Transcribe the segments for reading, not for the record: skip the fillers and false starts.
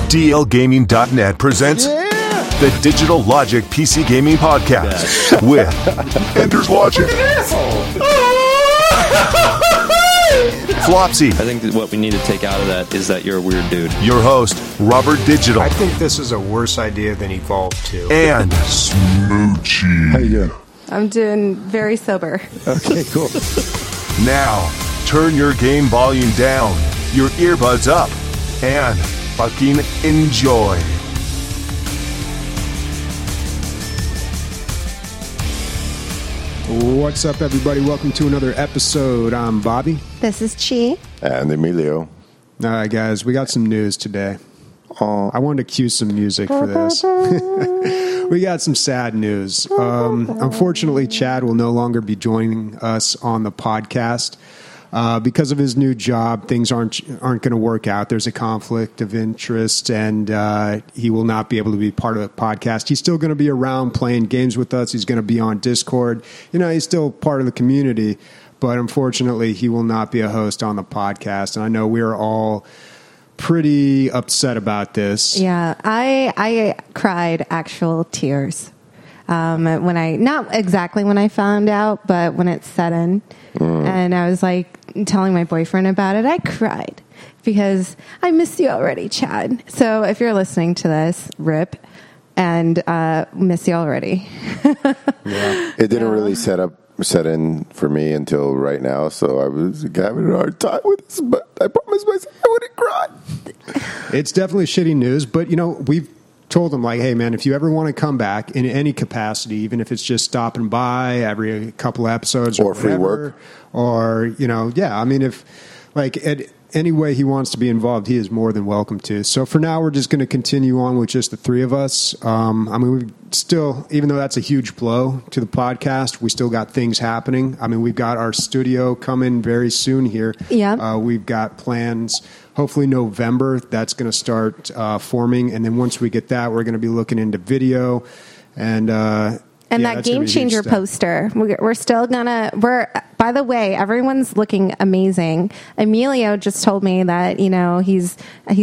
DLGaming.net presents the Digital Logic PC Gaming Podcast with Ender's Logic, Flopsy. I think that what we need to take out of that is that you're a weird dude. Your host, Robert Digital. I think this is a worse idea than Evolve 2. And Smoochie. How you doing? I'm doing very sober. Okay, cool. Now, turn your game volume down, your earbuds up, and fucking enjoy. What's up, everybody? Welcome to another episode. I'm Bobby. This is Chi. And Emilio. All right, guys, we got some news today. I wanted to cue some music for this. We got some sad news. Unfortunately, Chad will no longer be joining us on the podcast. Because of his new job, things aren't going to work out. There's a conflict of interest, and he will not be able to be part of the podcast. He's still going to be around playing games with us. He's going to be on Discord. You know, he's still part of the community, but unfortunately, he will not be a host on the podcast. And I know we're all pretty upset about this. Yeah, I cried actual tears when I, not exactly when I found out, but when it set in. And I was like telling my boyfriend about it. I cried because I miss you already, Chad. So if you're listening to this, rip, and miss you already. Yeah. It didn't really set in for me until right now, so I was having a hard time with this, but I promised myself I wouldn't cry. It's definitely shitty news, but, you know, we've told him, like, hey, man, if you ever want to come back in any capacity, even if it's just stopping by every couple episodes or free whatever, work, or, you know, yeah, I mean, if, like, any way he wants to be involved, he is more than welcome to. So for now, we're just going to continue on with just the three of us. I mean, we still, even though that's a huge blow to the podcast, we still got things happening. I mean, we've got our studio coming very soon here. Yeah. We've got plans. Hopefully November, that's going to start forming. And then once we get that, we're going to be looking into video. And that Game Changer poster, we're still gonna, by the way, everyone's looking amazing. Emilio just told me that, you know, he's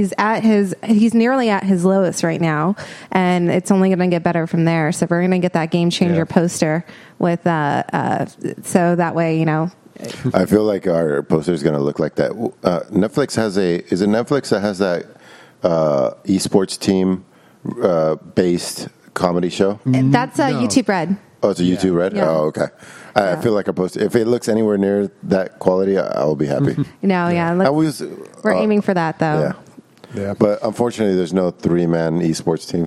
nearly at his lowest right now, and it's only gonna get better from there. So we're gonna get that Game Changer poster with, so that way, you know. I feel like our poster is going to look like that. Netflix has is it Netflix that has that esports team based comedy show? That's YouTube Red. Oh, it's a YouTube Red? Yeah. Oh, okay. I feel like our poster, if it looks anywhere near that quality, I'll be happy. No, yeah. We're aiming for that, though. Yeah. But unfortunately, there's no three-man esports team.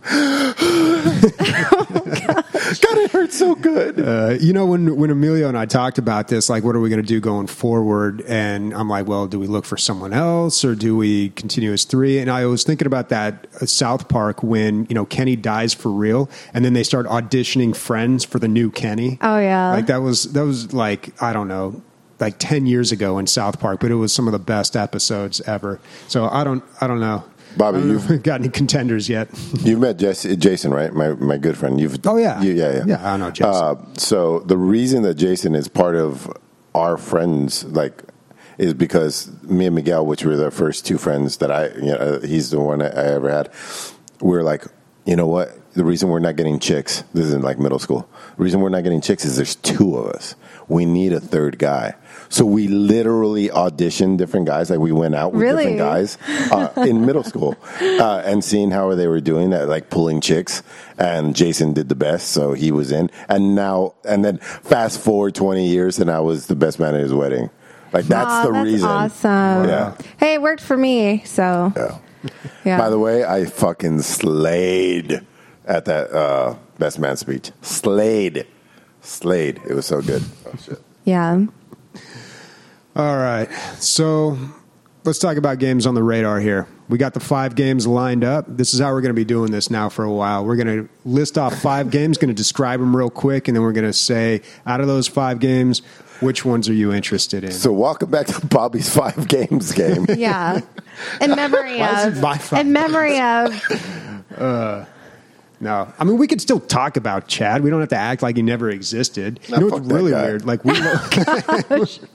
God, it hurts so good. You know, when Emilio and I talked about this, like, what are we going to do going forward? And I'm like, well, do we look for someone else or do we continue as three? And I was thinking about that South Park when, you know, Kenny dies for real, and then they start auditioning friends for the new Kenny. Oh, yeah. Like, that was like, I don't know, like 10 years ago in South Park, but it was some of the best episodes ever. So I don't know. Bobby, you've got any contenders yet? You've met Jason, right? My good friend. Yeah, I know Jason. So the reason that Jason is part of our friends, like, is because me and Miguel, which were the first two friends that he's the one I ever had. We're like, you know what? The reason we're not getting chicks, this isn't like middle school. The reason we're not getting chicks is there's two of us. We need a third guy. So we literally auditioned different guys. Like, we went out with different guys in middle school and seeing how they were doing that, like pulling chicks. And Jason did the best, so he was in. And then fast forward 20 years, and I was the best man at his wedding. Like, that's the reason. Awesome. Yeah. Hey, it worked for me, so. Yeah. By the way, I fucking slayed at that best man speech. Slayed. It was so good. Oh, shit. Yeah. All right. So let's talk about games on the radar here. We got the 5 games lined up. This is how we're going to be doing this now for a while. We're going to list off 5 games, going to describe them real quick, and then we're going to say, out of those 5 games, which ones are you interested in? So welcome back to Bobby's 5 games game. Yeah. In memory of. In memory of. No, I mean, we could still talk about Chad. We don't have to act like he never existed. No, you know what's really weird? Like, we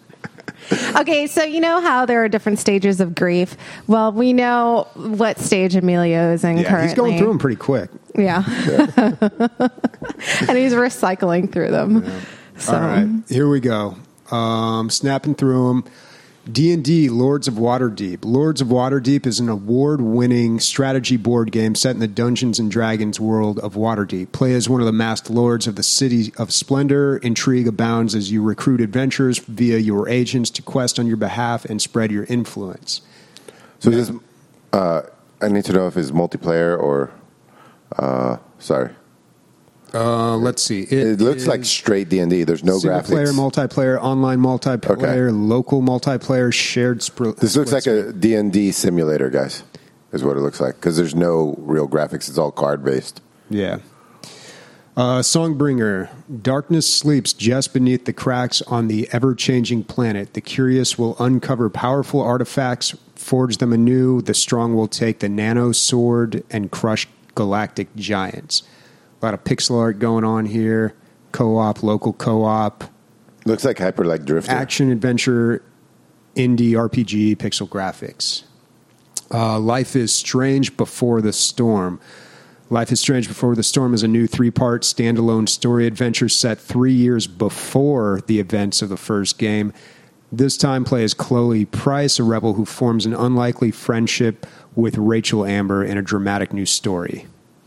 Okay, so you know how there are different stages of grief. Well, we know what stage Emilio is in currently. He's going through them pretty quick. Yeah. And he's recycling through them. Yeah. So. All right, here we go. Snapping through them. D&D, Lords of Waterdeep. Lords of Waterdeep is an award-winning strategy board game set in the Dungeons & Dragons world of Waterdeep. Play as one of the masked lords of the City of Splendor. Intrigue abounds as you recruit adventurers via your agents to quest on your behalf and spread your influence. So this, I need to know if it's multiplayer or... sorry. Let's see. It looks like straight D&D. There's no graphics. Single-player, multiplayer, online multiplayer, local multiplayer, shared... This looks like a D&D simulator, guys, is what it looks like, because there's no real graphics. It's all card-based. Yeah. Songbringer. Darkness sleeps just beneath the cracks on the ever-changing planet. The curious will uncover powerful artifacts, forge them anew. The strong will take the nano sword and crush galactic giants. A lot of pixel art going on here. Co-op, local co-op. Looks like Hyper Light Drifter. Action, adventure, indie, RPG, pixel graphics. Life is Strange Before the Storm. Life is Strange Before the Storm is a new 3-part standalone story adventure set 3 years before the events of the first game. This time play as Chloe Price, a rebel who forms an unlikely friendship with Rachel Amber in a dramatic new story.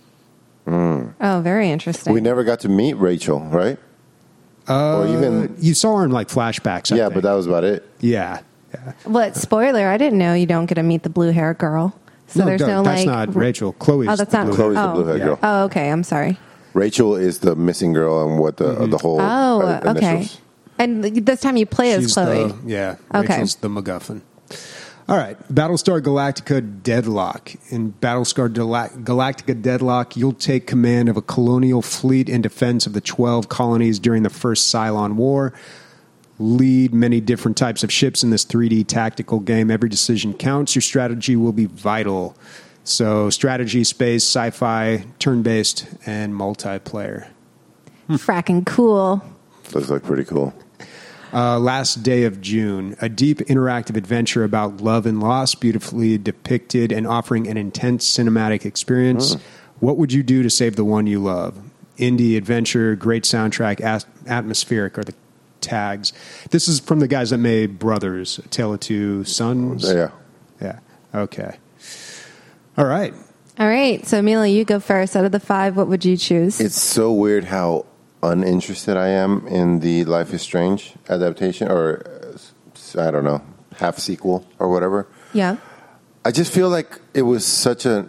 Oh, very interesting. We never got to meet Rachel, right? Or even you saw her in like flashbacks. I think. but that was about it. Yeah. What spoiler? I didn't know you don't get to meet the blue hair girl. So there's no that's like. not Rachel. Chloe's. Oh, that's not. Chloe's the blue-haired girl. Oh, okay. I'm sorry. Rachel is the missing girl and what the whole okay. initials. And this time you play as Chloe. Okay. Okay. Rachel's the MacGuffin. All right. Battlestar Galactica Deadlock. In Battlestar Galactica Deadlock, you'll take command of a colonial fleet in defense of the 12 colonies during the First Cylon War. Lead many different types of ships in this 3D tactical game. Every decision counts. Your strategy will be vital. So strategy, space, sci-fi, turn-based, and multiplayer. Fracking cool. Looks like pretty cool. Last Day of June, a deep interactive adventure about love and loss, beautifully depicted and offering an intense cinematic experience. What would you do to save the one you love? Indie, adventure, great soundtrack, atmospheric are the tags. This is from the guys that made Brothers, A Tale of Two Sons. Yeah. Okay. All right. So Amelia, you go first. Out of the 5, what would you choose? It's so weird how uninterested I am in the Life is Strange adaptation, or I don't know, half sequel or whatever. Yeah. I just feel like it was such a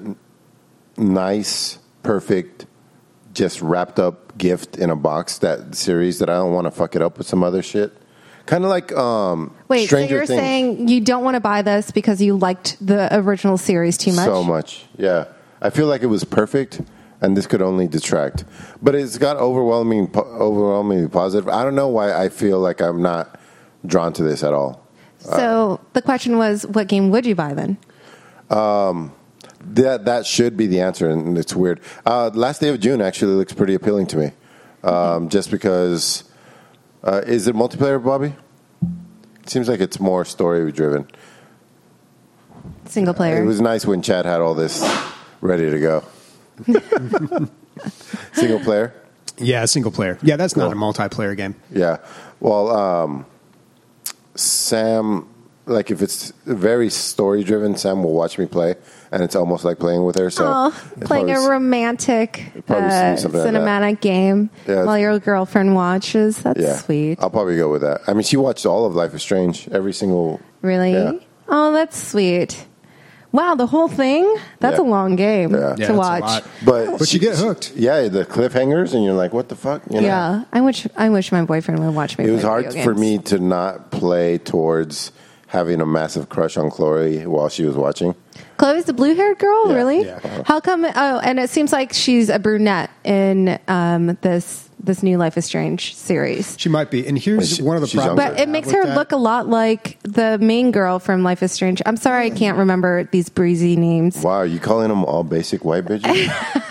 nice, perfect, just wrapped up gift in a box, that series, that I don't want to fuck it up with some other shit. Kind of like Wait, Stranger so you're Things. saying you don't want to buy this because you liked the original series too much? So much, yeah. I feel like it was perfect, and this could only detract. But it's got overwhelmingly positive. I don't know why I feel like I'm not drawn to this at all. So the question was, what game would you buy then? That should be the answer, and it's weird. Last Day of June actually looks pretty appealing to me, just because. Is it multiplayer, Bobby? It seems like it's more story-driven. Single player. It was nice when Chad had all this ready to go. Single player? Yeah, single player. Yeah, that's not a multiplayer game. Yeah. Well, Sam, like if it's very story-driven, Sam will watch me play, and it's almost like playing with her. So playing a romantic cinematic game while your girlfriend watches. That's sweet. I'll probably go with that. I mean, she watched all of Life is Strange, every single... Really? Yeah. Oh, that's sweet. Wow, the whole thing? That's a long game to watch. But you get hooked. Yeah, the cliffhangers, and you're like, what the fuck? You know? Yeah, I wish my boyfriend would watch me play. It was hard for me to not play towards having a massive crush on Chloe while she was watching. Chloe's the blue-haired girl, really? Yeah. How come? Oh, and it seems like she's a brunette in this new Life is Strange series. She might be. And here's one of the problems. But it makes her look a lot like the main girl from Life is Strange. I'm sorry I can't remember these breezy names. Wow, are you calling them all basic white bitches?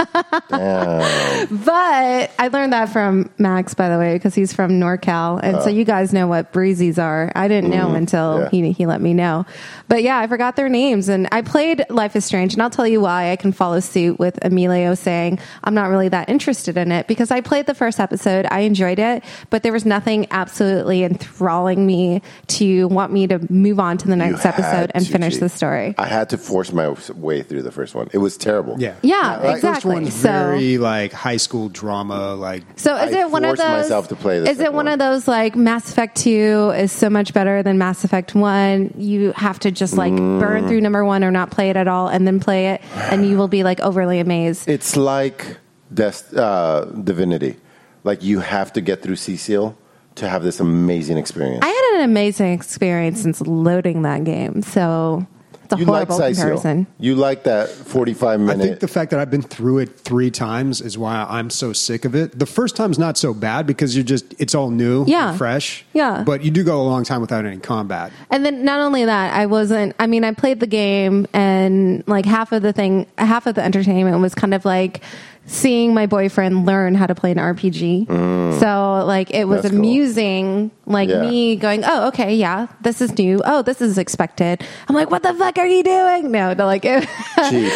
But I learned that from Max, by the way, because he's from NorCal. And so you guys know what breezies are. I didn't know until he let me know. But yeah, I forgot their names. And I played Life is Strange. And I'll tell you why I can follow suit with Emilio saying I'm not really that interested in it. Because I played the first episode. I enjoyed it. But there was nothing absolutely enthralling me to want me to move on to the next episode and finish the story. I had to force my way through the first one. It was terrible. Yeah, Like, exactly. First one's very like high school drama. Like, so is it one of those? Myself to play this is it one of those like Mass Effect 2 is so much better than Mass Effect 1? You have to just like burn through number 1 or not play it at all, and then play it, and you will be like overly amazed. It's like Divinity. Like you have to get through Cecile to have this amazing experience. I had an amazing experience since loading that game, so it's a horrible comparison. You like that 45-minute... I think the fact that I've been through it 3 times is why I'm so sick of it. The first time's not so bad because it's all new and fresh. Yeah. But you do go a long time without any combat. And then not only that, I played the game and like half of the entertainment was kind of like seeing my boyfriend learn how to play an RPG. So like it was amusing, cool. Like me going, oh, okay, yeah, this is new. Oh, this is expected. I'm like, what the fuck are you doing? No, like Gee,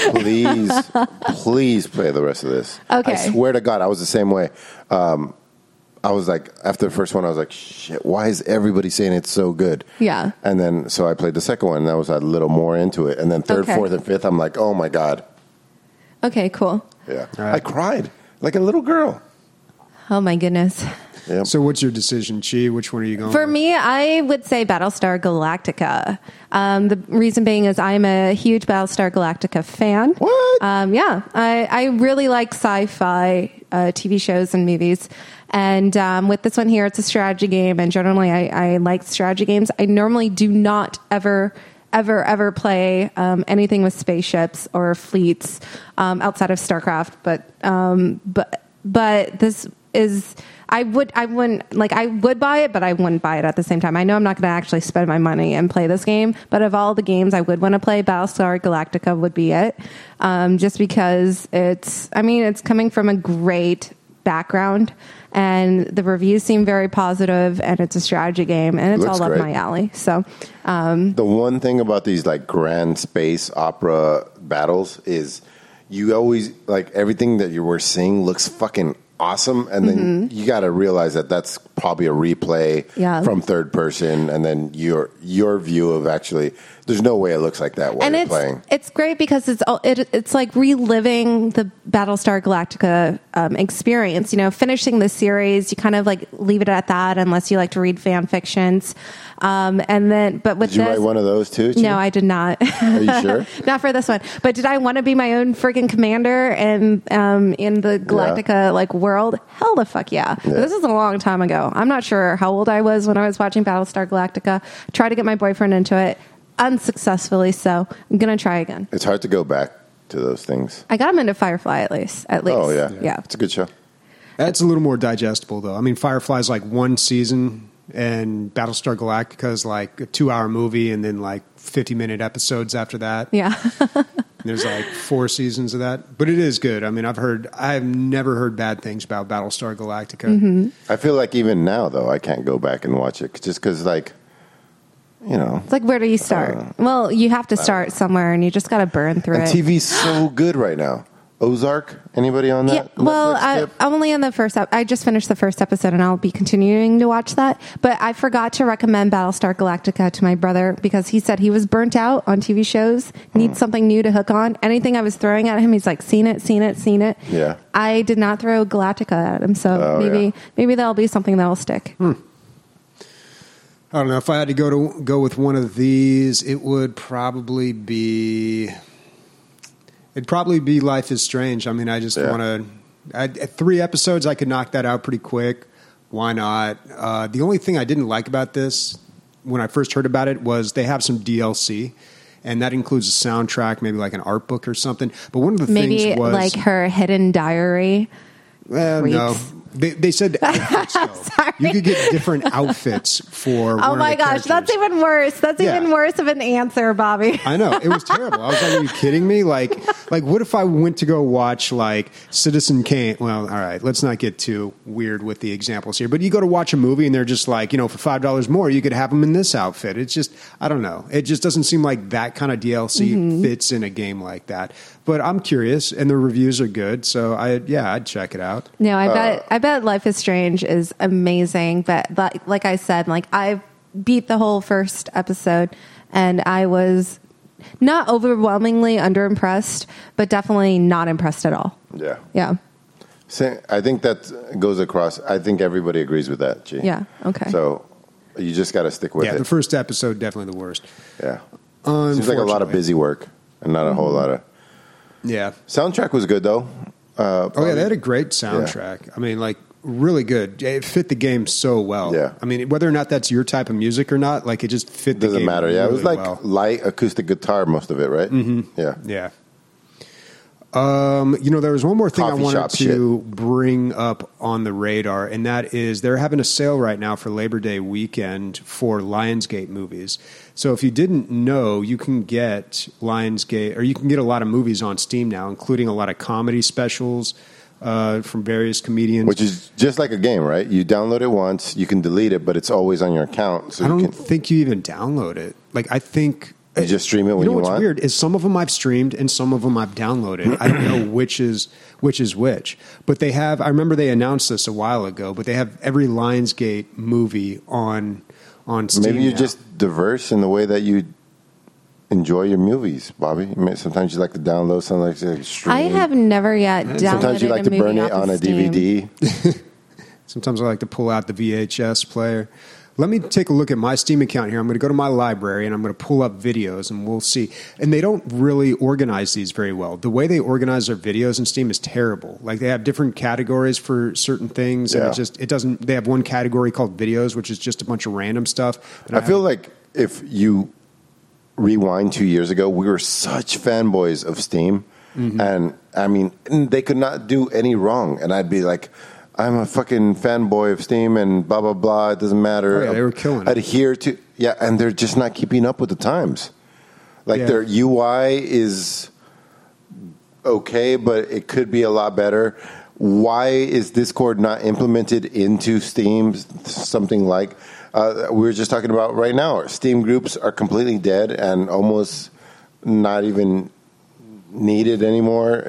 please play the rest of this. Okay. I swear to God, I was the same way. I was like, after the first one, I was like, shit, why is everybody saying it's so good? Yeah. And then, so I played the second one, and I was a little more into it. And then third, fourth, and fifth, I'm like, oh my God. Okay, cool. Yeah. Right. I cried like a little girl. Oh my goodness. Yep. So what's your decision, Chi? Which one are you going For with? me, I would say Battlestar Galactica. The reason being is I'm a huge Battlestar Galactica fan. What? Yeah. I really like sci-fi TV shows and movies. And with this one here, it's a strategy game. And generally, I like strategy games. I normally do not ever play anything with spaceships or fleets outside of StarCraft, but this is I would buy it, but I wouldn't buy it at the same time. I know I'm not going to actually spend my money and play this game, but of all the games I would want to play, Battlestar Galactica would be it, just because it's coming from a great background. And the reviews seem very positive, and it's a strategy game, and it's all up my alley. So, the one thing about these like grand space opera battles is you always like everything that you were seeing looks fucking awesome, and then you got to realize that that's probably a replay from third person, and then your view of actually. There's no way it looks like that while you're playing. It's great because it's like reliving the Battlestar Galactica experience. You know, finishing the series, you kind of like leave it at that unless you like to read fan fictions. But with did you write one of those too? No, I did not. Are you sure? Not for this one. But did I want to be my own freaking commander and in the Galactica like world? Hell the fuck yeah. This is a long time ago. I'm not sure how old I was when I was watching Battlestar Galactica. Tried to get my boyfriend into it. Unsuccessfully, so I'm gonna try again. It's hard to go back to those things. I got him into Firefly at least. Oh yeah, it's a good show. That's a little more digestible though. I mean, Firefly's like one season, and Battlestar Galactica is like a 2-hour movie, and then like 50-minute episodes after that. Yeah. There's like 4 seasons of that, but it is good. I mean, I've never heard bad things about Battlestar Galactica. I feel like even now though, I can't go back and watch it just because like. You know, it's like, where do you start? Well, you have to start somewhere, and you just got to burn through it. TV's so good right now. Ozark? Anybody on that? Yeah, well, I'm only on the first. I just finished the first episode, and I'll be continuing to watch that. But I forgot to recommend Battlestar Galactica to my brother because he said he was burnt out on TV shows, needs something new to hook on. Anything I was throwing at him, he's like, seen it. Yeah. I did not throw Galactica at him, so maybe that'll be something that'll stick. I don't know. If I had to go with one of these, it would probably be Life is Strange. I mean, I just want to. 3 episodes, I could knock that out pretty quick. Why not? The only thing I didn't like about this when I first heard about it was they have some DLC, and that includes a soundtrack, maybe like an art book or something. But one of the things was like her hidden diary. No. They said outfits, though. Sorry. You could get different outfits for. Oh my gosh, that's even worse. That's even worse of an answer, Bobby. I know, it was terrible. I was like, "Are you kidding me?" Like, what if I went to go watch like Citizen Kane? Well, all right, let's not get too weird with the examples here. But you go to watch a movie and they're just like, for $5 more, you could have them in this outfit. It's just, I don't know. It just doesn't seem like that kind of DLC fits in a game like that. But I'm curious, and the reviews are good, so I'd check it out. No, I bet Life is Strange is amazing, but like I said, like I beat the whole first episode, and I was not overwhelmingly underimpressed, but definitely not impressed at all. Yeah. So I think that goes across. I think everybody agrees with that, G. Yeah. Okay. So you just got to stick with it. Yeah, the first episode definitely the worst. Yeah. Seems like a lot of busy work and not a whole lot of. Yeah. Soundtrack was good though. They had a great soundtrack. Yeah. I mean, like really good. It fit the game so well. Yeah. I mean, whether or not that's your type of music or not, like it just fit the game. Doesn't matter. Yeah, really it was like light acoustic guitar, most of it, right? Mm-hmm. Yeah. Yeah. There was one more thing Coffee I wanted to shit. bring up on the radar, and that is they're having a sale right now for Labor Day weekend for Lionsgate movies. So if you didn't know, you can get Lionsgate, or you can get a lot of movies on Steam now, including a lot of comedy specials from various comedians. Which is just like a game, right? You download it once, you can delete it, but it's always on your account. So I don't think you even download it. Like, I think... You just stream it when you want? What's weird is some of them I've streamed and some of them I've downloaded. I don't know which is which. But they have... I remember they announced this a while ago, but they have every Lionsgate movie on Steam. Maybe you're now. just diverse in the way that you enjoy your movies, Bobby. Sometimes you like to download, sometimes you like to stream. I have never yet downloaded Sometimes you like to burn it on a Steam. DVD. Sometimes I like to pull out the VHS player. Let me take a look at my Steam account here. I'm going to go to my library and I'm going to pull up videos and we'll see. And they don't really organize these very well. The way they organize their videos in Steam is terrible. Like they have different categories for certain things. Yeah. And it doesn't, they have one category called videos, which is just a bunch of random stuff. I feel like if you rewind 2 years ago, we were such fanboys of Steam. Mm-hmm. And I mean, they could not do any wrong. And I'd be like, I'm a fucking fanboy of Steam and blah, blah, blah. It doesn't matter. Oh, yeah, they were killing it. Adhere to, and they're just not keeping up with the times. Like their UI is okay, but it could be a lot better. Why is Discord not implemented into Steam? Something like we were just talking about right now. Steam groups are completely dead and almost not even needed anymore.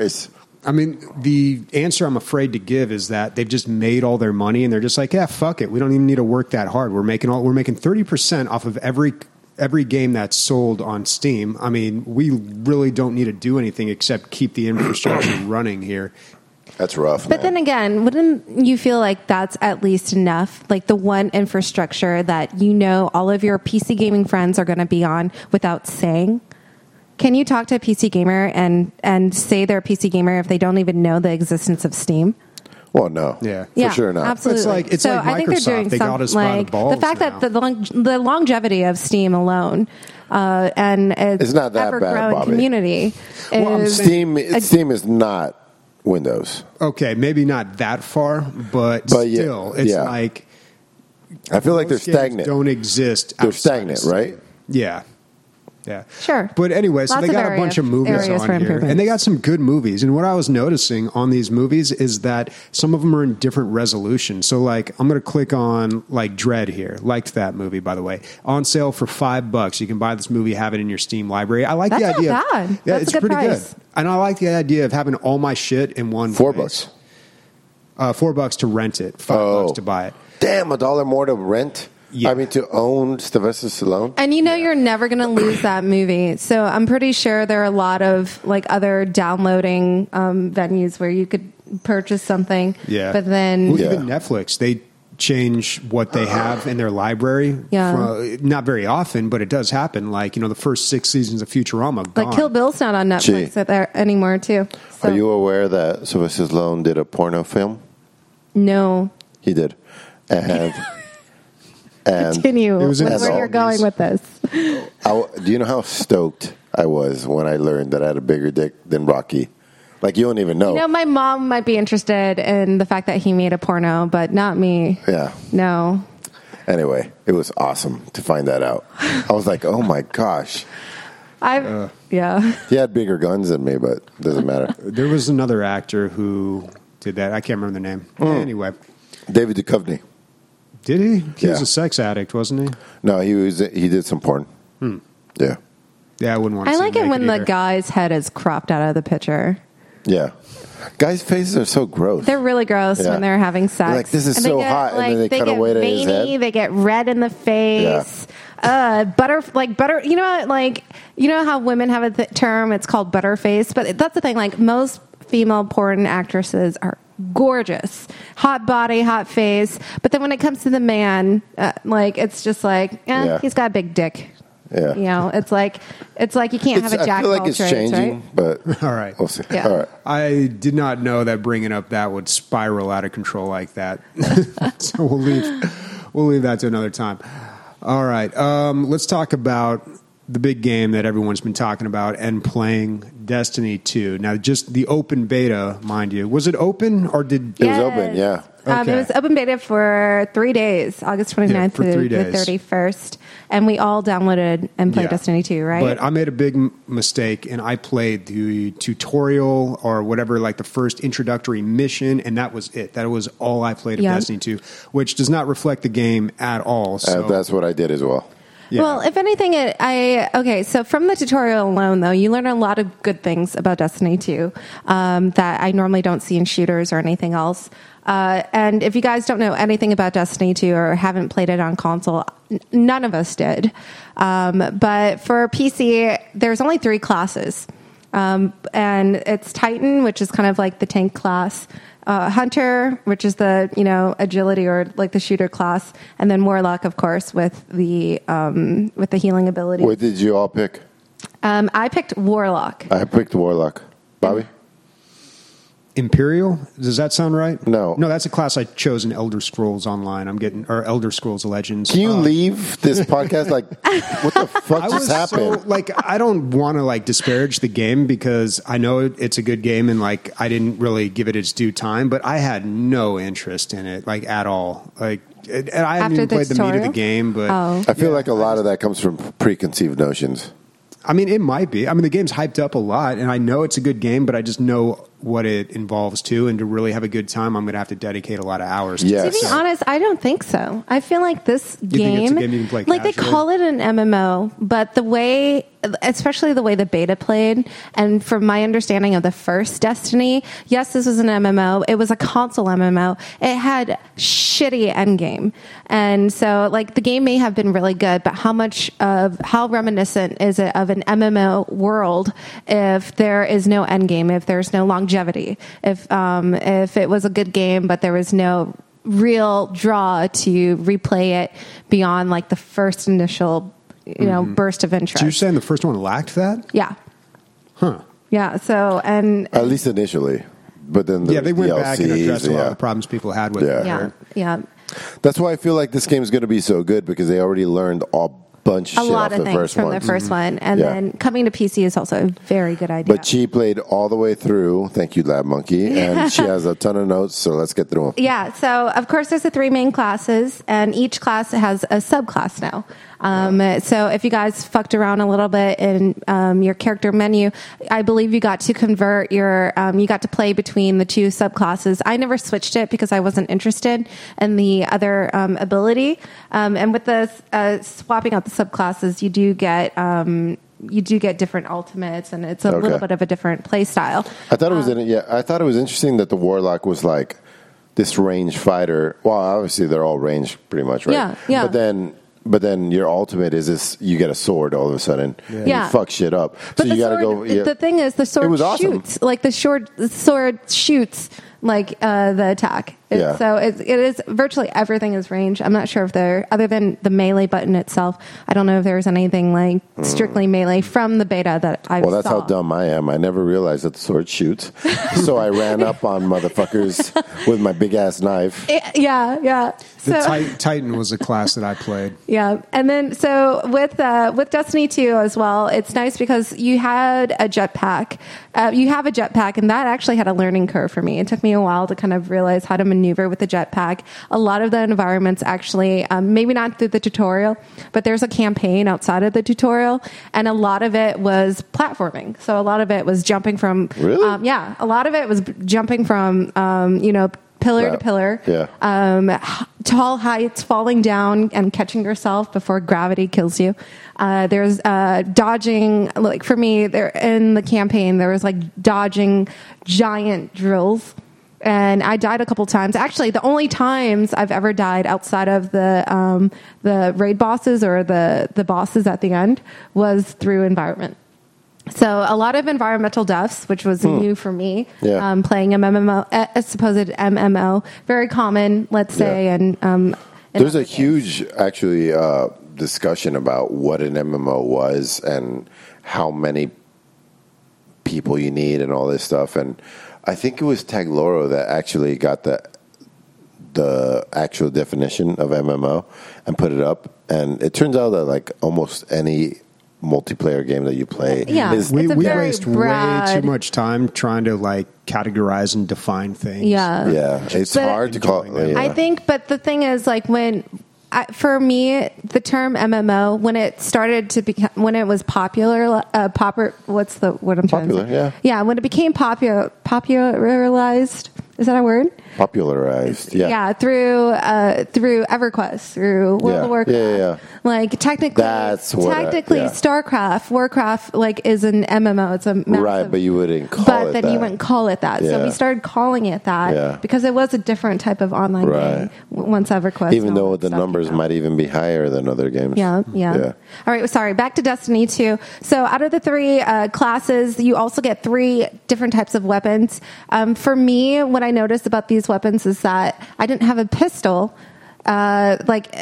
The answer I'm afraid to give is that they've just made all their money and they're just like, yeah, fuck it. We don't even need to work that hard. We're making 30% off of every game that's sold on Steam. I mean, we really don't need to do anything except keep the infrastructure running here. That's rough. But then again, wouldn't you feel like that's at least enough? Like the one infrastructure that all of your PC gaming friends are going to be on without saying? Can you talk to a PC gamer and say they're a PC gamer if they don't even know the existence of Steam? Well, no. Yeah. For sure not. Absolutely. It's like Microsoft. I think they're doing they got us by the balls the fact now. that the longevity of Steam alone and it's not that ever-growing bad, Bobby. Community is Steam is not Windows. Okay, maybe not that far, but still, it's like I feel like they're most games stagnant. Don't exist. They're outside stagnant, of Steam. right? Yeah. Yeah. Sure. But anyway, so Lots they of got a bunch of movies areas for on here. improvement. And they got some good movies. And what I was noticing on these movies is that some of them are in different resolutions. So, like, I'm going to click on, like, Dread here. Liked that movie, by the way. On sale for $5. You can buy this movie, have it in your Steam library. I like the That's idea. not bad. Yeah, That's it's a good pretty price. good. And I like the idea of having all my shit in one place. $4. $4 to rent it. $5 to buy it. Damn, $1 more to rent? Yeah. I mean, to own Sylvester Stallone? And you're never going to lose that movie. So I'm pretty sure there are a lot of like other downloading venues where you could purchase something. Yeah. But then even Netflix, they change what they have in their library. Yeah. Not very often, but it does happen. Like, the first 6 seasons of Futurama gone. like Kill Bill's not on Netflix anymore too. So. Are you aware that Sylvester Stallone did a porno film? No. He did. And Continue. It was in where you're going with this. do you know how stoked I was when I learned that I had a bigger dick than Rocky? Like, you don't even know. You know, my mom might be interested in the fact that he made a porno, but not me. Yeah. No. Anyway, it was awesome to find that out. I was like, oh my gosh. Yeah. He had bigger guns than me, but it doesn't matter. There was another actor who did that. I can't remember the name. Anyway. David Duchovny. Did he? He was Yeah. a sex addict, wasn't he? No, he did some porn. Yeah. Yeah, I wouldn't want to I see like him it when naked the either. guy's head is cropped out of the picture. Yeah. Guys' faces are so gross. They're really gross Yeah. when they're having sex. They're like, this is And so hot, and then they cut get away to his veiny, head. They get red in the face. Butter. You know how women have a term? It's called butter face. But that's the thing. Like, most female porn actresses are gorgeous, hot body, hot face. But then when it comes to the man, it's just like, he's got a big dick. Yeah. You know, it's like you can't have a jack I of feel like all it's trades, changing, right? but All right. we'll see. Yeah. All right. I did not know that bringing up that would spiral out of control like that. So we'll leave that to another time. All right. Let's talk about the big game that everyone's been talking about and playing, Destiny 2. Now, just the open beta, mind you. Was it open or did... It was open, yeah. Okay. It was open beta for 3 days, August 29th for 3 to the days. 31st. And we all downloaded and played Yeah. Destiny 2, right? But I made a big mistake, and I played the tutorial or whatever, like the first introductory mission, and that was it. That was all I played of Yeah. Destiny 2, which does not reflect the game at all. So That's what I did as well. yeah. Well, if anything, so from the tutorial alone, though, you learn a lot of good things about Destiny 2 that I normally don't see in shooters or anything else. And if you guys don't know anything about Destiny 2 or haven't played it on console, none of us did. But for PC, there's only 3 classes. And it's Titan, which is kind of like the tank class. Hunter, which is the agility or like the shooter class, and then Warlock, of course, with the healing ability. What did you all pick? I picked Warlock. I picked Warlock. Bobby? Imperial? Does that sound right? No. No, that's a class I chose in Elder Scrolls Online. or Elder Scrolls Legends. Can you leave this podcast? Like, what the fuck just happened? I don't want to disparage the game because I know it's a good game and I didn't really give it its due time, but I had no interest in it at all. And I haven't even played the meat of the game, but I feel like a lot of that comes from preconceived notions. I mean, it might be. I mean, the game's hyped up a lot, and I know it's a good game, but I just know what it involves too. And to really have a good time, I'm going to have to dedicate a lot of hours. To be honest, I don't think so. I feel like this game, think it's a game you can play they casually? call it an MMO, but the way, especially the way the beta played, and from my understanding of the first Destiny, yes, this was an MMO. It was a console MMO. It had shitty endgame, and so the game may have been really good, but how reminiscent is it of an MMO world if there is no endgame, if there's no longevity, if it was a good game but there was no real draw to replay it beyond the first initial burst of interest. So you're saying the first one lacked that? Yeah. Huh. Yeah. So at least initially, but then they went back and addressed a lot yeah. of the problems people had with it. yeah. That's why I feel like this game is going to be so good because they already learned a bunch of A shit lot off of the things first from one. the first one, and Yeah. then coming to PC is also a very good idea. But she played all the way through. Thank you, Lab Monkey. And she has a ton of notes, so let's get through them. Yeah, so of course there's the 3 main classes, and each class has a subclass now. So if you guys fucked around a little bit in your character menu, I believe you got to convert you got to play between the 2 subclasses. I never switched it because I wasn't interested in the other ability. And with the swapping out the subclasses, you do get different ultimates, and it's a little bit of a different play style. I thought it was I thought it was interesting that the Warlock was this range fighter. Well, obviously they're all range pretty much, right? Yeah. But then your ultimate is this: you get a sword all of a sudden, and you fuck shit up. But so you got to go. Yeah. The thing is, the sword It was awesome. shoots. The sword shoots the attack. So it is virtually everything is range. I'm not sure if other than the melee button itself, I don't know if there's anything like strictly melee from the beta that I saw. Well, that's how dumb I am. I never realized that the sword shoots. So I ran up on motherfuckers with my big ass knife. Yeah. The Titan was a class that I played. Yeah. And then so with Destiny 2 as well, it's nice because you had a jetpack. You have a jetpack, and that actually had a learning curve for me. It took me a while to kind of realize how to maneuver with the jetpack. A lot of the environments actually, maybe not through the tutorial, but there's a campaign outside of the tutorial, and a lot of it was platforming. So a lot of it was jumping from... Really? A lot of it was jumping from, pillar to pillar. Yeah. Tall heights, falling down and catching yourself before gravity kills you. There's dodging, like for me, there in the campaign, there was like dodging giant drills. And I died a couple times. Actually, the only times I've ever died outside of the raid bosses or the bosses at the end was through environment. So a lot of environmental deaths, which was new for me, playing a supposed MMO, very common, let's say. And there's a huge, actually, discussion about what an MMO was and how many people you need and all this stuff. And I think it was Tagloro that actually got the actual definition of MMO and put it up. And it turns out that like almost any multiplayer game that you play. We waste way too much time trying to like categorize and define things. It's hard to call it. I think, but the thing is, like for me, the term MMO, when it started to become, when it was popular, what's the word I'm trying to say? Yeah, when it became popularized, is that a word? Popularized, through EverQuest, through World of Warcraft. Like technically, StarCraft, Warcraft, like is an MMO. It's a massive, right, but you wouldn't call it that. But then you wouldn't call it that. So we started calling it that because it was a different type of online game once EverQuest. Even though the numbers might even be higher than other games. Yeah. All right, sorry. Back to Destiny 2. So out of the 3 classes, you also get 3 different types of weapons. For me, what I noticed about these weapons is that I didn't have a pistol. So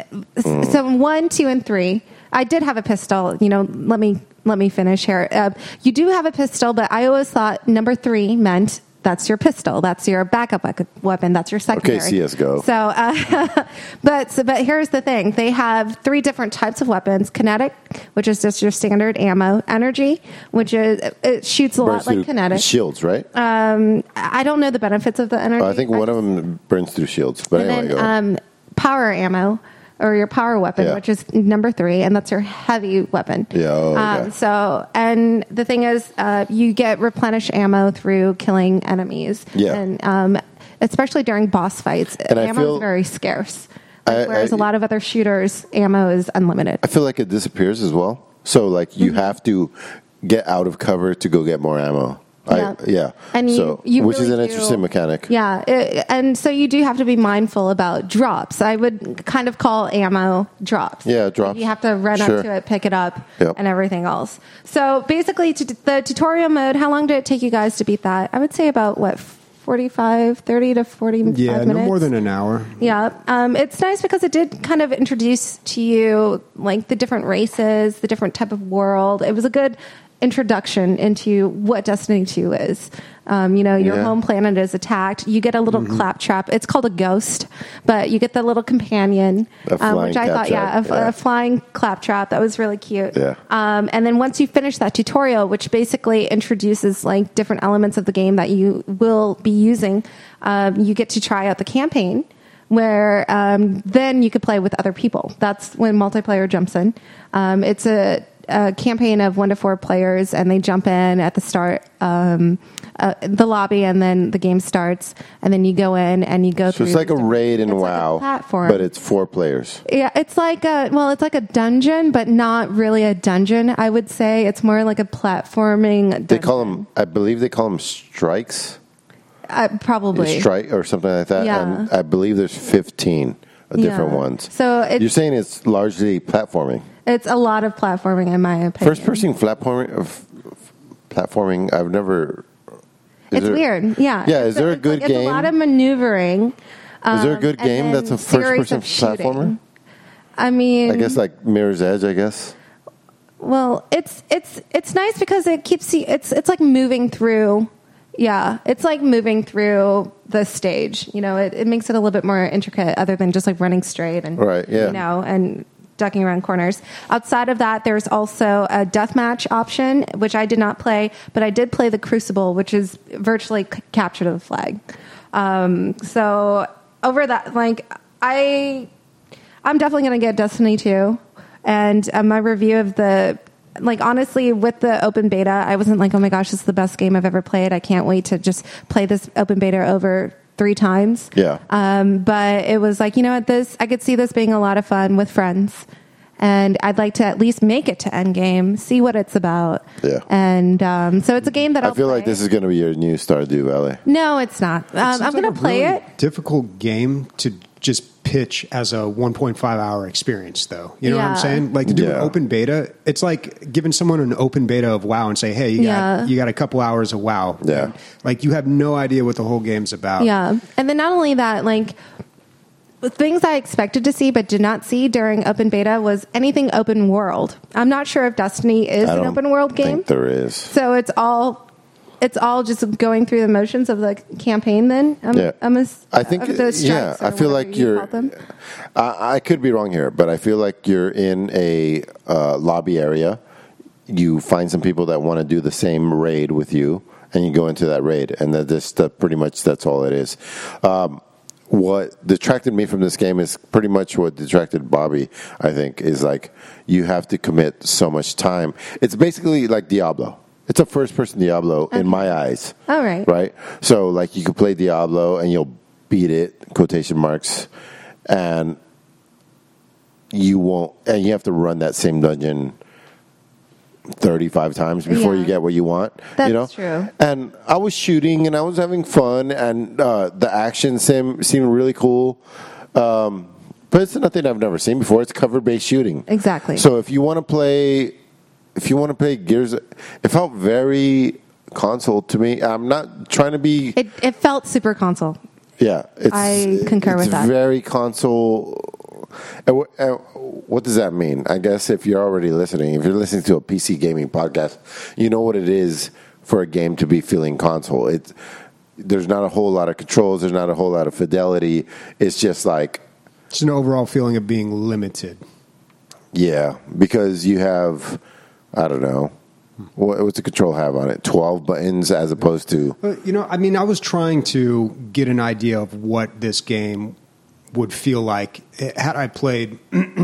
1, 2, and 3. I did have a pistol. Let me finish here. You do have a pistol, but I always thought number 3 meant that's your pistol. That's your backup weapon. That's your secondary. Okay, CSGO. So, but here's the thing. They have 3 different types of weapons. Kinetic, which is just your standard ammo. Energy, which is, it shoots a lot like kinetic. Shields, right? I don't know the benefits of the energy. I think one of them burns through shields. But and anyway, then, power ammo, or your power weapon, which is number 3, and that's your heavy weapon. So, and the thing is, you get replenish ammo through killing enemies. And especially during boss fights, ammo is very scarce. Whereas a lot of other shooters, ammo is unlimited. I feel like it disappears as well. So, like, you have to get out of cover to go get more ammo. And which is an interesting mechanic. And so you do have to be mindful about drops. I would kind of call ammo drops. Drops. Like you have to run up to it, pick it up, and everything else. So basically, the tutorial mode, how long did it take you guys to beat that? I would say about, 30 to 45 minutes? Yeah, no more than an hour. It's nice because it did kind of introduce to you, like, the different races, the different type of world. It was a good introduction into what Destiny 2 is. Your home planet is attacked. You get a little claptrap. It's called a ghost, but you get the little companion, which I thought, a flying claptrap. That was really cute. And then once you finish that tutorial, which basically introduces like different elements of the game that you will be using, you get to try out the campaign, where then you could play with other people. That's when multiplayer jumps in. It's a campaign of 1 to 4 players, and they jump in at the start, the lobby, and then the game starts, and then you go in and you go through. So it's like a raid in WoW, but it's 4 players. Yeah, it's like it's like a dungeon, but not really a dungeon. I would say it's more like a platforming dungeon. They call them, I believe they call them strikes. Probably strike or something like that. Yeah. And I believe there's 15 different ones. So you're saying it's largely platforming. It's a lot of platforming, in my opinion. First-person platforming. I've never. Weird. Yeah. Yeah. Is there a good game? It's a lot of maneuvering. Is there a good game that's a first-person platformer? I mean, I guess like Mirror's Edge. I guess. Well, it's nice because it keeps you. It's like moving through. Yeah, it's like moving through the stage. You know, it makes it a little bit more intricate, other than just like running straight and right. Yeah. You know, and ducking around corners. Outside of that, there's also a deathmatch option, which I did not play, but I did play the Crucible, which is virtually capture the flag. So over that, like I'm definitely going to get Destiny 2. And my review of honestly, with the open beta, I wasn't like, oh my gosh, this is the best game I've ever played. I can't wait to just play this open beta over 3 times. Yeah. But it was like, you know what, I could see this being a lot of fun with friends. And I'd like to at least make it to endgame, see what it's about. Yeah. And so it's a game that I feel like this is going to be your new Stardew Valley. No, it's not. I'm going to play it. Difficult game to just pitch as a 1.5 hour experience, though. You know what I'm saying? Like to do an open beta, it's like giving someone an open beta of WoW and say, hey, you got a couple hours of WoW. Yeah. And, like you have no idea what the whole game's about. Yeah. And then not only that, like things I expected to see but did not see during open beta was anything open world. I'm not sure if Destiny is an open world game. I think there is. So it's all just going through the motions of the campaign then? I think, I feel like I could be wrong here, but I feel like you're in a lobby area. You find some people that want to do the same raid with you, and you go into that raid, and pretty much that's all it is. What detracted me from this game is pretty much what detracted Bobby, I think, is like you have to commit so much time. It's basically like Diablo. It's a first-person Diablo in my eyes. All right. Right? So, like, you could play Diablo and you'll beat it, quotation marks, and you have to run that same dungeon 35 times before you get what you want. That's true. And I was shooting and I was having fun, and the action seemed really cool. But it's nothing I've never seen before. It's cover-based shooting. Exactly. So if you want to play Gears, it felt very console to me. I'm not trying to be. It felt super console. Yeah, I concur with that. It's very console. What does that mean? I guess if you're already listening, if you're listening to a PC gaming podcast, you know what it is for a game to be feeling console. There's not a whole lot of controls. There's not a whole lot of fidelity. It's just like it's an overall feeling of being limited. Yeah, because you have. I don't know. What's the control have on it? 12 buttons as opposed to... I was trying to get an idea of what this game would feel like had I played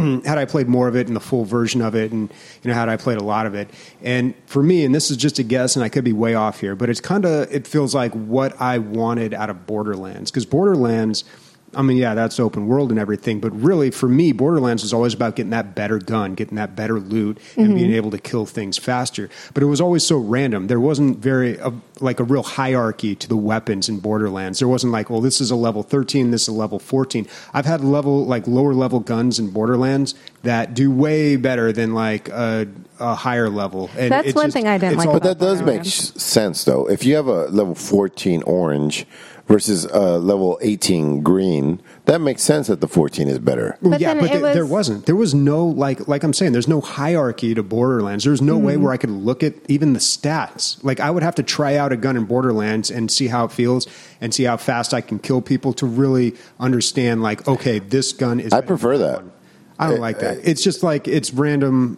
more of it and the full version of it, and had I played a lot of it. And for me, and this is just a guess, and I could be way off here, but it feels like what I wanted out of Borderlands. Because Borderlands... I mean, yeah, that's open world and everything, but really, for me, Borderlands was always about getting that better gun, getting that better loot, and being able to kill things faster. But it was always so random. There wasn't a real hierarchy to the weapons in Borderlands. There wasn't like, well, this is a level 13, this is a level 14. I've had lower level guns in Borderlands that do way better than like a higher level. And that's one thing I didn't like. But that does make sense, though. If you have a level 14 orange versus level 18 green, that makes sense that the 14 is better. But there wasn't. There was no, like I'm saying, there's no hierarchy to Borderlands. There's no way where I could look at even the stats. Like, I would have to try out a gun in Borderlands and see how it feels and see how fast I can kill people to really understand, like, okay, this gun is... I prefer that. I don't like that. It's just like it's random.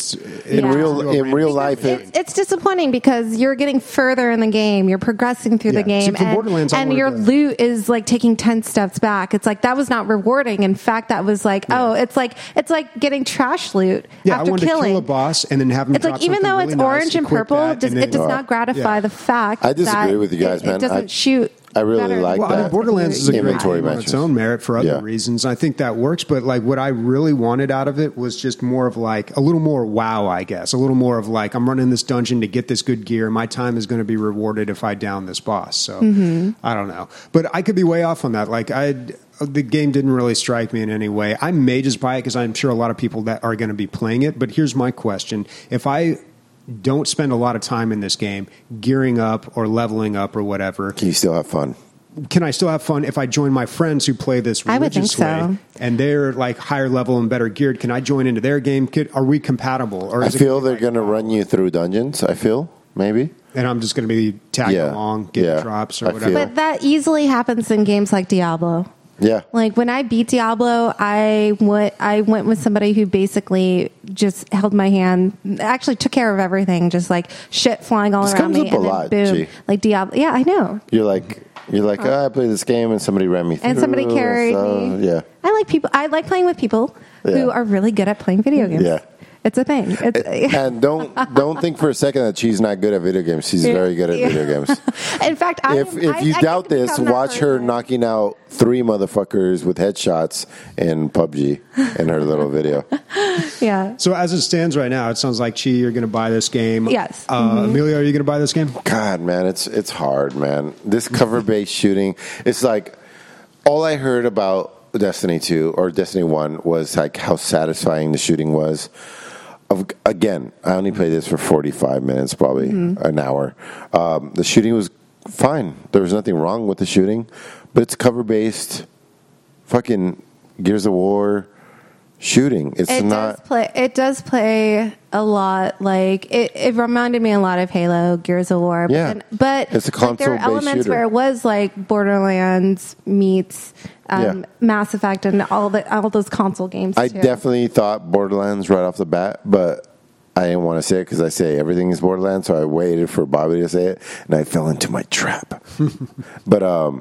In real life. It's disappointing because you're getting further in the game. You're progressing through the game, and your loot is like taking 10 steps back. It's like that was not rewarding. In fact, that was like it's like getting trash loot after I wanted killing. to kill a boss and then have him. It's like even though it's orange and purple, it does not gratify the fact. I disagree with you guys, man. It doesn't shoot. I really like that. I mean, Borderlands is a great game on its own merit for other reasons. I think that works, but like what I really wanted out of it was just more of like a little more WoW, I guess. A little more of like I'm running this dungeon to get this good gear. My time is going to be rewarded if I down this boss. So I don't know, but I could be way off on that. Like the game didn't really strike me in any way. I may just buy it because I'm sure a lot of people that are going to be playing it. But here's my question: if I don't spend a lot of time in this game gearing up or leveling up or whatever, can you still have fun? can I still have fun if I join my friends who play this I would think religiously so. and they're like higher level and better geared? Can I join into their game? Are we compatible? Or I feel they're going to run you through dungeons. I feel maybe, and I'm just going to be tagging along, getting drops or whatever. But that easily happens in games like Diablo. Yeah. Like when I beat Diablo, I went with somebody who basically just held my hand, actually took care of everything, just like shit flying all around me, and then boom, G. like Diablo. Yeah, I know. You're like, I played this game and somebody ran me through. And somebody carried me. Yeah. I like people. I like playing with people who are really good at playing video games. Yeah. It's a thing. And don't think for a second that she's not good at video games. She's very good at video games. In fact, if you doubt this, watch her knocking out 3 motherfuckers with headshots in PUBG in her little video. Yeah. So as it stands right now, it sounds like, Chi, you're going to buy this game. Yes. Amelia, are you going to buy this game? God, man, it's hard, man. This cover-based shooting, it's like all I heard about Destiny 2 or Destiny 1 was like how satisfying the shooting was. Again, I only played this for 45 minutes, probably an hour. The shooting was fine. There was nothing wrong with the shooting, but it's cover-based fucking Gears of War shooting. It does play a lot like it reminded me a lot of Halo, Gears of War. Yeah, but it's a like, there were console-based elements shooter. where it was like Borderlands meets Mass Effect and all those console games. I too. definitely thought Borderlands right off the bat, but I didn't want to say it because I say everything is Borderlands, so I waited for Bobby to say it, and I fell into my trap. But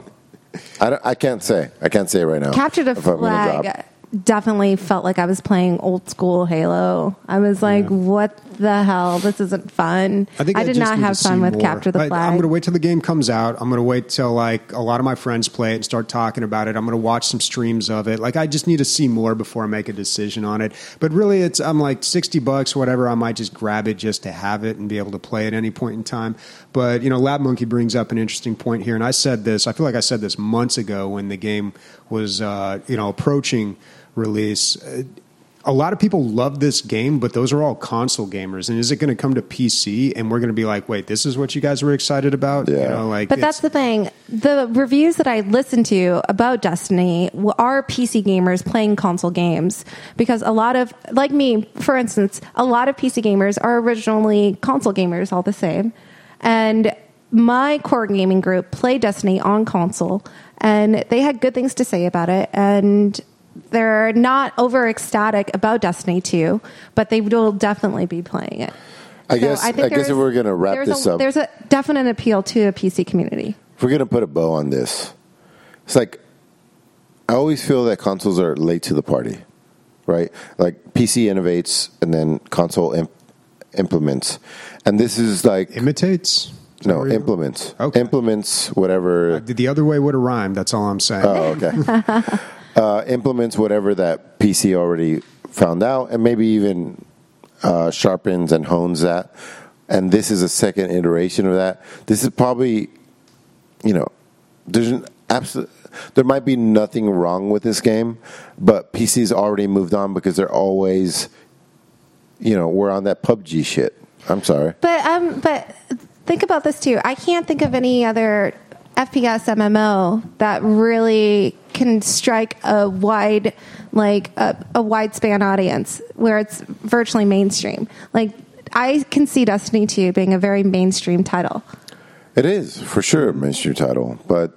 I can't say. I can't say it right now. Capture the Flag definitely felt like I was playing old school Halo. I was like, what the hell? This isn't fun. I did not have fun with Capture the Flag. I'm going to wait till the game comes out. I'm going to wait till like a lot of my friends play it and start talking about it. I'm going to watch some streams of it. Like I just need to see more before I make a decision on it. But really I'm like $60, whatever. I might just grab it just to have it and be able to play at any point in time. But, Lab Monkey brings up an interesting point here. And I said this, I feel like I said this months ago when the game was, approaching release. A lot of people love this game, but those are all console gamers. And is it going to come to PC and we're going to be like, wait, this is what you guys were excited about? Yeah. But that's the thing. The reviews that I listened to about Destiny are PC gamers playing console games because a lot of, like me, for instance, a lot of PC gamers are originally console gamers all the same. And my core gaming group played Destiny on console and they had good things to say about it. And they're not over ecstatic about Destiny 2, but they will definitely be playing it. I guess if we're going to wrap this up, there's a definite appeal to a PC community. If we're going to put a bow on this, it's like I always feel that consoles are late to the party, right? Like PC innovates and then console implements, and this is like imitates. No, implements. Okay. Implements whatever. The other way would have rhymed. That's all I'm saying. Oh, okay. Implements whatever that PC already found out and maybe even sharpens and hones that. And this is a second iteration of that. This is probably, there might be nothing wrong with this game, but PC's already moved on because they're always, we're on that PUBG shit. I'm sorry. But think about this too. I can't think of any other FPS MMO that really can strike a wide span audience where it's virtually mainstream. Like I can see Destiny 2 being a very mainstream title. It is for sure a mainstream title, but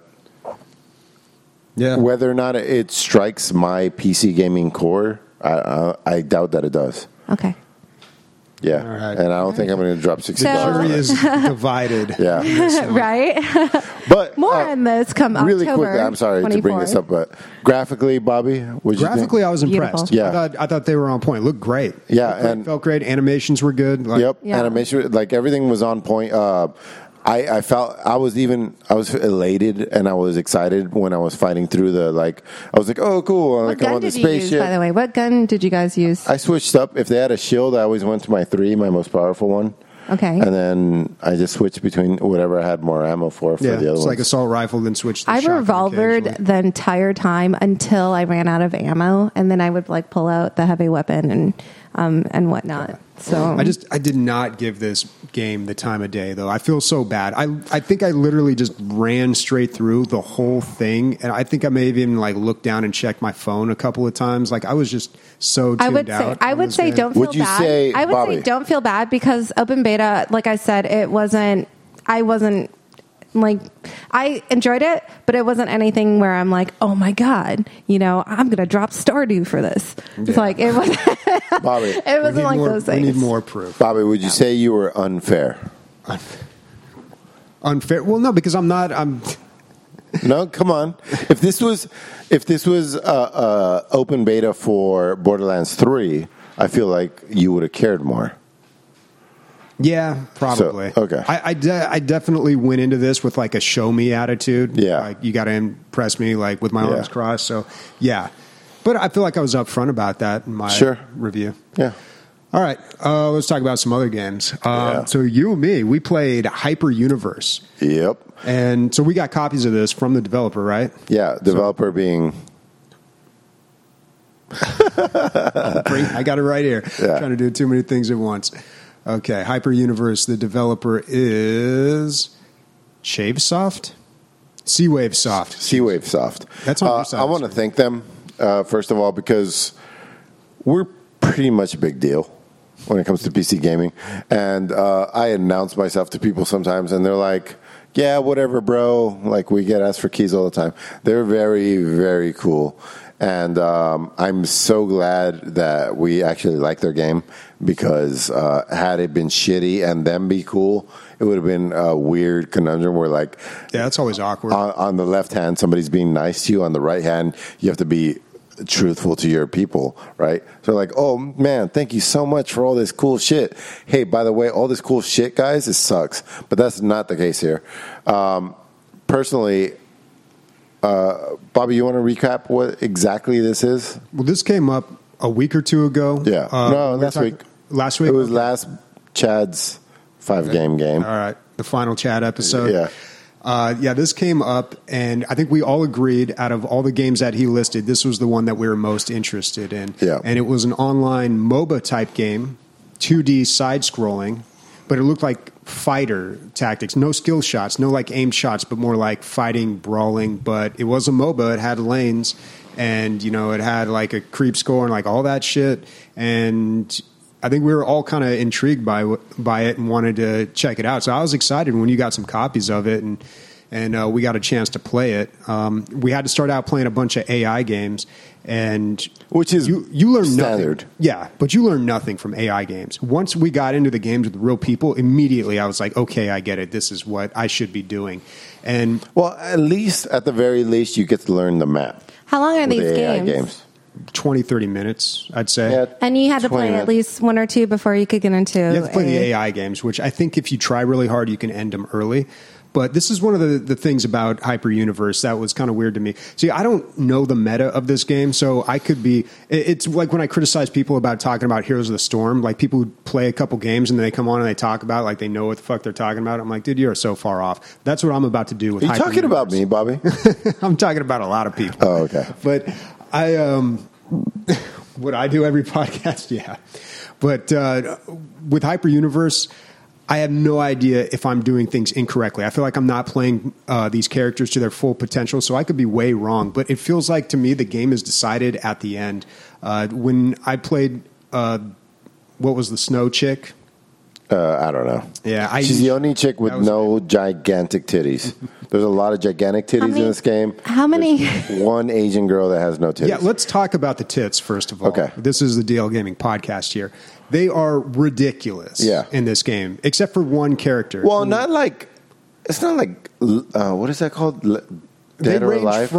whether or not it strikes my PC gaming core, I doubt that it does. Okay. Yeah, right. And I don't think I'm going to drop $60. The jury is divided. Yeah, right. But more on this come really October. Quickly, I'm sorry 24th. To bring this up, but graphically, Bobby, what did you think? I was impressed. Yeah, I thought they were on point. Looked great. Yeah, and felt great. Animations were good. Animation, like everything was on point. I was elated and I was excited when I was fighting through I was like, oh, cool. What gun did you use, by the way? What gun did you guys use? I switched up. If they had a shield, I always went to my 3, my most powerful one. Okay. And then I just switched between whatever I had more ammo for the other ones. It's like assault rifle, then switch to shotgun. I revolvered the entire time until I ran out of ammo, and then I would pull out the heavy weapon and and whatnot. So I did not give this game the time of day, though. I feel so bad. I think I literally just ran straight through the whole thing, and I think I may have even like looked down and checked my phone a couple of times. Like I was just so tuned out. I would say don't feel bad. I would say don't feel bad because open beta, like I said, I wasn't like, I enjoyed it, but it wasn't anything where I'm like, oh my God, I'm going to drop Stardew for this. It's like, it was, Bobby, it wasn't like those things. We need more proof. Bobby, would you say you were unfair? Unfair? Well, no, because I'm not, No, come on. If this was open beta for Borderlands 3, I feel like you would have cared more. Yeah, probably. So, okay. I definitely went into this with like a show me attitude. Yeah. Like you got to impress me like with my arms crossed. So yeah, but I feel like I was upfront about that in my review. Yeah. All right. Let's talk about some other games. So you and me, we played Hyper Universe. Yep. And so we got copies of this from the developer, right? Yeah. Developer being... I got it right here. Yeah. Trying to do too many things at once. Okay, Hyper Universe. The developer is Chavesoft? Seawavesoft. Seawavesoft. That's on your side. I want to thank them, first of all, because we're pretty much a big deal when it comes to PC gaming. And I announce myself to people sometimes, and they're like, yeah, whatever, bro. Like, we get asked for keys all the time. They're very, very cool. And I'm so glad that we actually like their game because had it been shitty and them be cool, it would have been a weird conundrum where, like, yeah, that's always awkward. On the left hand, somebody's being nice to you. On the right hand, you have to be truthful to your people, right? So, like, oh man, thank you so much for all this cool shit. Hey, by the way, all this cool shit, guys, it sucks. But that's not the case here. Personally. Bobby, you want to recap what exactly this is? Well, this came up a week or two ago. Yeah. No, last week. Last week? It was last Chad's 5-game game. All right. The final Chad episode. Yeah. This came up, and I think we all agreed out of all the games that he listed, this was the one that we were most interested in. Yeah. And it was an online MOBA-type game, 2D side-scrolling, but it looked like fighter tactics. No skill shots, no like aimed shots, but more like fighting, brawling. But it was a MOBA. It had lanes, and it had like a creep score and like all that shit. And I think we were all kind of intrigued by it and wanted to check it out. So I was excited when you got some copies of it, and we got a chance to play it. We had to start out playing a bunch of AI games, and which is you learn standard. Nothing. Yeah, but you learn nothing from AI games. Once we got into the games with real people, immediately I was like, okay, I get it. This is what I should be doing. And well, at the very least, you get to learn the map. How long are these AI games? 20, 30 minutes, I'd say. Yeah, and you had to play at least one or two before you could get into. You have to play the AI games, which I think if you try really hard, you can end them early. But this is one of the things about Hyper Universe that was kind of weird to me. See, I don't know the meta of this game, so I could be... It's like when I criticize people about talking about Heroes of the Storm, like people who play a couple games and then they come on and they talk about like they know what the fuck they're talking about. I'm like, dude, you're so far off. That's what I'm about to do with Hyper Universe. Are you talking about me, Bobby? I'm talking about a lot of people. Oh, okay. But would I do every podcast? Yeah. But with Hyper Universe... I have no idea if I'm doing things incorrectly. I feel like I'm not playing these characters to their full potential, so I could be way wrong. But it feels like, to me, the game is decided at the end. When I played, what was the snow chick? I don't know. Yeah, she's the only chick with no gigantic titties. There's a lot of gigantic titties in this game. How many? There's one Asian girl that has no titties. Yeah, let's talk about the tits, first of all. Okay. This is the DL Gaming podcast here. They are ridiculous in this game, except for one character. Well, not like... It's not like... what is that called? Dead or Alive?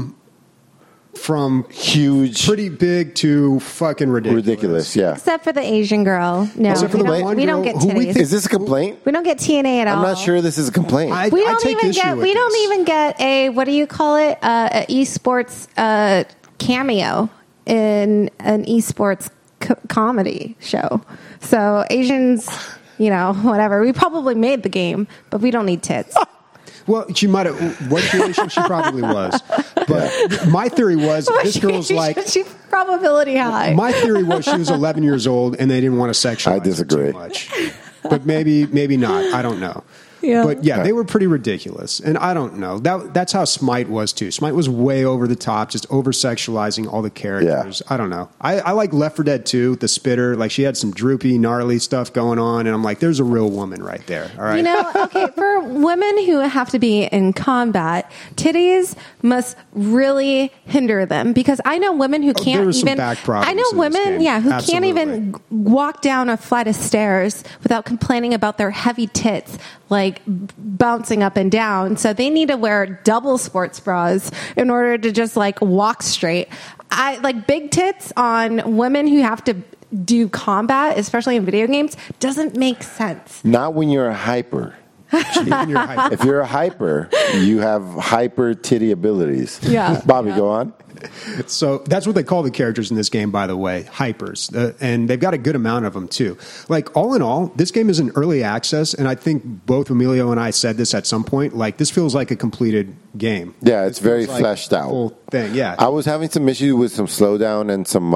From huge... Pretty big to fucking ridiculous. Yeah. Except for the Asian girl. No, except for the one we don't get titties. Is this a complaint? We don't get TNA at all. I'm not sure this is a complaint. We don't even get a, what do you call it? An esports cameo in an esports comedy show. So Asians, whatever. We probably made the game, but we don't need tits. Well, she might have. What duration she probably was. But my theory was this girl's like. She probability high. My theory was she was 11 years old and they didn't want to sexualize I disagree. her too much. But maybe not. I don't know. Yeah. But yeah, they were pretty ridiculous. And I don't know. That's how Smite was too. Smite was way over the top, just over sexualizing all the characters. Yeah. I don't know. I like Left 4 Dead 2, the spitter. Like she had some droopy, gnarly stuff going on. And I'm like, there's a real woman right there. All right. You know, okay, for women who have to be in combat, titties must really hinder them because I know women who can't there was some even. back problems I know in this women, game. who Absolutely. can't even walk down a flight of stairs without complaining about their heavy tits like bouncing up and down. So they need to wear double sports bras in order to just like walk straight. I like big tits on women who have to do combat, especially in video games, doesn't make sense. Not when you're a hyper. If you're a hyper, you have hyper titty abilities. Yeah. Bobby, go on. So that's what they call the characters in this game, by the way, hypers. And they've got a good amount of them, too. Like, all in all, this game is in early access, and I think both Emilio and I said this at some point. Like, this feels like a completed game. Yeah, it's very like fleshed out. Whole thing, yeah. I was having some issues with some slowdown and some...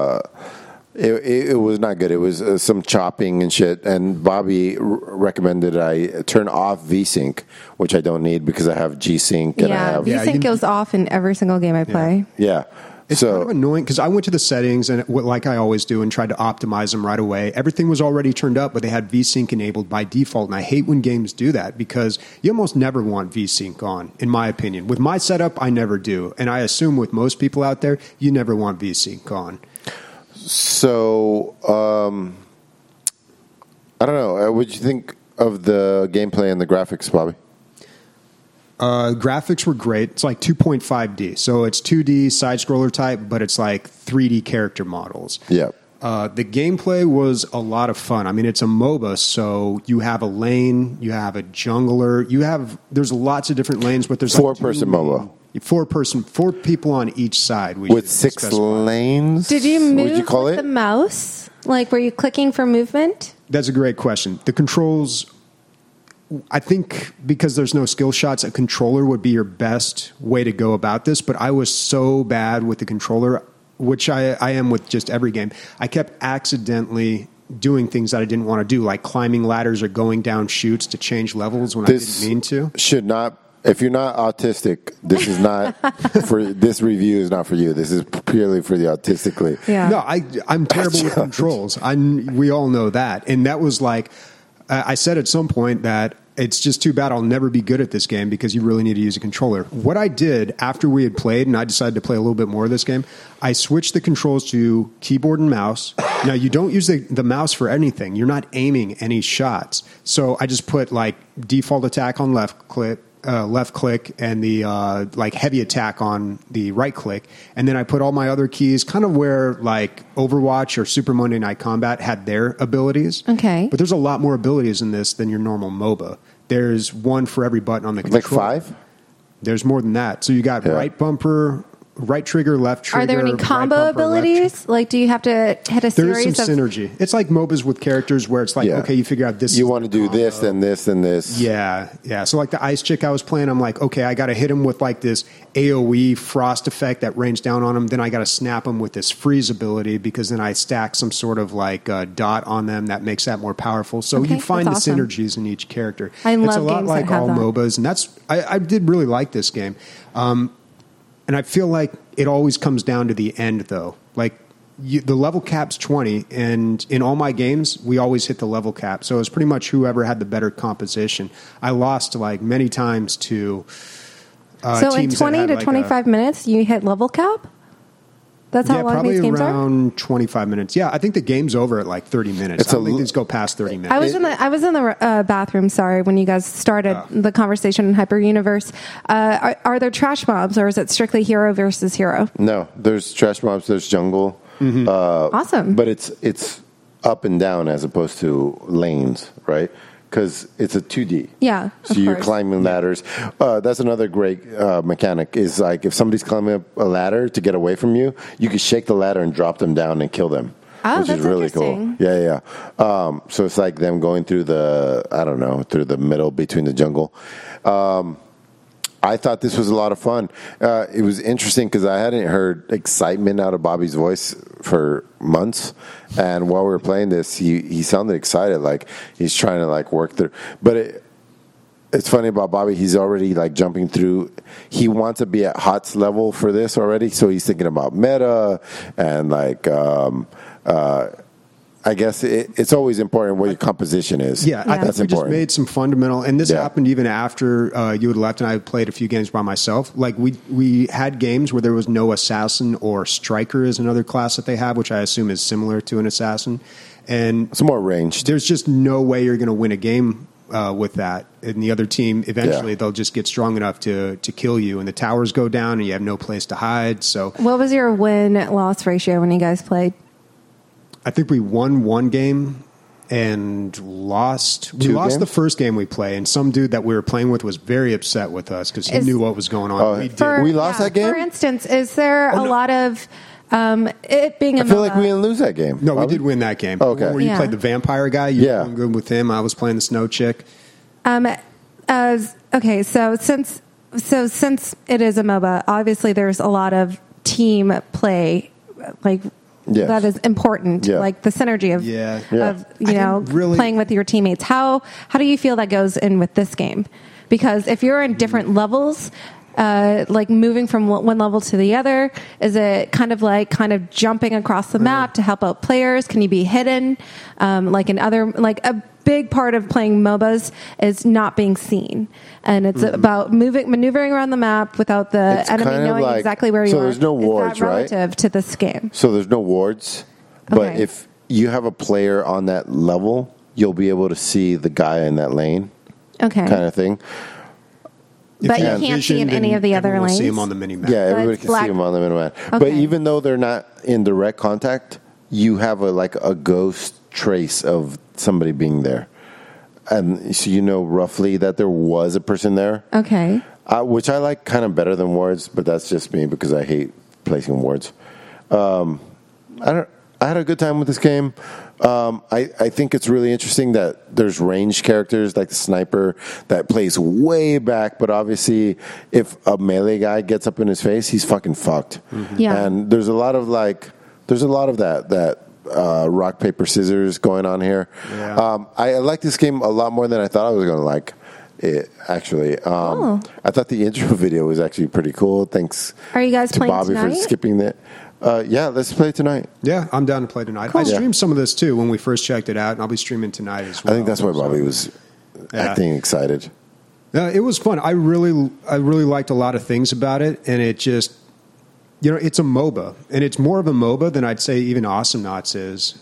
It was not good. It was some chopping and shit. And Bobby recommended I turn off VSync, which I don't need because I have G-Sync. And I have, VSync goes off in every single game I play. Yeah. It's kind of annoying because I went to the settings and like I always do and tried to optimize them right away. Everything was already turned up, but they had VSync enabled by default. And I hate when games do that because you almost never want VSync on, in my opinion. With my setup, I never do. And I assume with most people out there, you never want VSync on. So, I don't know. What did you think of the gameplay and the graphics, Bobby? Graphics were great. It's like 2.5D. So it's 2D side-scroller type, but it's like 3D character models. Yeah. The gameplay was a lot of fun. I mean, it's a MOBA, so you have a lane, you have a jungler, there's lots of different lanes, but there's Four-person MOBA. Four people on each side. With 6 lanes? Did you move Would you call with it? the mouse? Like, were you clicking for movement? That's a great question. The controls, I think because there's no skill shots, a controller would be your best way to go about this, but I was so bad with the controller, which I am with just every game. I kept accidentally doing things that I didn't want to do, like climbing ladders or going down chutes to change levels when I didn't mean to. Should not. If you're not autistic, this is not for this review is not for you. This is purely for the autistically. Yeah. No, I'm terrible with controls. We all know that, and that was like I said at some point that it's just too bad I'll never be good at this game because you really need to use a controller. What I did after we had played and I decided to play a little bit more of this game, I switched the controls to keyboard and mouse. Now, you don't use the mouse for anything. You're not aiming any shots. So I just put like default attack on left click and the like heavy attack on the right click. And then I put all my other keys kind of where like Overwatch or Super Monday Night Combat had their abilities. Okay. But there's a lot more abilities in this than your normal MOBA. There's one for every button on the controller. Like 5? There's more than that. So you got right bumper, right trigger, left trigger. Are there any combo abilities? Like, do you have to hit a series of... There is some synergy. It's like MOBAs with characters where it's like, okay, you figure out this. You want to do this, then this, then this. Yeah, yeah. So like the ice chick I was playing, I'm like, okay, I got to hit him with like this AoE frost effect that rains down on him. Then I got to snap him with this freeze ability because then I stack some sort of like dot on them that makes that more powerful. So you find the synergies in each character. I love it's a lot games like that have all that. MOBAs, and that's I did really like this game. And I feel like it always comes down to the end, though. Like, the level cap's 20, and in all my games, we always hit the level cap. So it was pretty much whoever had the better composition. I lost, like, many times to so in 20 to 25 minutes, you hit level cap? That's how long these games are? Probably around 25 minutes. Yeah, I think the game's over at like 30 minutes. I don't think these go past 30 minutes. I was in the bathroom, sorry, when you guys started the conversation in Hyper Universe. Are there trash mobs, or is it strictly hero versus hero? No, there's trash mobs, there's jungle. Mm-hmm. Awesome. But it's up and down as opposed to lanes, right? Because it's a 2D. Yeah, so you're climbing ladders. That's another great mechanic is like if somebody's climbing up a ladder to get away from you, you can shake the ladder and drop them down and kill them. which is really cool. Yeah. So it's like them going through through the middle between the jungle. I thought this was a lot of fun. It was interesting because I hadn't heard excitement out of Bobby's voice for months, and while we were playing this, he sounded excited, like he's trying to like work through. But it's funny about Bobby; he's already like jumping through. He wants to be at HOTS level for this already, so he's thinking about meta and like. I guess it's always important what your composition is. Yeah, I think we just made some fundamental, and this happened even after you had left and I had played a few games by myself. Like we had games where there was no assassin, or striker is another class that they have, which I assume is similar to an assassin. And it's more ranged. There's just no way you're going to win a game with that. And the other team, eventually, they'll just get strong enough to kill you, and the towers go down, and you have no place to hide. So, what was your win-loss ratio when you guys played? I think we won one game and lost. We lost the first game we played, and some dude that we were playing with was very upset with us because he knew what was going on. We lost that game? For instance, is there a lot of it being I feel like we didn't lose that game. No, we did win that game. Okay. Where you played the vampire guy. You were doing good with him. I was playing the snow chick. Okay, so since it is a MOBA, obviously there's a lot of team play, like that is important, like the synergy of playing with your teammates. How do you feel that goes in with this game? Because if you're in different levels, like moving from one level to the other, is it kind of jumping across the map to help out players? Can you be hidden? Like a big part of playing MOBAs is not being seen, and it's about maneuvering around the map without the enemy knowing exactly where you are. So there's no wards, right? Relative to this game. So there's no wards, but if you have a player on that level, you'll be able to see the guy in that lane, kind of thing. But you can't see in any of the other lanes. See him on the mini map. Yeah, everybody can see him on the mini map. Okay. But even though they're not in direct contact, you have a ghost trace of somebody being there, and so you know roughly that there was a person there. Okay. Which I like kind of better than wards, but that's just me because I hate placing wards. I had a good time with this game. I think it's really interesting that there's ranged characters like the sniper that plays way back, but obviously if a melee guy gets up in his face, he's fucking fucked. Mm-hmm. Yeah. And there's a lot of that rock, paper, scissors going on here. Yeah. I like this game a lot more than I thought I was going to like it, actually. I thought the intro video was actually pretty cool. Thanks Are you guys to playing Bobby tonight? for skipping that. Yeah, let's play tonight. Yeah, I'm down to play tonight. Cool. I streamed some of this too when we first checked it out, and I'll be streaming tonight as well. I think that's why Bobby was acting excited. It was fun. I really liked a lot of things about it, and it just, it's a MOBA, and it's more of a MOBA than I'd say even Awesomenauts is.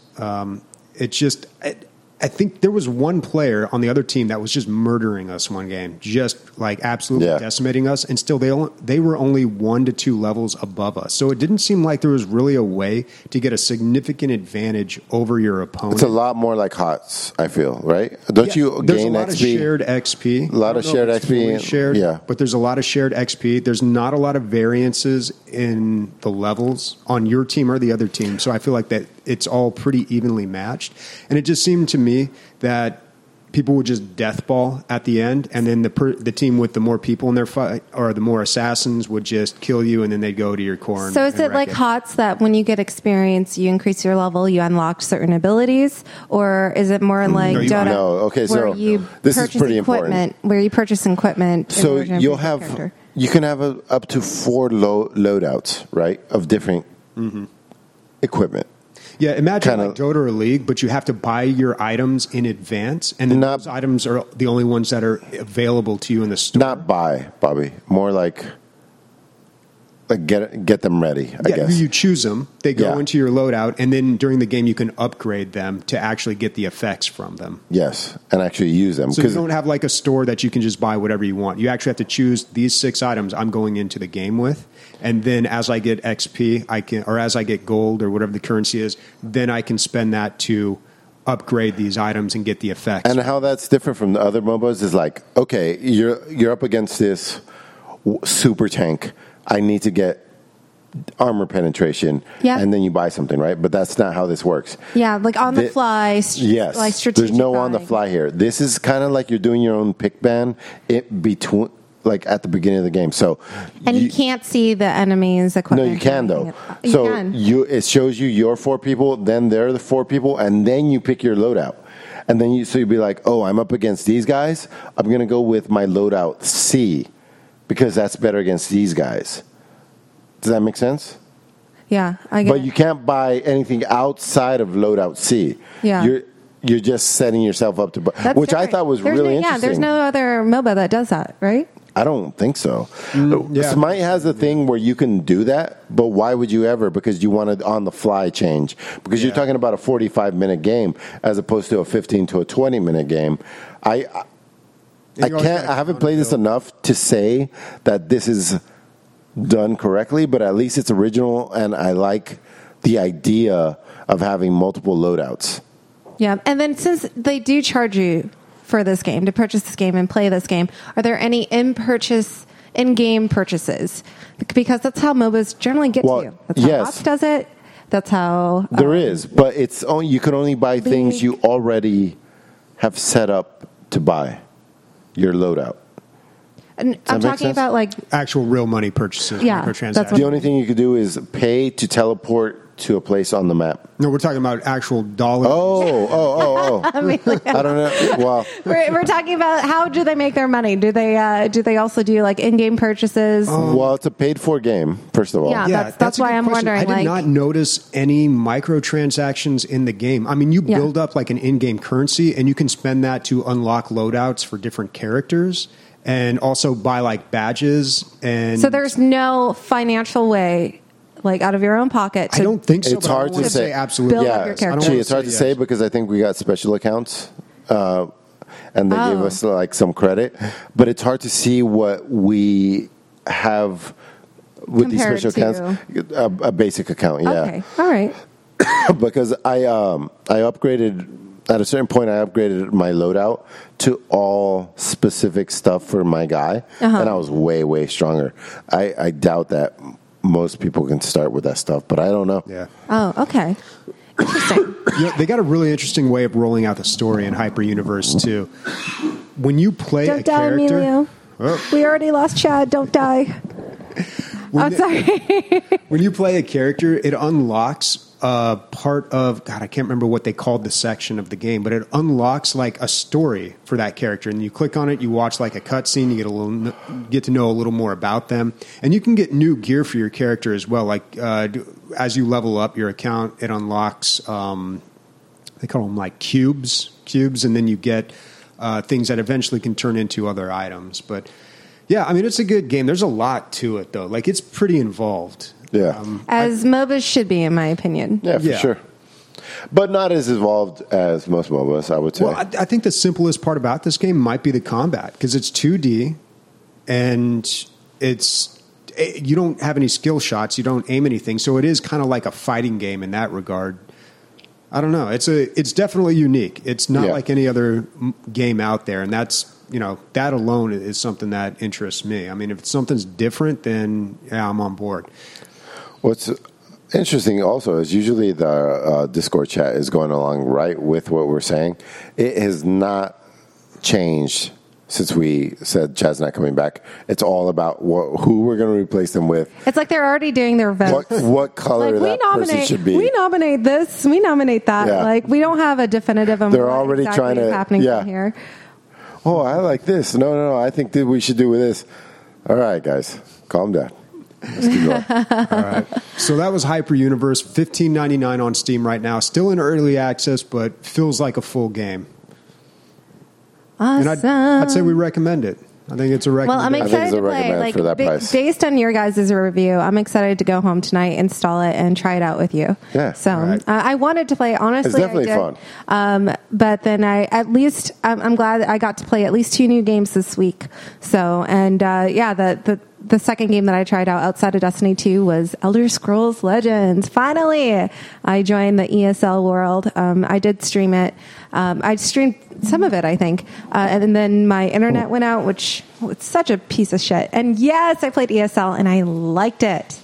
I think there was one player on the other team that was just murdering us one game, just like absolutely decimating us, and still they were only 1 to 2 levels above us. So it didn't seem like there was really a way to get a significant advantage over your opponent. It's a lot more like HOTS, I feel, right? Don't you gain XP? There's a lot of shared XP. A lot of shared XP. But there's a lot of shared XP. There's not a lot of variances in the levels on your team or the other team. So I feel like that it's all pretty evenly matched. And it just seemed to me that people would just death ball at the end, and then the team with the more people in their fight, or the more assassins, would just kill you, and then they'd go to your core. So is it like HOTS that when you get experience, you increase your level, you unlock certain abilities, or is it more like Dota? No, okay, so this is pretty important. Where you purchase equipment. So you can have up to 4 loadouts, right, of different equipment. Yeah, imagine like Dota or League, but you have to buy your items in advance, and then those items are the only ones that are available to you in the store. Not buy, Bobby. More like get them ready, I guess. You choose them. They go into your loadout, and then during the game you can upgrade them to actually get the effects from them. Yes, and actually use them. So you don't have like a store that you can just buy whatever you want. You actually have to choose these 6 items I'm going into the game with. And then as I get XP, or as I get gold or whatever the currency is, then I can spend that to upgrade these items and get the effects. And how that's different from the other MOBAs is like, okay, you're up against this super tank. I need to get armor penetration, and then you buy something, right? But that's not how this works. Yeah, like on the fly. Yes, like strategic there's no buying. on the fly here. This is kind of like you're doing your own pick ban between, like at the beginning of the game. So, and you can't see the enemy's equipment. No, you can though. You it shows you your 4 people, then they're the 4 people, and then you pick your loadout. And then you'd be like, oh, I'm up against these guys. I'm going to go with my loadout C because that's better against these guys. Does that make sense? Yeah, I get But you can't buy anything outside of loadout C. Yeah. You're just setting yourself up to buy, which I thought was really interesting. Yeah, there's no other MOBA that does that, right? I don't think so. Smite has a thing where you can do that, but why would you ever? Because you want to on-the-fly change. Because you're talking about a 45-minute game as opposed to a 15 to a 20-minute game. I haven't played this enough to say that this is done correctly, but at least it's original, and I like the idea of having multiple loadouts. Yeah, and then since they do charge you for this game, to purchase this game and play this game, are there any in-game purchases? Because that's how MOBAs generally get to you. That's how Box does it. That's how... There is, but you can only buy things you already have set up to buy your loadout. And I'm talking about like... actual real money purchases, microtransactions. The only thing you could do is pay to teleport to a place on the map. No, we're talking about actual dollars. Oh. I mean, I don't know. Well, we're talking about how do they make their money? Do they also do like in-game purchases? Well, it's a paid-for game, first of all. Yeah, that's why I'm wondering. I did not notice any microtransactions in the game. I mean, you build up like an in-game currency, and you can spend that to unlock loadouts for different characters, and also buy like badges. And so there's no financial way, like out of your own pocket. I don't think so. It's hard to say. Absolutely. Actually, it's hard to say because I think we got special accounts, and they gave us like some credit. But it's hard to see what we have with these special accounts. A basic account, yeah. Okay, all right. Because I upgraded. At a certain point, I upgraded my loadout to all specific stuff for my guy, and I was way, way stronger. I doubt that most people can start with that stuff, but I don't know. Yeah. Oh, okay. Interesting. They got a really interesting way of rolling out the story in Hyper Universe too. When you play Don't die, character, Emilio. We already lost Chad. Don't die. I'm sorry. When you play a character, it unlocks part of, God, I can't remember what they called the section of the game, but it unlocks like a story for that character. And you click on it, you watch like a cutscene, you get to know a little more about them. And you can get new gear for your character as well. Like as you level up your account, it unlocks, they call them like cubes, and then you get things that eventually can turn into other items. But yeah, I mean, it's a good game. There's a lot to it, though. Like, it's pretty involved. Yeah. As MOBAs should be, in my opinion. Yeah, for sure. But not as involved as most MOBAs, I would say. Well, I think the simplest part about this game might be the combat, because it's 2D, and you don't have any skill shots, you don't aim anything, so it is kind of like a fighting game in that regard. I don't know. It's definitely unique. It's not like any other game out there, and that's... that alone is something that interests me. I mean, if something's different, then I'm on board. What's interesting also is usually the Discord chat is going along right with what we're saying. It has not changed since we said Chad's not coming back. It's all about who we're going to replace them with. It's like they're already doing their votes. What color that person should be. We nominate this. We nominate that. Yeah. Like, we don't have a definitive on They're what already exactly trying to, is happening from here. Oh, I like this. No, I think that we should do with this. All right, guys, calm down. Let's keep going. All right. So that was Hyper Universe, $15.99 on Steam right now. Still in early access, but feels like a full game. Awesome. And I'd say we recommend it. I think it's a recommend. Well, I'm excited to play. Like, for that price. Based on your guys' review, I'm excited to go home tonight, install it, and try it out with you. Yeah. So I wanted to play. Honestly, it's definitely fun. But then I'm glad I got to play at least 2 new games this week. So the second game that I tried out outside of Destiny 2 was Elder Scrolls Legends. Finally, I joined the ESL world. I did stream it. I streamed some of it, I think. And then my internet went out, which was such a piece of shit. And yes, I played ESL and I liked it.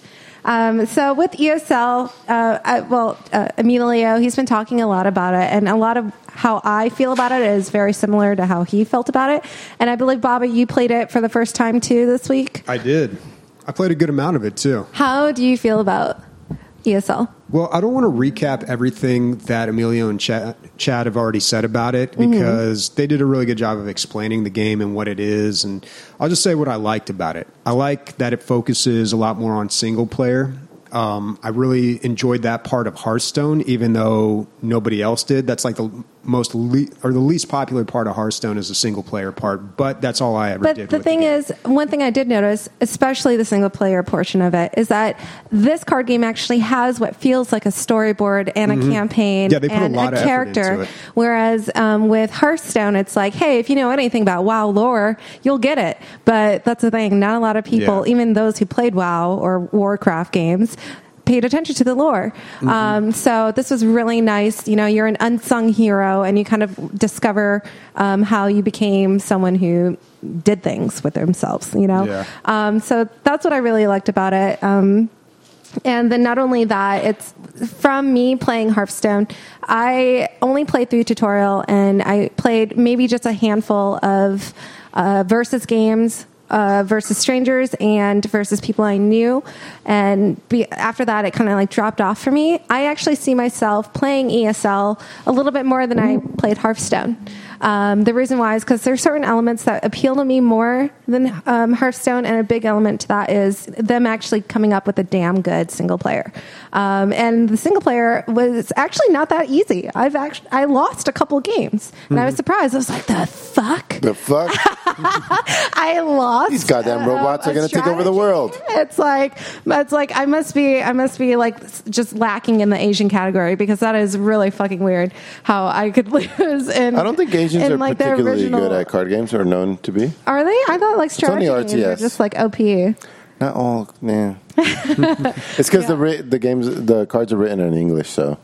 So with ESL, Emilio, he's been talking a lot about it, and a lot of how I feel about it is very similar to how he felt about it. And I believe, Bobby, you played it for the first time too this week. I did. I played a good amount of it too. How do you feel about ESL? Well, I don't want to recap everything that Emilio and Chad have already said about it, because they did a really good job of explaining the game and what it is. And I'll just say what I liked about it. I like that it focuses a lot more on single player. I really enjoyed that part of Hearthstone, even though nobody else did. That's like the least popular part of Hearthstone is the single player part, but that's all I ever did. But the thing is, one thing I did notice, especially the single player portion of it, is that this card game actually has what feels like a storyboard and a campaign they put and a lot of character. effort into it. Whereas with Hearthstone, it's like, hey, if you know anything about WoW lore, you'll get it. But that's the thing, not a lot of people, even those who played WoW or Warcraft games, paid attention to the lore. So this was really nice. You know, you're an unsung hero, and you kind of discover how you became someone who did things with themselves, you know? Yeah. So that's what I really liked about it. And then not only that, it's from me playing Hearthstone. I only played through tutorial, and I played maybe just a handful of versus games, versus strangers and versus people I knew. And after that, it kind of like dropped off for me. I actually see myself playing ESL a little bit more than I played Hearthstone. The reason why is because there's certain elements that appeal to me more than Hearthstone, and a big element to that is them actually coming up with a damn good single player. And the single player was actually not that easy. I lost a couple games, and I was surprised. I was like, the fuck? The fuck? I lost. These goddamn robots are going to take over the world. It's like I must be like just lacking in the Asian category, because that is really fucking weird how I could lose. And I don't think Asians are like particularly good at card games, or known to be. Are they? I thought like strategy games are just like OP. Not all. Nah. It's because the cards are written in English, so.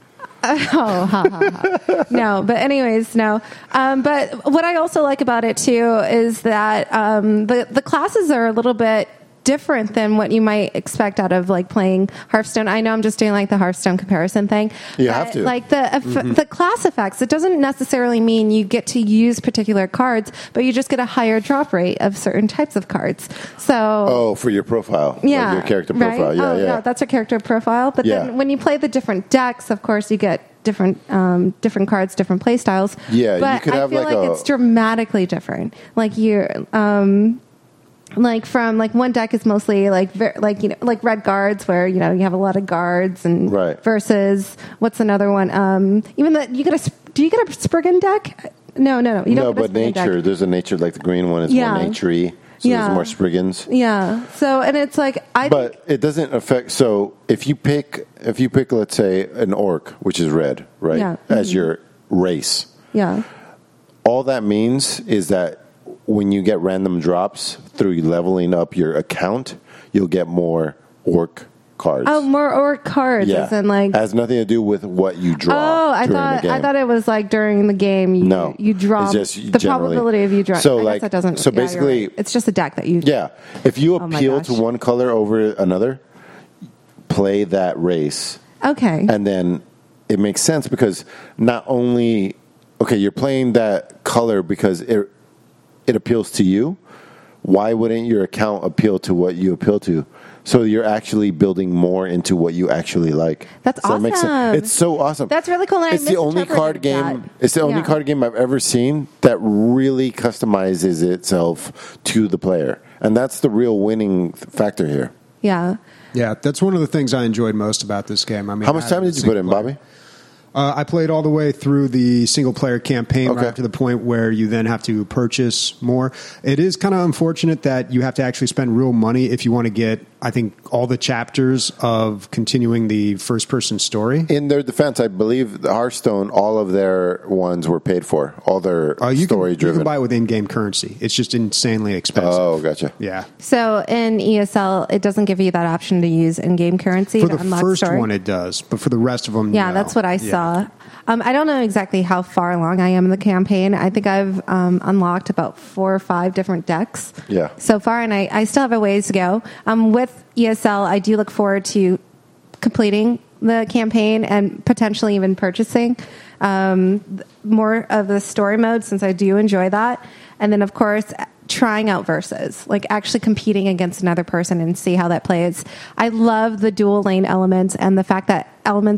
No, but anyways, no. But what I also like about it too is that the classes are a little bit different than what you might expect out of like playing Hearthstone. I know I'm just doing like the Hearthstone comparison thing. You have to. Like the class effects, it doesn't necessarily mean you get to use particular cards, but you just get a higher drop rate of certain types of cards. So for your profile. Yeah. Like your character profile. Right? Yeah, yeah. No, that's a character profile. But then when you play the different decks, of course, you get different cards, different play styles. Yeah, but you could have I feel like it's dramatically different. Like you're like from like one deck is mostly like like red guards, where you have a lot of guards, and versus what's another one? Even that do you get a Spriggan deck? No, you don't. No, but nature. Deck. There's a nature, like the green one is more naturey. So there's more Spriggans. Yeah. So, and it's like But it doesn't affect. So if you pick, let's say an orc, which is red, right, as your race. Yeah. All that means is that when you get random drops through leveling up your account, you'll get more orc cards. Oh, more orc cards. Yeah. As in like, it has nothing to do with what you draw. Oh, I thought it was like during the game. You draw. It's just the probability of you drawing. So I guess that doesn't. So basically, right. It's just a deck that you. Yeah, if you appeal to one color over another, play that race. Okay. And then it makes sense, because not only you're playing that color because it appeals to you. Why wouldn't your account appeal to what you appeal to? So you're actually building more into what you actually like. That's awesome. That makes sense. It's so awesome. That's really cool. And it's the only card game. It's the only card game I've ever seen that really customizes itself to the player, and that's the real winning factor here. Yeah. Yeah, that's one of the things I enjoyed most about this game. I mean, how much time did you put in, Bobby? I played all the way through the single-player campaign, right up to the point where you then have to purchase more. It is kind of unfortunate that you have to actually spend real money if you want to get, I think, all the chapters of continuing the first-person story. In their defense, I believe the Hearthstone, all of their ones were paid for. All their story-driven. You can buy it with in-game currency. It's just insanely expensive. Oh, gotcha. Yeah. So in ESL, it doesn't give you that option to use in-game currency for to the unlock first story? one, it does, but for the rest of them, yeah, no. That's what I saw. I don't know exactly how far along I am in the campaign. I think I've unlocked about 4 or 5 different decks so far, and I still have a ways to go. With ESL, I do look forward to completing the campaign and potentially even purchasing more of the story mode, since I do enjoy that. And then, of course, trying out versus, like actually competing against another person and see how that plays. I love the dual lane elements and the fact that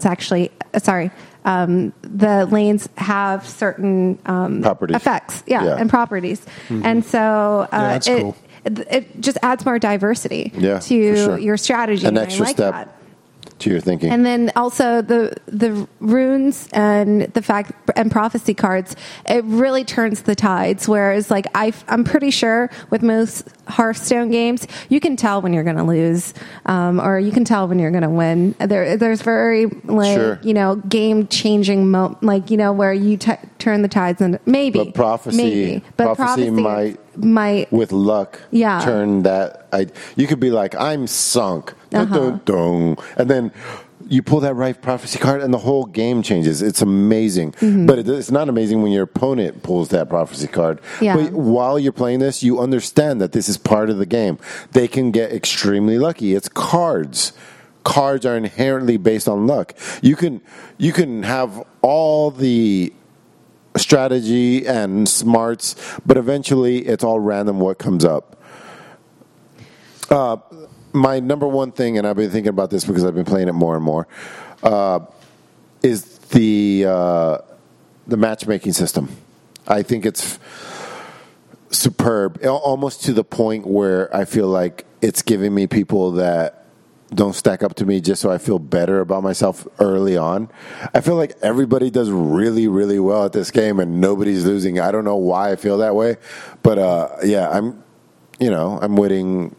the lanes have certain properties. Effects, and properties. Mm-hmm. And so that's cool. It just adds more diversity to your strategy. An extra step. That. To your thinking. And then also the runes and the fact and prophecy cards, it really turns the tides. Whereas like I'm pretty sure with most Hearthstone games, you can tell when you're going to lose, or you can tell when you're going to win. There's very game changing where you turn the tides, and maybe prophecy might with luck turn that. You could be like, I'm sunk. Dun, dun, dun. And then you pull that right prophecy card and the whole game changes. It's amazing. Mm-hmm. But it's not amazing when your opponent pulls that prophecy card. Yeah. But while you're playing this, you understand that this is part of the game. They can get extremely lucky. It's cards. Cards are inherently based on luck. You can have all the strategy and smarts, but eventually it's all random what comes up. My number one thing, and I've been thinking about this because I've been playing it more and more, is the matchmaking system. I think it's superb, almost to the point where I feel like it's giving me people that don't stack up to me just so I feel better about myself early on. I feel like everybody does really, really well at this game and nobody's losing. I don't know why I feel that way, but I'm winning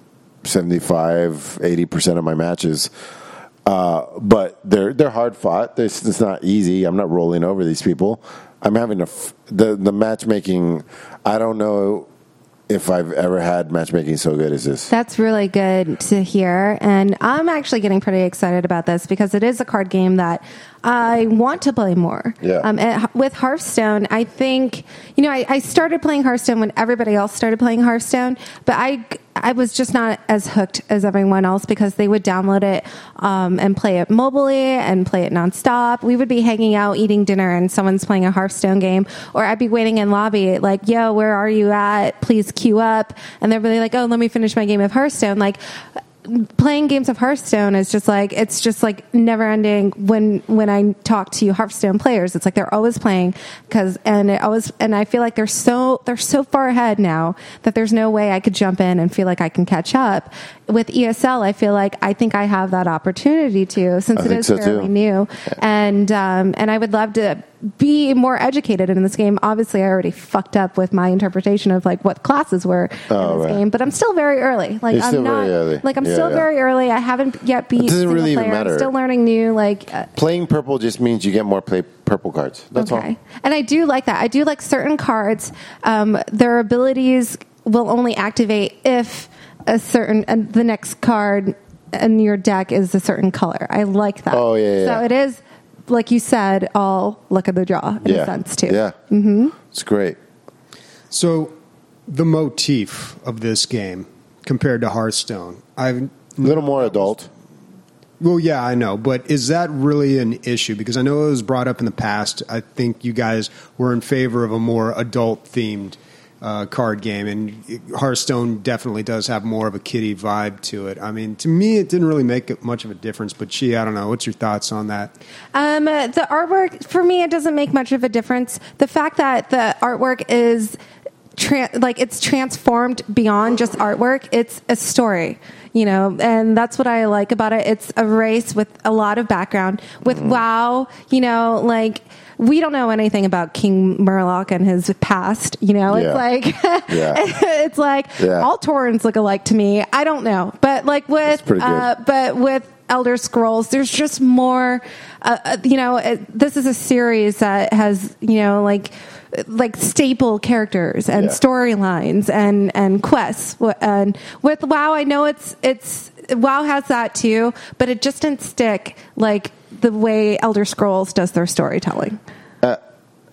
75-80% of my matches, but they're hard fought. It's not easy. I'm not rolling over these people. I'm having the matchmaking. I don't know if I've ever had matchmaking so good as this. That's really good to hear, and I'm actually getting pretty excited about this because it is a card game that I want to play more. Yeah. With Hearthstone, I think, I started playing Hearthstone when everybody else started playing Hearthstone, but I was just not as hooked as everyone else because they would download it and play it mobily and play it nonstop. We would be hanging out, eating dinner, and someone's playing a Hearthstone game, or I'd be waiting in lobby like, yo, where are you at? Please queue up. And they're really like, oh, let me finish my game of Hearthstone. Like, playing games of Hearthstone is just like never ending. When I talk to Hearthstone players, it's like they're always playing and I feel like they're so far ahead now that there's no way I could jump in and feel like I can catch up. With ESL, I think I have that opportunity to, since it is fairly new, and I would love to be more educated in this game. Obviously, I already fucked up with my interpretation of like what classes were in this game, but I'm still very early. Like I'm still very early. I haven't yet beat. It doesn't really even matter. I'm still learning new. Playing purple just means you get more purple cards. That's all. And I do like that. I do like certain cards. Their abilities will only activate if the next card in your deck is a certain color. I like that. Oh yeah. So it is, like you said, all luck of the draw in a sense too. Yeah. Mm-hmm. It's great. So the motif of this game compared to Hearthstone, a little more adult. Well, yeah, I know, but is that really an issue? Because I know it was brought up in the past. I think you guys were in favor of a more adult-themed card game, and Hearthstone definitely does have more of a kiddie vibe to it. I mean, to me, it didn't really make much of a difference, but I don't know. What's your thoughts on that? The artwork, for me, it doesn't make much of a difference. The fact that the artwork is it's transformed beyond just artwork. It's a story, and that's what I like about it. It's a race with a lot of background. With WoW, we don't know anything about King Murloc and his past. It's like all Taurens look alike to me. I don't know, but with Elder Scrolls, there's just more. This is a series that has staple characters and storylines and quests. And with WoW, I know it's WoW has that too, but it just didn't stick like the way Elder Scrolls does their storytelling.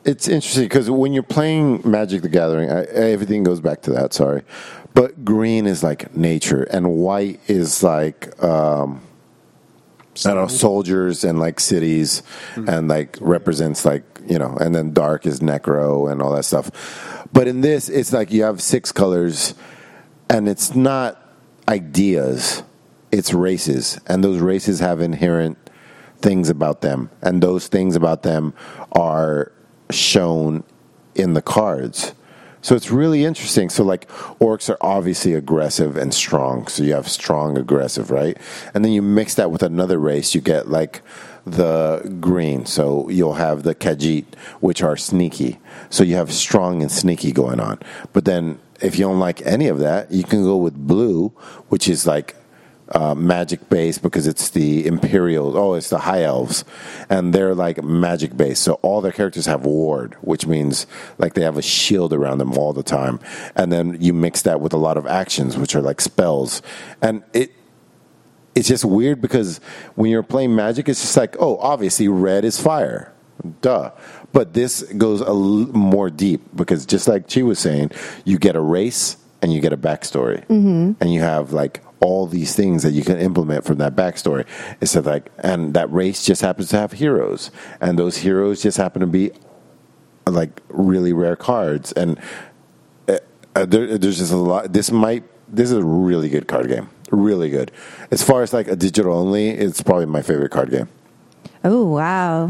it's interesting because when you're playing Magic the Gathering, everything goes back to that, sorry. But green is like nature, and white is like, I don't know, soldiers and like cities, and like represents like, you know, and then dark is necro and all that stuff. But in this, it's like you have 6 colors, and it's not ideas, it's races. And those races have inherent things about them, and those things about them are shown in the cards. So it's really interesting. So like orcs are obviously aggressive and strong. So you have strong, aggressive, right? And then you mix that with another race, you get like the green. So you'll have the Khajiit, which are sneaky. So you have strong and sneaky going on. But then if you don't like any of that, you can go with blue, which is like magic based because it's the Imperials. Oh, it's the High Elves, and they're like magic based. So all their characters have ward, which means like they have a shield around them all the time. And then you mix that with a lot of actions, which are like spells, and it's just weird because when you're playing Magic, it's just like, oh, obviously red is fire, duh. But this goes more deep because just like Chi was saying, you get a race and you get a backstory, and you have like all these things that you can implement from that backstory. It's like, and that race just happens to have heroes, and those heroes just happen to be like really rare cards, and there's just a lot. This is a really good card game, really good. As far as like a digital only, it's probably my favorite card game. Oh wow.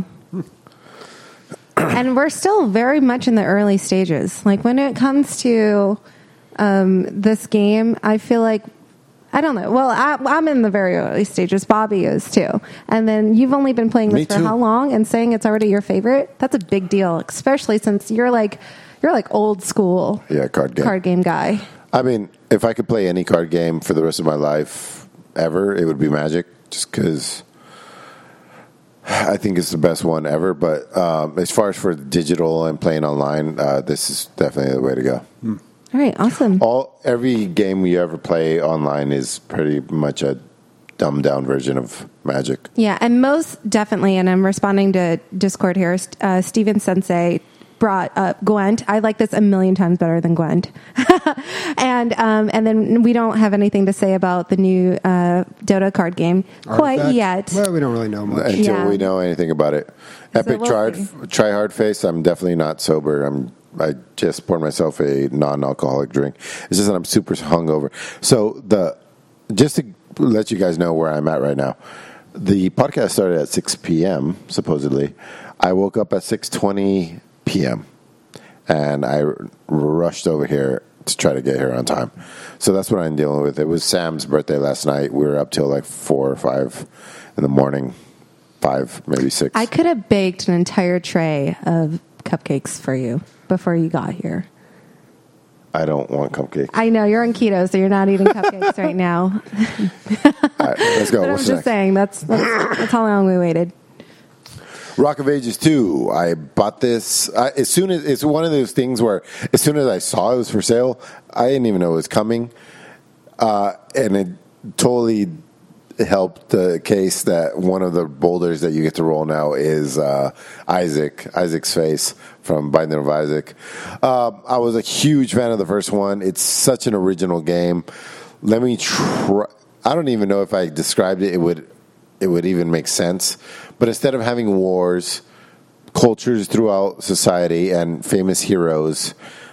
And we're still very much in the early stages. Like when it comes to this game, I feel like, I don't know. Well, I'm in the very early stages. Bobby is too. And then you've only been playing this for how long? And saying it's already your favorite? That's a big deal, especially since you're like old school card game guy. I mean, if I could play any card game for the rest of my life ever, it would be Magic, just because I think it's the best one ever. But as far as for digital and playing online, this is definitely the way to go. All right, awesome. Every game you ever play online is pretty much a dumbed down version of Magic. Yeah, and most definitely, and I'm responding to Discord here, Steven Sensei brought up Gwent. I like this a million times better than Gwent. and then we don't have anything to say about the new Dota card game quite yet. Well, we don't really know much. Until we know anything about it. So Epic try hard face, I'm definitely not sober. I just poured myself a non-alcoholic drink. It's just that I'm super hungover. So just to let you guys know where I'm at right now, the podcast started at 6 p.m., supposedly. I woke up at 6:20 p.m., and I rushed over here to try to get here on time. So that's what I'm dealing with. It was Sam's birthday last night. We were up till like 4 or 5 in the morning. 5, maybe 6. I could have baked an entire tray of cupcakes for you before you got here. I don't want cupcakes. I know you're on keto, so you're not eating cupcakes right now. All right, let's go. But I'm just saying that's how long we waited. Rock of Ages 2. I bought this it's one of those things where as soon as I saw it was for sale, I didn't even know it was coming, and it totally helped the case that one of the boulders that you get to roll now is Isaac's face from Binding of Isaac. I was a huge fan of the first one. It's such an original game. Let me try. I don't even know if I described it, it would even make sense. But instead of having wars, cultures throughout society, and famous heroes,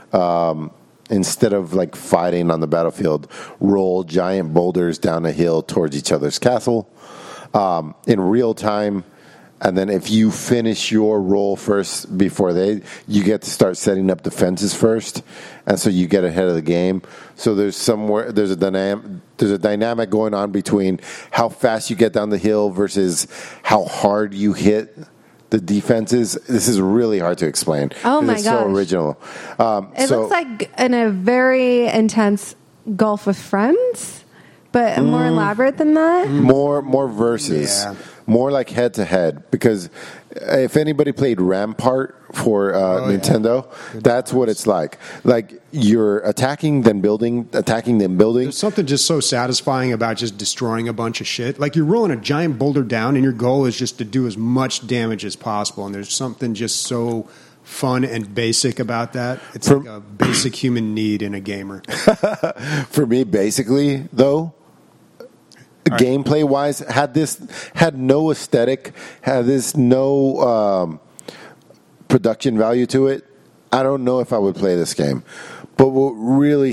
instead of like fighting on the battlefield, roll giant boulders down a hill towards each other's castle in real time. And then if you finish your roll first before you get to start setting up defenses first, and so you get ahead of the game. So there's a dynamic going on between how fast you get down the hill versus how hard you hit the defenses. This is really hard to explain. Oh my gosh. It's so original. It looks like in a very intense Golf with Friends, but more elaborate than that. More verses. Yeah. More like head to head, because if anybody played Rampart for Nintendo, that's what it's like. Like you're attacking, then building, attacking, then building. There's something just so satisfying about just destroying a bunch of shit. Like you're rolling a giant boulder down, and your goal is just to do as much damage as possible. And there's something just so fun and basic about that. It's like a basic human need in a gamer. For me, basically, though, gameplay wise, had no aesthetic, had this no production value to it. I don't know if I would play this game. But what really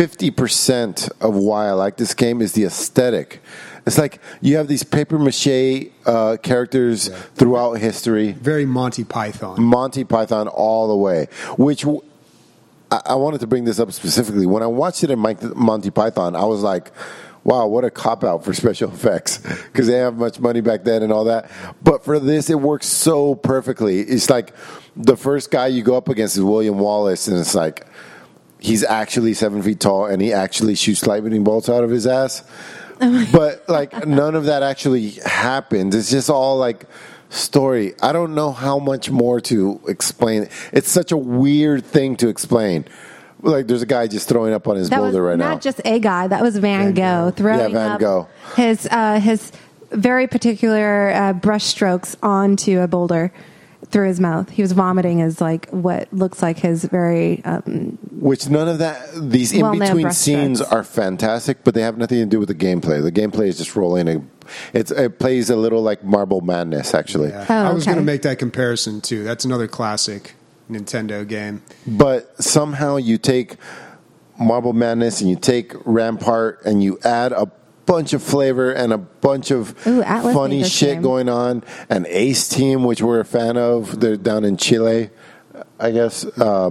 50% of why I like this game is the aesthetic. It's like you have these paper mache characters throughout history. Very Monty Python. Monty Python all the way. Which I wanted to bring this up specifically. When I watched it in Monty Python, I was like, wow, what a cop-out for special effects. Because they have much money back then and all that. But for this, it works so perfectly. It's like the first guy you go up against is William Wallace, and it's like he's actually 7 feet tall, and he actually shoots lightning bolts out of his ass. But like none of that actually happened. It's just all like story. I don't know how much more to explain. It's such a weird thing to explain. Like there's a guy just throwing up on his boulder right now. Not just a guy. That was Van Gogh throwing Van Gogh. His very particular brush strokes onto a boulder through his mouth. He was vomiting as like what looks like his very which none of that. These in between scenes are fantastic, but they have nothing to do with the gameplay. The gameplay is just rolling. It plays a little like Marble Madness, actually. Yeah. I was going to make that comparison too. That's another classic Nintendo game. But somehow you take Marble Madness and you take Rampart and you add a bunch of flavor and a bunch of funny shit going on. And Ace Team, which we're a fan of, they're down in Chile, I guess.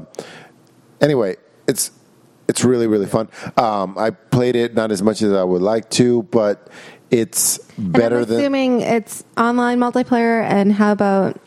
Anyway, it's really, really fun. I played it not as much as I would like to, but it's better than... assuming it's online multiplayer, and how about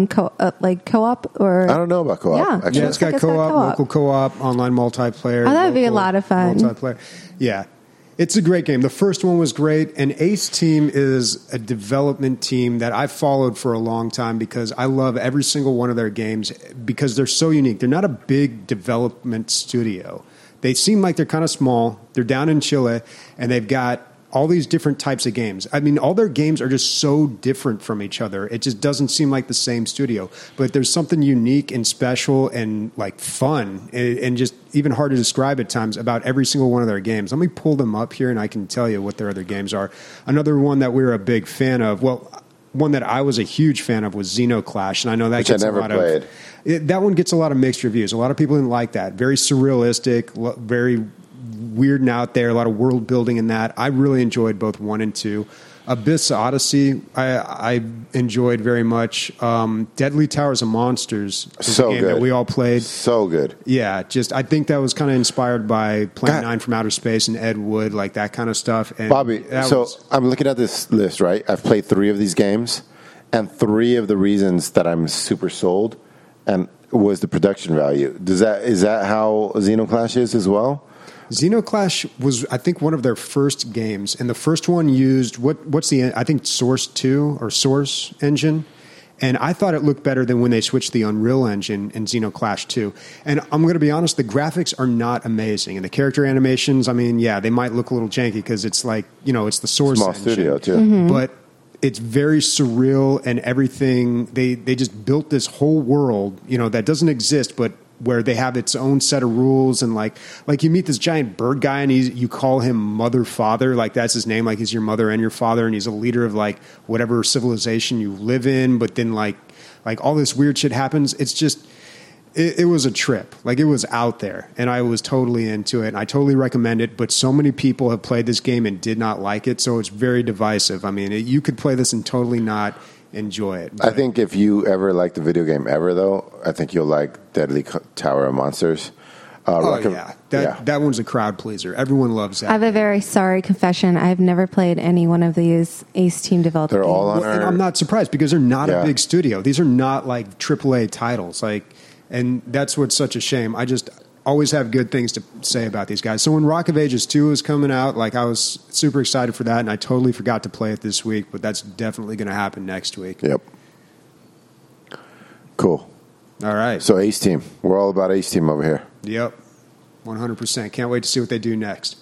co-op? Or I don't know about co-op. Yeah, actually. It's got co-op, local co-op, online multiplayer. Oh, that would be a lot of fun. Multiplayer. Yeah. It's a great game. The first one was great, and Ace Team is a development team that I've followed for a long time because I love every single one of their games because they're so unique. They're not a big development studio. They seem like they're kind of small. They're down in Chile, and they've got all these different types of games. I mean, all their games are just so different from each other. It just doesn't seem like the same studio. But there's something unique and special and like fun and just even hard to describe at times about every single one of their games. Let me pull them up here and I can tell you what their other games are. Another one that we were a big fan of, one that I was a huge fan of was Xenoclash, and I know that gets a lot of... That one gets a lot of mixed reviews. A lot of people didn't like that. Very surrealistic, very weird and out there, a lot of world building in that. I really enjoyed both 1 and 2. Abyss Odyssey, I enjoyed very much. Deadly Towers of Monsters is a game that we all played. So good. Yeah, I think that was kind of inspired by Plan 9 from Outer Space and Ed Wood, like that kind of stuff. And Bobby, I'm looking at this list, right? I've played 3 of these games, and 3 of the reasons that I'm super sold and was the production value. Is that how Xenoclash is as well? Xenoclash was, I think, one of their first games, and the first one used I think Source 2 or Source Engine, and I thought it looked better than when they switched the Unreal Engine in Xenoclash 2. And I'm going to be honest, the graphics are not amazing, and the character animations, I mean, yeah, they might look a little janky because it's like, it's the Source Small engine. Studio too, but it's very surreal and everything. They just built this whole world, that doesn't exist, but where they have its own set of rules, and like you meet this giant bird guy and you call him Mother Father, like that's his name, like he's your mother and your father, and he's a leader of like whatever civilization you live in. But then like all this weird shit happens. It's just it was a trip. Like it was out there, and I was totally into it. And I totally recommend it. But so many people have played this game and did not like it, so it's very divisive. I mean, you could play this and totally not enjoy it. I think if you ever like the video game ever, though, I think you'll like Deadly Tower of Monsters. That one's a crowd pleaser. Everyone loves that. I have a very sorry confession. I've never played any one of these Ace Team developed games. All on and I'm not surprised because they're not a big studio. These are not like AAA titles. And that's what's such a shame. I just always have good things to say about these guys. So when Rock of Ages 2 was coming out, I was super excited for that, and I totally forgot to play it this week, but that's definitely going to happen next week. Yep. Cool. All right. So Ace Team. We're all about Ace Team over here. Yep. 100%. Can't wait to see what they do next.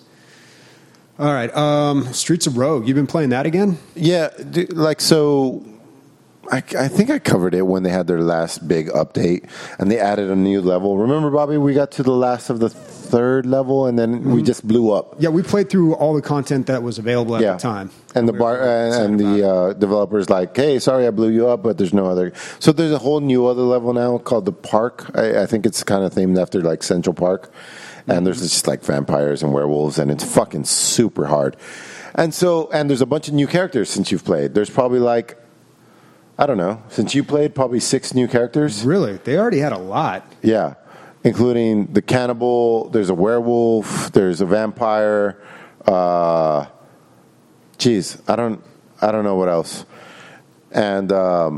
All right. Streets of Rogue. You've been playing that again? Yeah. So I think I covered it when they had their last big update and they added a new level. Remember, Bobby, we got to the last of the third level and then we just blew up. Yeah, we played through all the content that was available at the time. And the developer's like, hey, sorry I blew you up, but there's no other. So there's a whole new other level now called the Park. I think it's kind of themed after like Central Park. And there's just like vampires and werewolves and it's fucking super hard. And there's a bunch of new characters since you've played. There's probably like, I don't know, since you played, probably 6 new characters. Really? They already had a lot. Yeah, including the cannibal, there's a werewolf, there's a vampire. I don't know what else. And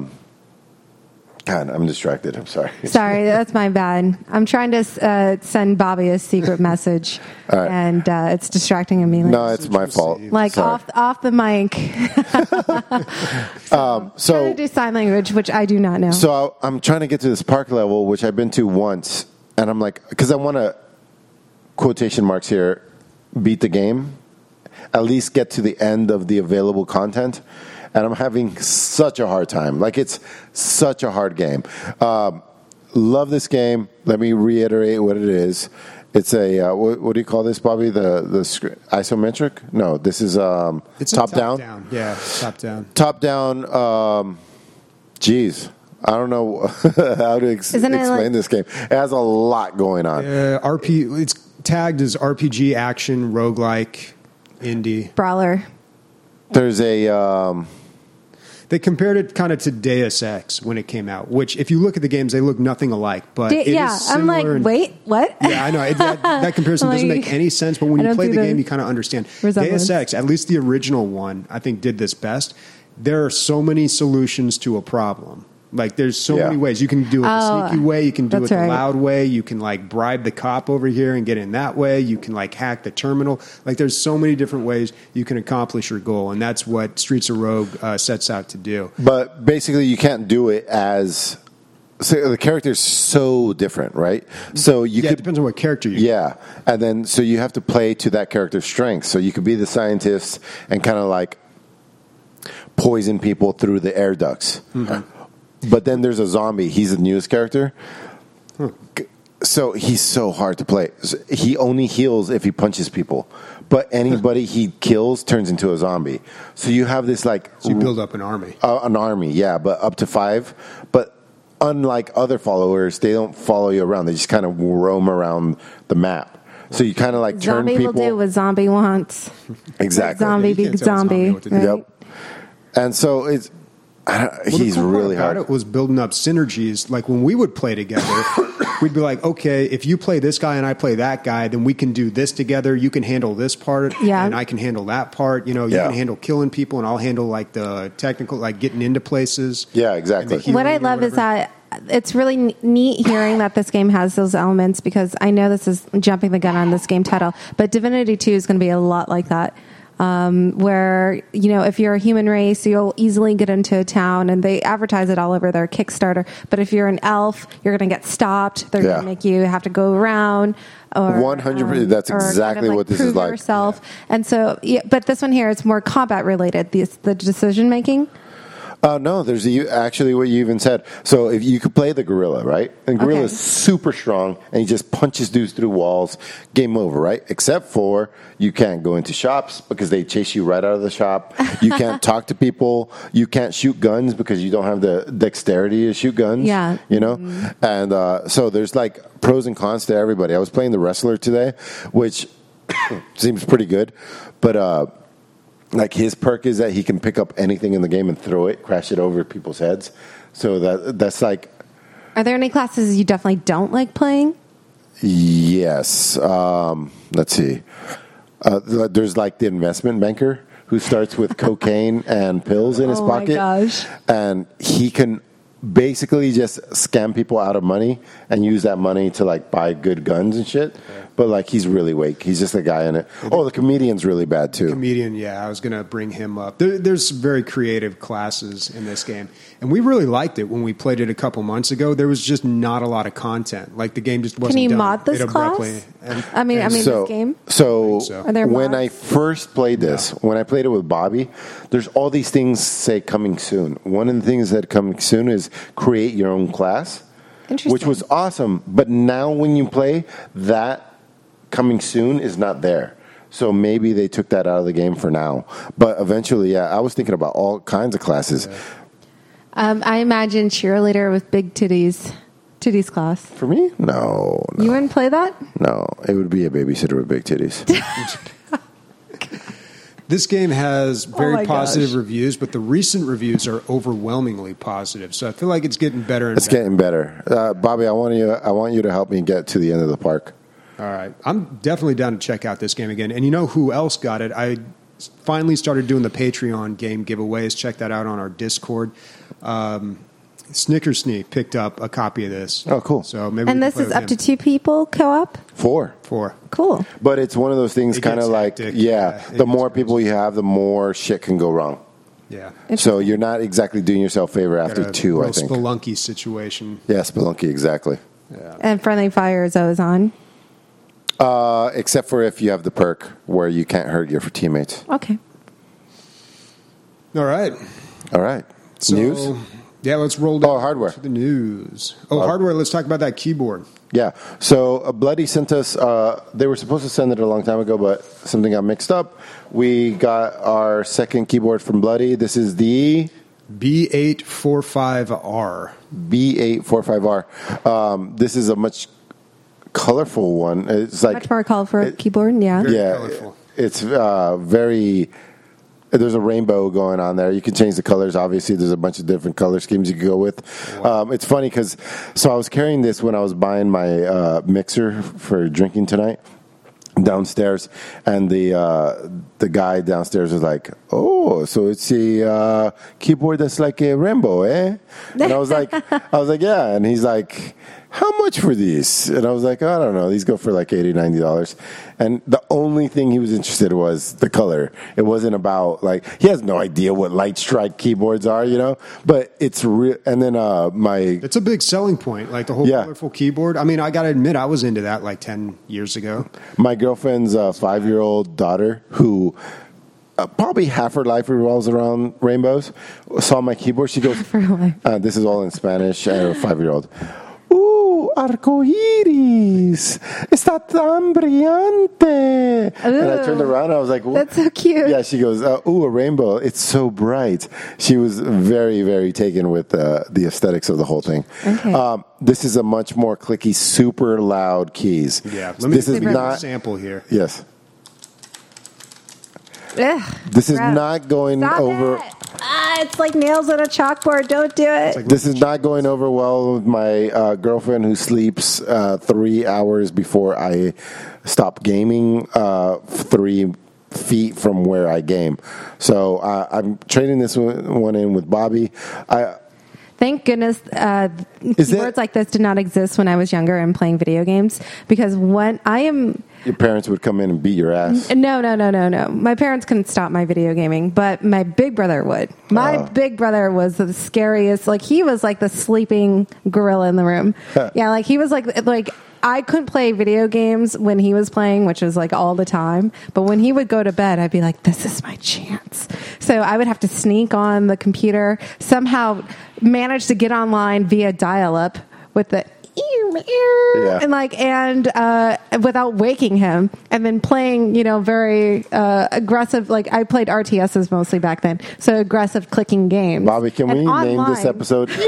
God, I'm distracted. I'm sorry. Sorry, that's my bad. I'm trying to send Bobby a secret message, right. And it's distracting him. No, it's my fault. Like sorry. off the mic. so trying to do sign language, which I do not know. So I'm trying to get to this park level, which I've been to once, and I'm like, because I want to, quotation marks here, beat the game, at least get to the end of the available content. And I'm having such a hard time. Like, it's such a hard game. Love this game. Let me reiterate what it is. It's a, what do you call this, Bobby? The isometric? No, this is it's top-down. Yeah, top-down. Top-down, geez. I don't know how to explain this game. It has a lot going on. It's tagged as RPG, action, roguelike, indie. Brawler. There's a... They compared it kind of to Deus Ex when it came out, which if you look at the games, they look nothing alike. But it is I'm like, wait, what? Yeah, I know. That comparison doesn't make any sense, but when you play the game, you kind of understand. Deus Ex, at least the original one, I think did this best. There are so many solutions to a problem. Like, there's so many ways. You can do it the sneaky way. You can do it the loud way. You can, like, bribe the cop over here and get in that way. You can, like, hack the terminal. Like, there's so many different ways you can accomplish your goal, and that's what Streets of Rogue sets out to do. But basically, you can't do it as... So the character's so different, right? So it depends on what character you Yeah, and then, so you have to play to that character's strength. So you could be the scientist and kind of, like, poison people through the air ducts. Mm-hmm. But then there's a zombie. He's the newest character. So he's so hard to play. He only heals if he punches people. But anybody he kills turns into a zombie. So you have this like... So you build up an army. An army, yeah, but up to 5. But unlike other followers, they don't follow you around. They just kind of roam around the map. So you kind of like turn people... Zombie will do what zombie wants. Exactly. Zombie be zombie. Right? Yep. And so it's... he's really hard. It was building up synergies. Like when we would play together, we'd be like, okay, if you play this guy and I play that guy, then we can do this together. You can handle this part, and I can handle that part. You know, you can handle killing people, and I'll handle like the technical, like getting into places. Yeah, exactly. What I love is that it's really neat hearing that this game has those elements, because I know this is jumping the gun on this game title, but Divinity 2 is going to be a lot like that. Where, you know, if you're a human race, you'll easily get into a town, and they advertise it all over their Kickstarter. But if you're an elf, you're going to get stopped. They're going to make you have to go around. 100%. That's exactly what this is like. Yourself. And so, but this one here, it's more combat related. The decision making. No, there's actually what you even said. So if you could play the gorilla, right? And gorilla is super strong, and he just punches dudes through walls. Game over, right? Except for you can't go into shops because they chase you right out of the shop. You can't talk to people. You can't shoot guns because you don't have the dexterity to shoot guns. Yeah. You know? Mm-hmm. And so there's like pros and cons to everybody. I was playing the wrestler today, which seems pretty good. But like his perk is that he can pick up anything in the game and throw it, crash it over people's heads. So that's like... Are there any classes you definitely don't like playing? Yes. Let's see. There's like the investment banker who starts with cocaine and pills in his pocket. Oh my gosh. And he can basically just scam people out of money and use that money to like buy good guns and shit. but like he's really weak. He's just a guy in it. Oh, the comedian's really bad too. Comedian, yeah, I was going to bring him up. There's very creative classes in this game, and we really liked it when we played it a couple months ago. There was just not a lot of content. Like the game just wasn't. Can you done. mod this class? This game. So Are there when mods? I first played this, when I played it with Bobby, there's all these things say coming soon. One of the things that coming soon is create your own class, which was awesome. But now when you play, that coming soon is not there. So maybe they took that out of the game for now. But eventually, yeah, I was thinking about all kinds of classes. Yeah. I imagine cheerleader with big titties. Titties class. For me? No. You wouldn't play that? No. It would be a babysitter with big titties. This game has very positive gosh. reviews, but the recent reviews are overwhelmingly positive. So I feel like it's getting better and It's getting better. Bobby, I want you to help me get to the end of the park. All right. I'm definitely down to check out this game again. And you know who else got it? I finally started doing the Patreon game giveaways. Check that out on our Discord. Snickersnee picked up a copy of this. Oh, cool. So maybe And we can this play is with up him. to 2 people co-op? 4. Cool. But it's one of those things It kind of gets like, hectic. yeah, Yeah, it the gets more people you have, the more shit can go wrong. Yeah. So you're not exactly doing yourself a favor after Got a 2, I real think. Spelunky situation. Yeah, Spelunky, exactly. And friendly fire is always on. Except for if you have the perk where you can't hurt your teammates. Okay. All right. All right. So, News? Yeah, let's roll down hardware. to the news. Hardware. Let's talk about that keyboard. Yeah. So Bloody sent us, they were supposed to send it a long time ago, but something got mixed up. We got our second keyboard from Bloody. This is the B845R. B845R. This is a much colorful one. It's like Much more colorful keyboard, yeah. Very yeah, colorful. it's very. There's a rainbow going on there. You can change the colors. Obviously, there's a bunch of different color schemes you can go with. Wow. It's funny because I was carrying this when I was buying my mixer for drinking tonight downstairs, and the guy downstairs was like, "Oh, so it's a keyboard that's like a rainbow, eh?" And I was like, "Yeah," and he's like, "How much for these?" And I was like, "I don't know. These go for like $80, $90. And the only thing he was interested in was the color. It wasn't about like, he has no idea what light strike keyboards are, you know, but it's real. And then It's a big selling point, like the whole colorful keyboard. I mean, I got to admit, I was into that like 10 years ago. My girlfriend's 5-year-old daughter, who probably half her life revolves around rainbows, saw my keyboard. She goes, this is all in Spanish, her 5-year-old. Arcoiris, está tan brillante. And I turned around and I was like, what? That's so cute. Yeah, she goes, a rainbow. It's so bright. She was very, very taken with the aesthetics of the whole thing. Okay. This is a much more clicky, super loud keys. Yeah, let me this is not a sample here. Yes. Ugh, This is gross. not going Stop over. it. It's like nails on a chalkboard. Don't do it. This is not going over well with my girlfriend who sleeps 3 hours before I stop gaming 3 feet from where I game. So I'm trading this one in with Bobby. Thank goodness keyboards like this did not exist when I was younger and playing video games, because when I am... Your parents would come in and beat your ass. No. My parents couldn't stop my video gaming, but my big brother would. My big brother was the scariest. Like, he was like the sleeping gorilla in the room. Yeah, like he was like I couldn't play video games when he was playing, which was like all the time. But when he would go to bed, I'd be like, this is my chance. So I would have to sneak on the computer, somehow manage to get online via dial-up with the and without waking him, and then playing, very aggressive. Like, I played RTSs mostly back then, so aggressive clicking games. Bobby, can we name this episode? No.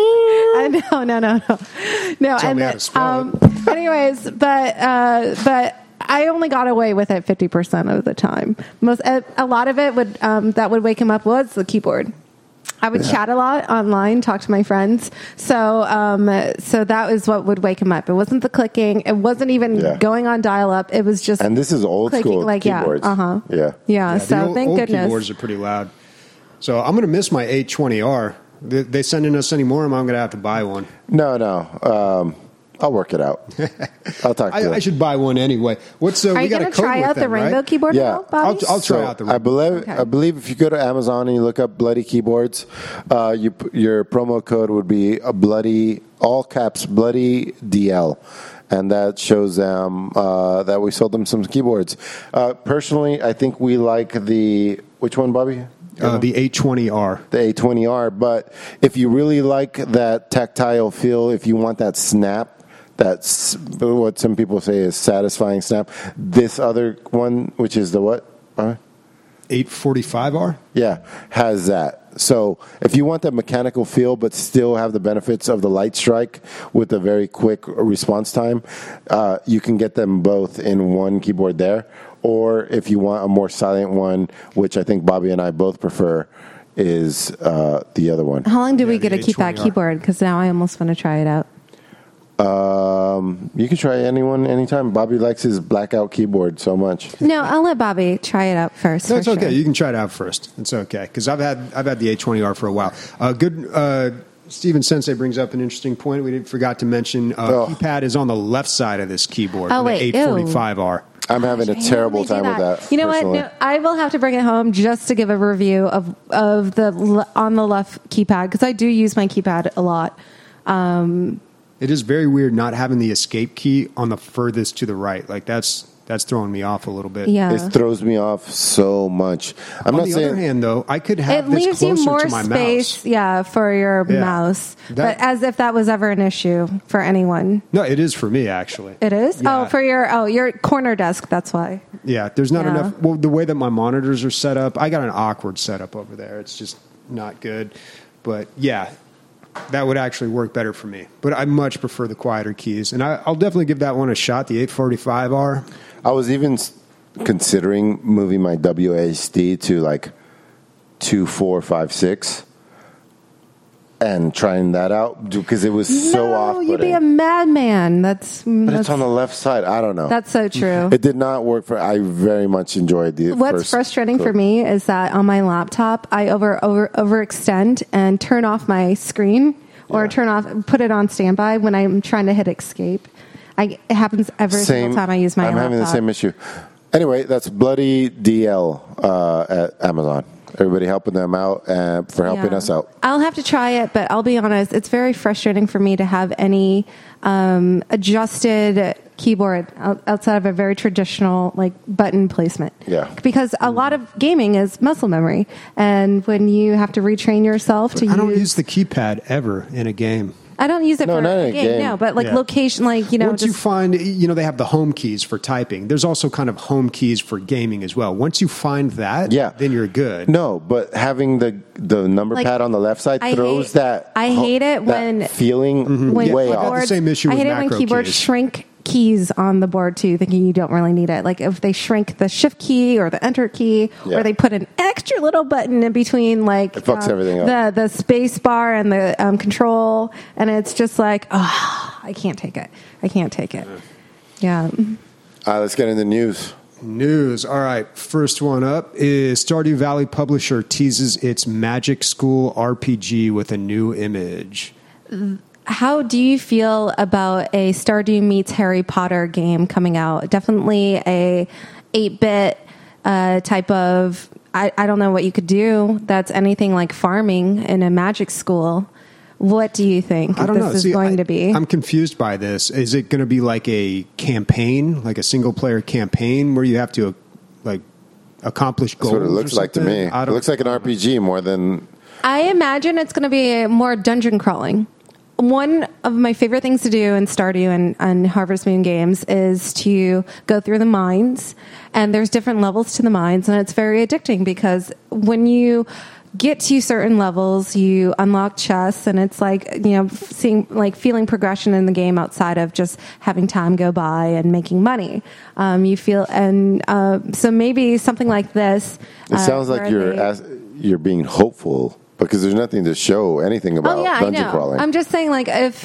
Tell me how to spell it. Anyways, but I only got away with it 50% of the time. A lot of it would that would wake him up was the keyboard. I would chat a lot online, talk to my friends. So that was what would wake him up. It wasn't the clicking. It wasn't even going on dial-up. It was just And this is old clicking, school keyboards. Yeah. So the thank old goodness. keyboards are pretty loud. So I'm going to miss my 820R. They sending us any more? I'm going to have to buy one. No. I'll work it out. I'll talk to you. I should buy one anyway. Are you going to try out the rainbow keyboard? Yeah, I'll try out the rainbow. I believe if you go to Amazon and you look up Bloody Keyboards, your promo code would be a bloody, all caps, Bloody DL. And that shows them that we sold them some keyboards. Personally, I think we like which one, Bobby? The 820R. The 820R. But if you really like that tactile feel, if you want that snap, that's what some people say is satisfying snap. This other one, which is the what? 845R? Yeah, has that. So if you want that mechanical feel but still have the benefits of the light strike with a very quick response time, you can get them both in one keyboard there. Or if you want a more silent one, which I think Bobby and I both prefer, is the other one. How long do we get to keep that keyboard? Because now I almost want to try it out. You can try anyone anytime. Bobby likes his blackout keyboard so much. No, I'll let Bobby try it out first. No, it's okay. Sure. You can try it out first. It's okay because I've had the 820R for a while. Steven Sensei brings up an interesting point. We forgot to mention keypad is on the left side of this keyboard. Oh wait, the 845R. I'm having a terrible time with that. You know what? No, I will have to bring it home just to give a review of the on the left keypad because I do use my keypad a lot. It is very weird not having the escape key on the furthest to the right. Like that's throwing me off a little bit. Yeah, it throws me off so much. On the other hand, though, I could have this closer to my space, mouse. For your mouse. But as if that was ever an issue for anyone. No, it is for me actually. It is. Yeah. Oh, for your corner desk. That's why. Yeah, there's not enough. Well, the way that my monitors are set up, I got an awkward setup over there. It's just not good. But yeah. That would actually work better for me. But I much prefer the quieter keys. And I'll definitely give that one a shot, the 845R. I was even considering moving my WASD to like 2456 and trying that out because it was so off-putting. You'd be a madman. But it's on the left side. I don't know. That's so true. It did not work I very much enjoyed the What's frustrating for me is that on my laptop, I overextend and turn off my screen or put it on standby when I'm trying to hit escape. It happens every single time I use my laptop. I'm having the same issue. Anyway, that's Bloody DL at Amazon. Everybody helping them out for helping us out. I'll have to try it, but I'll be honest, it's very frustrating for me to have any adjusted keyboard outside of a very traditional button placement. Yeah. Because a lot of gaming is muscle memory, and when you have to retrain yourself to I don't use the keypad ever in a game. I don't use it for a game. No, but location, Once you find, they have the home keys for typing. There's also kind of home keys for gaming as well. Once you find that, then you're good. No, but having the number pad on the left side throws that. I hate it when feeling way off. I have the same issue with macro keys. I hate it when keyboards shrink keys on the board too, thinking you don't really need it. Like if they shrink the shift key or the enter key, or they put an extra little button in between, it fucks everything up. The space bar and the control, and it's just I can't take it. Yeah. Let's get into news. All right. First one up is Stardew Valley publisher teases its Magic School RPG with a new image. How do you feel about a Stardew meets Harry Potter game coming out? Definitely a 8-bit type of... I don't know what you could do that's anything like farming in a magic school. What do you think this is going to be? I'm confused by this. Is it going to be like a campaign, like a single-player campaign where you have to accomplish goals? That's what it looks like to me. It looks like an RPG more than... I imagine it's going to be more dungeon crawling. One of my favorite things to do in Stardew and Harvest Moon games is to go through the mines, and there's different levels to the mines, and it's very addicting because when you get to certain levels, you unlock chests, and it's feeling progression in the game outside of just having time go by and making money. You feel, so maybe something like this. It sounds like you're being hopeful. Because there's nothing to show anything about dungeon crawling. I'm just saying, if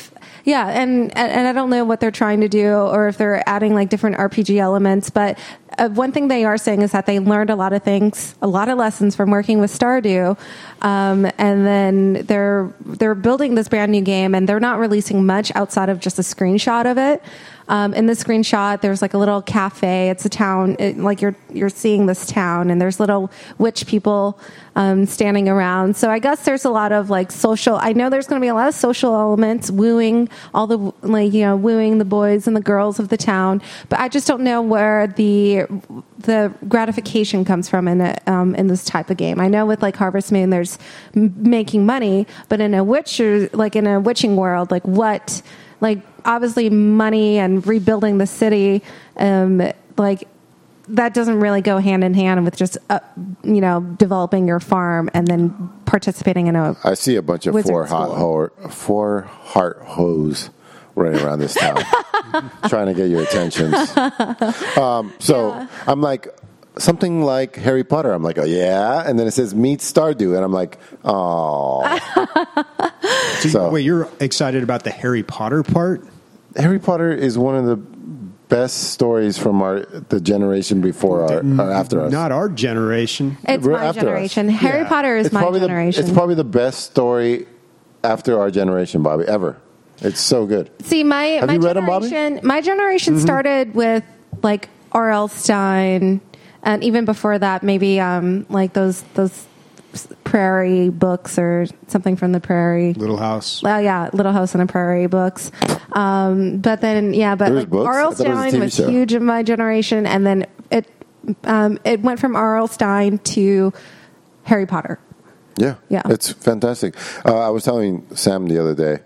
Yeah, and I don't know what they're trying to do or if they're adding like different RPG elements, but one thing they are saying is that they learned a lot of things, a lot of lessons from working with Stardew, and then they're building this brand new game, and they're not releasing much outside of just a screenshot of it. In the screenshot, there's like a little cafe. It's a town, like you're seeing this town, and there's little witch people standing around. So I guess there's a lot of like social. I know there's going to be a lot of social elements, wooing wooing the boys and the girls of the town. But I just don't know where the gratification comes from in this type of game. I know with like Harvest Moon, there's making money, but in a witching world, like what? Like obviously money and rebuilding the city, like that doesn't really go hand in hand with just developing your farm and then participating in a. I see a bunch of four heart hoes running around this town, trying to get your attention. I'm like. Something like Harry Potter. I'm like, oh, yeah. And then it says, meet Stardew. And I'm like, oh. Wait, you're excited about the Harry Potter part? Harry Potter is one of the best stories from the generation before or after us. Not our generation. It's my generation. Harry Potter is my generation. It's probably the best story after our generation, Bobby, ever. It's so good. See, have you read them, Bobby? My generation started with like R.L. Stein. And even before that, maybe like those prairie books or something from the prairie. Little House. Well, yeah, Little House on the Prairie books. But then, like R.L. Stein was huge in my generation, and then it went from R.L. Stein to Harry Potter. Yeah, it's fantastic. I was telling Sam the other day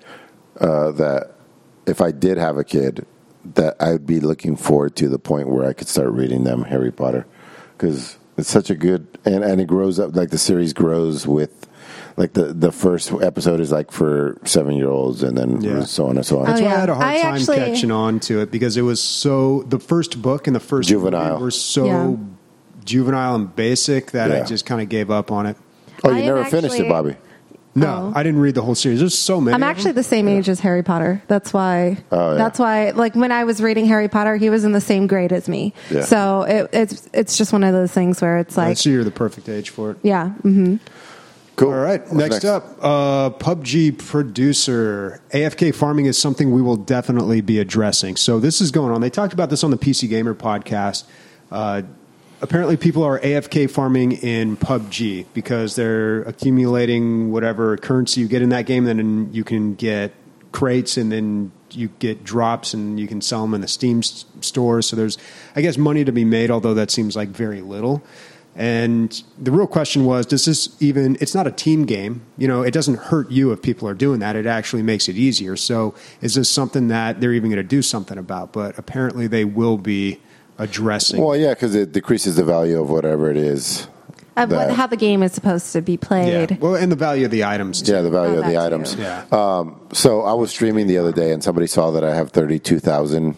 that if I did have a kid, that I'd be looking forward to the point where I could start reading them Harry Potter. Because it's such a good, and it grows up, like the series grows with, like the first episode is like for 7-year-olds and then so on and so on. That's why I had a hard time catching on to it because it was the first book and the first juvenile movie were so juvenile and basic that I just kind of gave up on it. Oh, you never finished it, Bobby? No, I didn't read the whole series. There's so many. I'm actually the same age as Harry Potter. That's why. That's why. Like when I was reading Harry Potter, he was in the same grade as me. Yeah. So it's just one of those things where it's like. So you're the perfect age for it. Yeah. Mm-hmm. Cool. All right. Next up, PUBG producer. AFK farming is something we will definitely be addressing. So this is going on. They talked about this on the PC Gamer podcast. Apparently, people are AFK farming in PUBG because they're accumulating whatever currency you get in that game, and then you can get crates, and then you get drops, and you can sell them in the Steam store. So there's, I guess, money to be made, although that seems like very little. And the real question was, does this even, it's not a team game. It doesn't hurt you if people are doing that. It actually makes it easier. So is this something that they're even going to do something about? But apparently they will be addressing. Well, yeah, because it decreases the value of whatever it is. How the game is supposed to be played. Yeah. Well, and the value of the items, too. Yeah, the value of the items. Yeah. So I was streaming the other day, and somebody saw that I have 32,000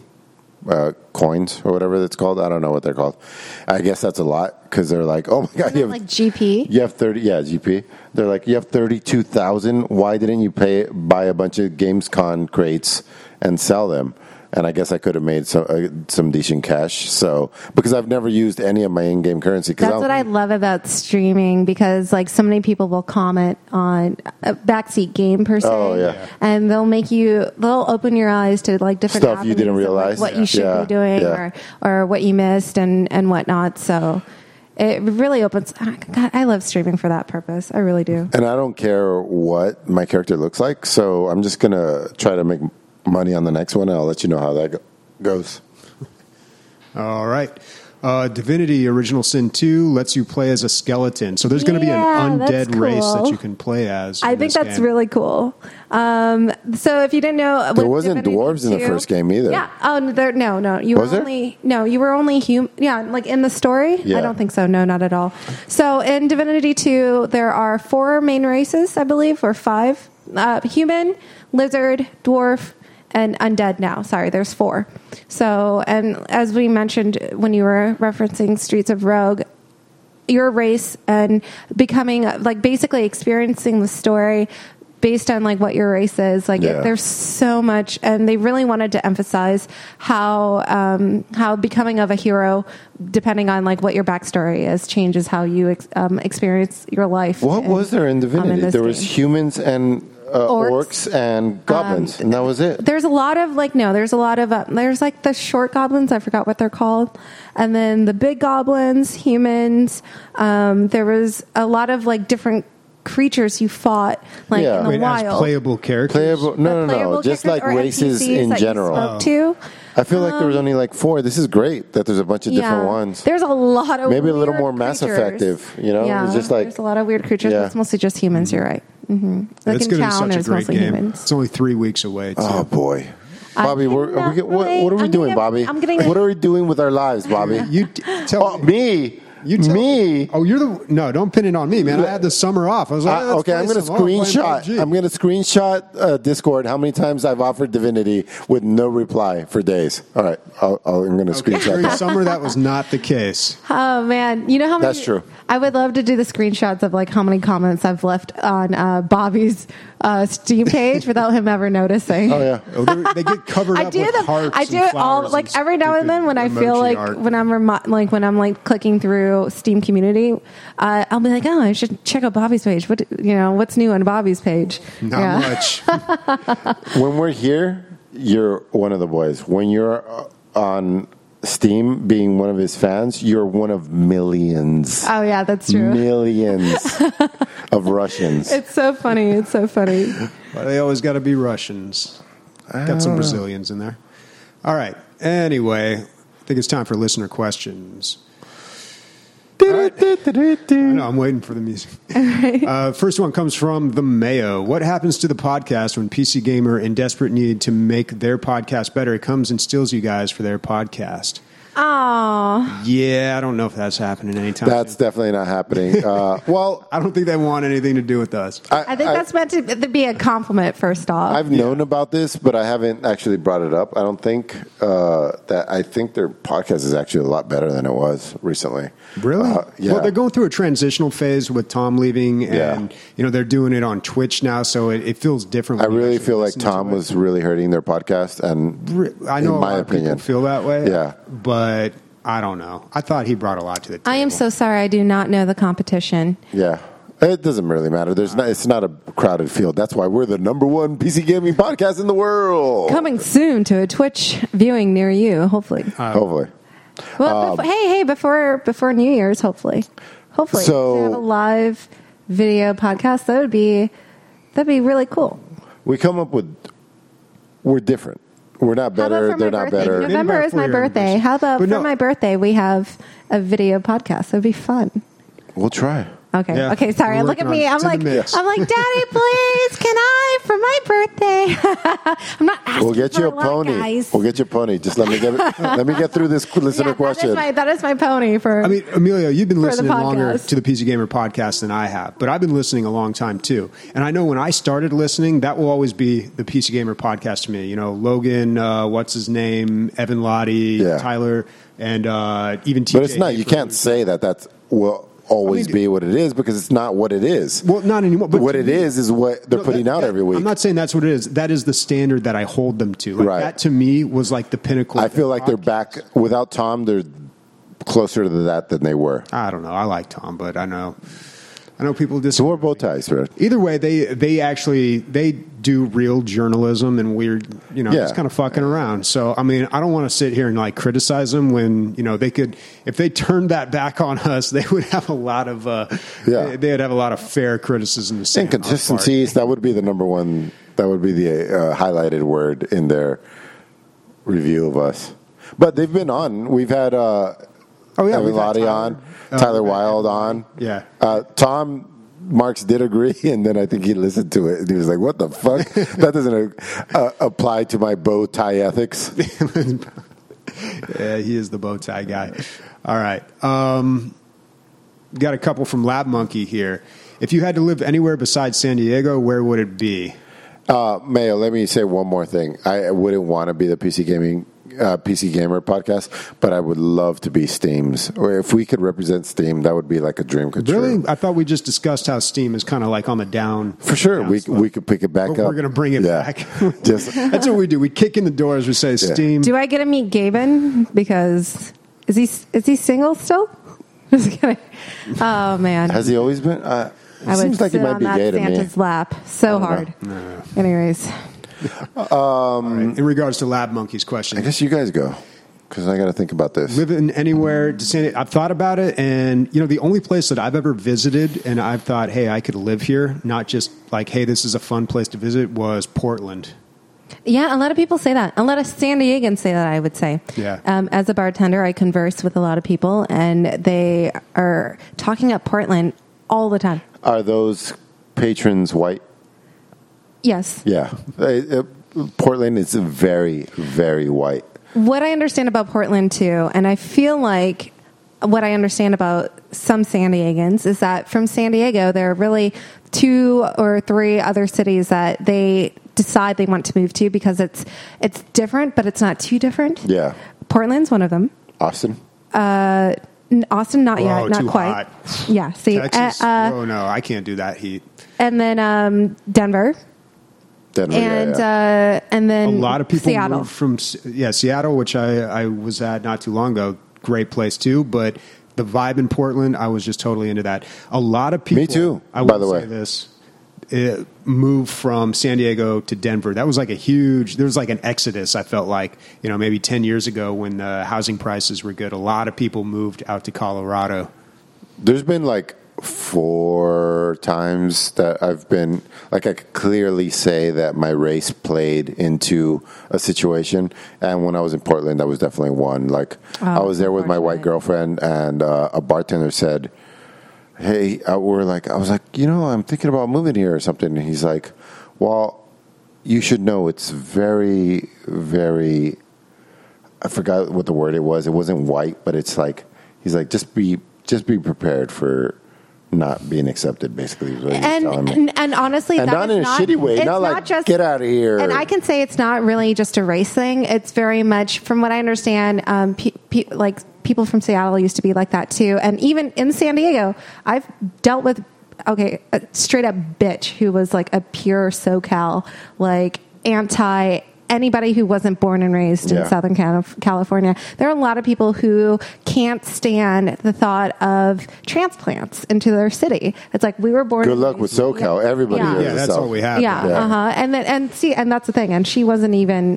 coins or whatever that's called. I don't know what they're called. I guess that's a lot because they're like, oh, my God. You have like GP? You have 30, GP. They're like, you have 32,000. Why didn't you buy a bunch of GamesCon crates and sell them? And I guess I could have made some decent cash. So because I've never used any of my in-game currency. That's what I love about streaming because like so many people will comment on a backseat game per se. Oh, yeah. And they'll open your eyes to like different stuff you didn't realize, like what you should be doing or what you missed and whatnot. So it really opens. God, I love streaming for that purpose. I really do. And I don't care what my character looks like. So I'm just going to try to make money on the next one, and I'll let you know how that goes. All right. Divinity Original Sin 2 lets you play as a skeleton. So there's going to be an undead race that you can play as. I think that's really cool. So if you didn't know, there wasn't Divinity dwarves 2, in the first game either. Yeah. Oh, no. You were only human. Yeah, like in the story. Yeah. I don't think so. No, not at all. So in Divinity 2, there are 4 main races, I believe, or 5: human, lizard, dwarf, and undead now. Sorry, there's 4. So, and as we mentioned when you were referencing Streets of Rogue, your race and becoming, like basically experiencing the story, based on like what your race is. Like there's so much, and they really wanted to emphasize how becoming of a hero, depending on like what your backstory is, changes how you experience your life. What was there in Divinity? There was humans and orcs and goblins, and that was it. There's a lot of there's like the short goblins. I forgot what they're called, and then the big goblins, humans. There was a lot of like different creatures you fought like in the wild. As playable characters? No. Just like races in general. I feel like there was only like 4. This is great that there's a bunch of different ones. There's a lot of maybe a little weird more Mass creatures. Effective. You know, it's just like there's a lot of weird creatures. But it's mostly just humans. You're right. Mm-hmm. Like it's in going to be town, such a great game. Humans. It's only 3 weeks away. Too. Oh boy. Bobby, what are we doing, Bobby? What are we doing with our lives, Bobby? You tell me. You tell me. Oh, no, don't pin it on me, man. I had the summer off. I was like, okay, I'm going to screenshot. I'm going to screenshot Discord how many times I've offered Divinity with no reply for days. All right, I'm going to screenshot during that. summer, that was not the case. Oh man, you know how many? That's true. I would love to do the screenshots of like how many comments I've left on Bobby's Steam page without him ever noticing. Oh yeah, they get covered up with hearts. I do it all like every now and then when I feel like art. when I'm like clicking through Steam Community, I'll be like, oh, I should check out Bobby's page. What's new on Bobby's page? Not much. When we're here, you're one of the boys. When you're on Steam, being one of his fans, you're one of millions. Oh yeah, that's true. Millions of Russians. It's so funny. Well, they always got to be Russians. Got some Brazilians in there. All right. Anyway, I think it's time for listener questions. Right. No, I'm waiting for the music. First one comes from the Mayo. What happens to the podcast when PC Gamer, in desperate need to make their podcast better, comes and steals you guys for their podcast? Oh. Yeah, I don't know if that's happening anytime That's soon. definitely not happening. Well, I don't think they want anything to do with us. I think that's meant to be a compliment, first off. I've known about this, but I haven't actually brought it up. I don't think I think their podcast is actually a lot better than it was recently. Really? Yeah. Well, they're going through a transitional phase with Tom leaving, and they're doing it on Twitch now, so it feels different. I really feel like Tom was really hurting their podcast, and I know in my a lot opinion, of people feel that way. Yeah, but I don't know. I thought he brought a lot to the table. I am so sorry. I do not know the competition. Yeah. It doesn't really matter. It's not a crowded field. That's why we're the #1 PC gaming podcast in the world. Coming soon to a Twitch viewing near you, hopefully. Hopefully. Well, before New Year's, hopefully. So, we have a live video podcast. That'd be really cool. We come up with. We're different. We're not better. They're not better. November is my birthday. How about my birthday we have a video podcast? That'd be fun. We'll try. Okay. Yeah. Okay. Sorry. Look at me. I'm like, Daddy, please, can I for my birthday? I'm not asking. We'll get you a pony. Guys. We'll get you a pony. Just let me get through this listener question. That is my pony for. I mean, Emilio, you've been listening longer to the PC Gamer podcast than I have, but I've been listening a long time too. And I know when I started listening, that will always be the PC Gamer podcast to me. You know, Logan, what's his name, Evan Lottie, Tyler, and even TJ. But it's not. You can't say that. That's always be what it is, because it's not what it is. Well, not anymore. But what it is what they're putting out every week. I'm not saying that's what it is. That is the standard that I hold them to. Like, that to me was like the pinnacle. I feel like they're back. Without Tom, they're closer to that than they were. I don't know. I like Tom, but I know people disagree. So we're bow ties, right? Either way, they do real journalism, and we're just kind of fucking around. So I mean, I don't want to sit here and like criticize them when they could, if they turned that back on us, they would have a lot of they would have a lot of fair criticism to say. Inconsistencies. That would be the number one. That would be the highlighted word in their review of us. But they've been on. We've had Evan Lottie on, Tyler Wilde on. Yeah. Tom Marks did agree, and then I think he listened to it, and he was like, what the fuck? That doesn't apply to my bow tie ethics. Yeah, he is the bow tie guy. All right. Got a couple from Lab Monkey here. If you had to live anywhere besides San Diego, where would it be? Mayo, let me say one more thing. I wouldn't want to be the PC Gamer podcast, but I would love to be Steam's. Or if we could represent Steam, that would be like a dream come true. Really? I thought we just discussed how Steam is kind of like on the down. For sure. We could pick it back up. We're going to bring it back. That's what we do. We kick in the doors. We say, Steam. Do I get to meet Gaben? Because is he single still? Just kidding. Oh, man. Has he always been? I would sit on that Santa's lap so hard. No. Anyways. In regards to Lab Monkey's question. I guess you guys go, because I got to think about this. Living anywhere, I've thought about it, and the only place that I've ever visited and I've thought, hey, I could live here, not just like, hey, this is a fun place to visit, was Portland. Yeah, a lot of people say that. A lot of San Diegans say that, I would say. Yeah. As a bartender, I converse with a lot of people, and they are talking up Portland all the time. Are those patrons white? Yes. Yeah. Portland is very, very white. What I understand about Portland, too, and I feel like what I understand about some San Diegans is that from San Diego, there are really 2 or 3 other cities that they decide they want to move to because it's different, but it's not too different. Yeah. Portland's one of them. Austin? Austin, not yet. Not too quite. Hot. Yeah. See, Texas? Oh, no. I can't do that heat. And then Denver. Denver, and then a lot of people Seattle. moved from Seattle, which I was at not too long ago. Great place too, but the vibe in Portland, I was just totally into that. A lot of people, me too. By the way, moved from San Diego to Denver. That was like there was like an exodus. I felt like maybe 10 years ago when the housing prices were good, a lot of people moved out to Colorado. There's been like 4 times that I've been, like, I could clearly say that my race played into a situation. And when I was in Portland, that was definitely one. Like, I was there with my white girlfriend, and a bartender said, hey, I was like, I'm thinking about moving here or something. And he's like, well, you should know it's very, very, I forgot what the word it was. It wasn't white, but it's like, he's like, just be prepared for not being accepted, basically. And honestly, and not in a shitty way, not like just, get out of here. And I can say it's not really just a race thing. It's very much, from what I understand, people from Seattle used to be like that too. And even in San Diego, I've dealt with a straight up bitch who was like a pure SoCal, like anti anybody who wasn't born and raised in Southern California. There are a lot of people who can't stand the thought of transplants into their city. It's like, we were born. Good luck with SoCal. Yeah. Everybody. Yeah, that's all we have. Yeah. And that's the thing. And she wasn't even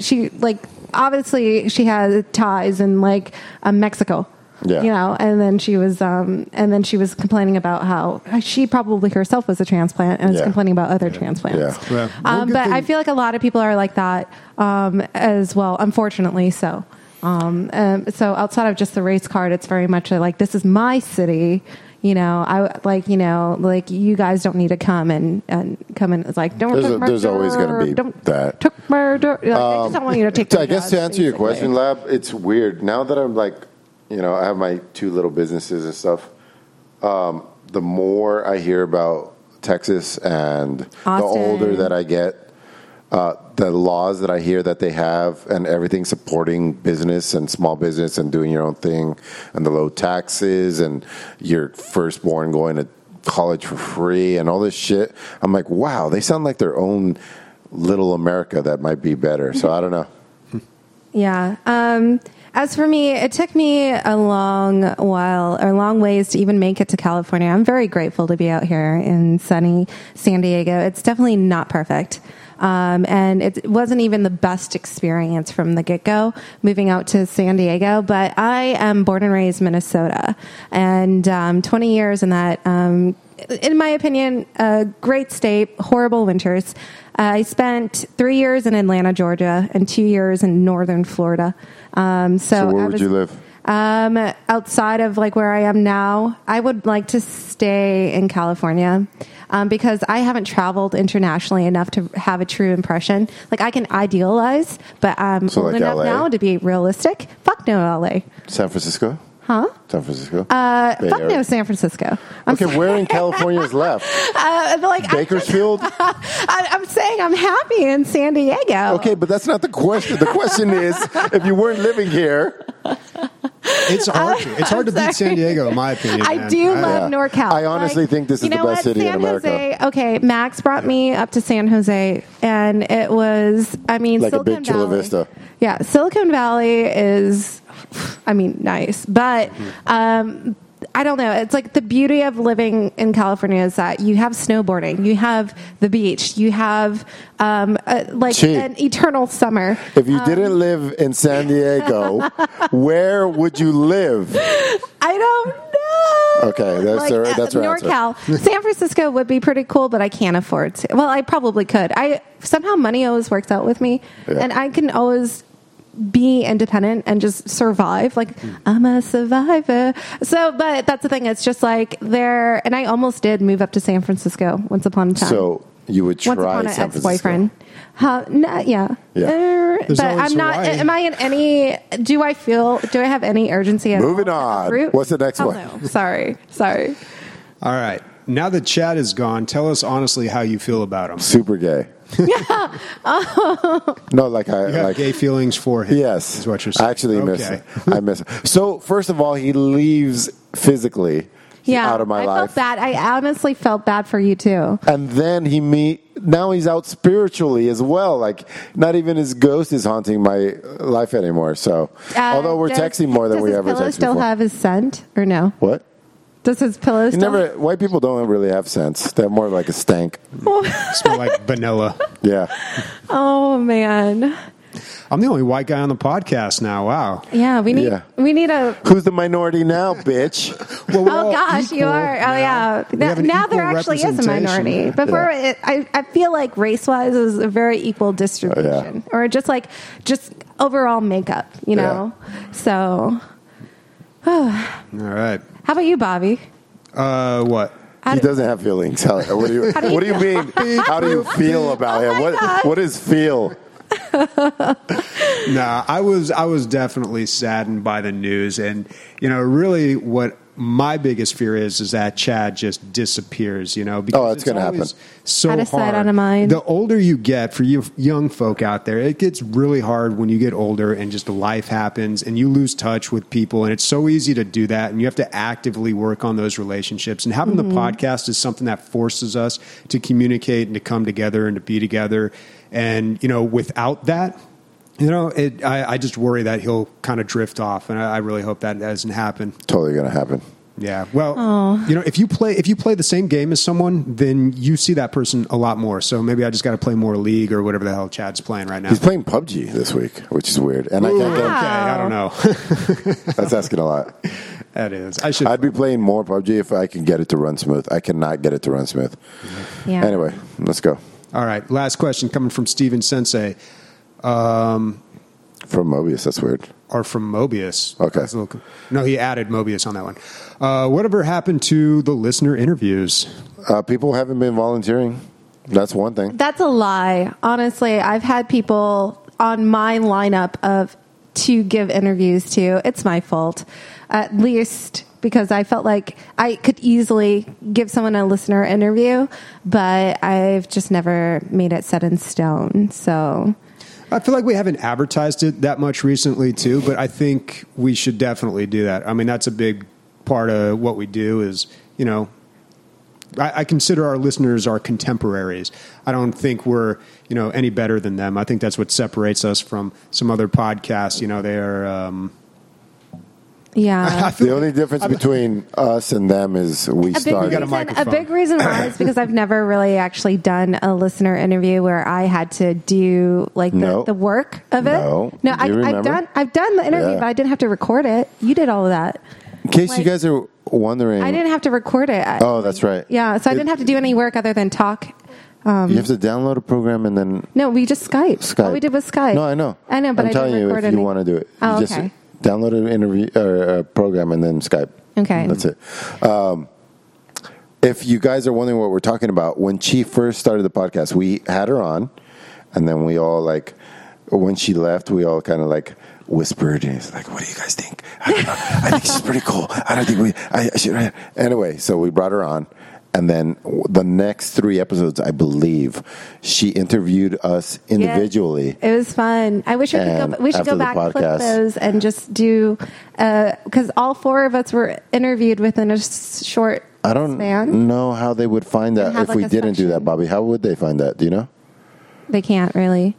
obviously she had ties in Mexico. Yeah. And then she was complaining about how she probably herself was a transplant and was complaining about other transplants. Yeah. But I feel like a lot of people are like that as well, unfortunately. So outside of just the race card, it's very much like, this is my city. You guys don't need to come and it's like, don't take my There's door, always going to be that. Took my door. I just don't want you to take. So I guess to answer your question, Lab, it's weird now that I'm like, I have my 2 little businesses and stuff. The more I hear about Texas and Austin. the older that I get, the laws that I hear that they have and everything supporting business and small business and doing your own thing, and the low taxes and your firstborn going to college for free and all this shit. I'm like, wow, they sound like their own little America that might be better. So I don't know. Yeah. As for me, it took me a long ways to even make it to California. I'm very grateful to be out here in sunny San Diego. It's definitely not perfect. And it wasn't even the best experience from the get-go moving out to San Diego, but I am born and raised Minnesota, and 20 years in that, in my opinion, a great state, horrible winters. I spent 3 years in Atlanta, Georgia, and 2 years in northern Florida. So where would you live? Outside of where I am now, I would like to stay in California. Because I haven't traveled internationally enough to have a true impression. I can idealize, but I'm old enough now to be realistic. Fuck no, LA. San Francisco? Huh? San Francisco? Fuck no, San Francisco. Okay, where in California is left? Bakersfield? I'm saying I'm happy in San Diego. Okay, but that's not the question. The question is, if you weren't living here... It's hard to beat San Diego, in my opinion. I do love NorCal. I honestly think this is the best city in America. San Jose, okay, Max brought me up to San Jose, and it was, like Silicon a big Chula Vista. Yeah, Silicon Valley is, nice, but I don't know. It's like the beauty of living in California is that you have snowboarding, you have the beach, you have an eternal summer. If you didn't live in San Diego, where would you live? I don't know. Okay, that's right. NorCal. San Francisco would be pretty cool, but I can't afford to. Well, I probably could. Somehow money always works out with me, and I can always be independent and just survive. Like, I'm a survivor. So, but that's the thing. It's just like there, and I almost did move up to San Francisco once upon a time. So you would try once upon an San ex-boyfriend. Yeah. But I'm not. Hawaii. Am I in any? Do I have any urgency? Moving on. What's the next one? No. Sorry. All right. Now that Chad is gone, tell us honestly how you feel about him. Super gay. No, like You have gay feelings for him. Yes, is what you're saying. I actually miss him. So first of all, he leaves physically out of my life. I felt bad. I honestly felt bad for you too. And then now he's out spiritually as well. Like, not even his ghost is haunting my life anymore. So although we're texting more than we ever texted before. Does his pillow still have his scent or no? What? Does his pillow still? White people don't really have scents. They're more like a stank. Smell like vanilla. Yeah. Oh man. I'm the only white guy on the podcast now. Wow. Yeah, we need a. Who's the minority now, bitch? Well, gosh, you are. Now. Oh yeah. Now there actually is a minority. Before I feel like race-wise is a very equal distribution, or just overall makeup. You know. Yeah. So. All right. How about you, Bobby? What? He doesn't have feelings. What do you mean? How do you feel about him? What is feel? Nah, I was definitely saddened by the news, and really what my biggest fear is that Chad just disappears. Because it's going to happen. So out of sight, hard. out of mind. The older you get, for you young folk out there, it gets really hard when you get older and just life happens and you lose touch with people, and it's so easy to do that, and you have to actively work on those relationships. And having the podcast is something that forces us to communicate and to come together and to be together. And without that, I just worry that he'll kind of drift off, and I really hope that doesn't happen. Totally going to happen. Yeah. Well, if you play the same game as someone, then you see that person a lot more. So maybe I just got to play more League or whatever the hell Chad's playing right now. He's playing PUBG this week, which is weird, and I can't get him. Okay, I don't know. That's asking a lot. That is. I'd be playing more PUBG if I can get it to run smooth. I cannot get it to run smooth. Yeah. Anyway, let's go. All right. Last question coming from Steven Sensei. From Mobius, that's weird. Or from Mobius. Okay. No, he added Mobius on that one. Whatever happened to the listener interviews? People haven't been volunteering. That's one thing. That's a lie. Honestly, I've had people on my lineup to give interviews to. It's my fault. At least because I felt like I could easily give someone a listener interview, but I've just never made it set in stone. So I feel like we haven't advertised it that much recently, too, but I think we should definitely do that. I mean, that's a big part of what we do is, I consider our listeners our contemporaries. I don't think we're, any better than them. I think that's what separates us from some other podcasts. They are... Yeah. The only difference between us and them is we started. A big reason why is because I've never really actually done a listener interview where I had to do the work of it. No, I've done the interview, but I didn't have to record it. You did all of that. In case you guys are wondering, I didn't have to record it. Oh, that's right. Yeah, so I didn't have to do any work other than talk. You have to download a program and then... No, we just Skype. All we did was Skype. No, I know. But I'm telling you if you want to do it. Oh, just okay. Download an interview or a program and then Skype. Okay. That's it. If you guys are wondering what we're talking about, when she first started the podcast, we had her on, and then we all when she left, we all kind of whispered, and he's like, "What do you guys think? I don't know. I think she's pretty cool. I don't think I should." Anyway, so we brought her on. And then the next 3 episodes, I believe, she interviewed us individually. It was fun. I wish we should go back, clip those, and just do, because all 4 of us were interviewed within a short span. I don't know how they would find that if we didn't do that, Bobby. How would they find that? Do you know? They can't really.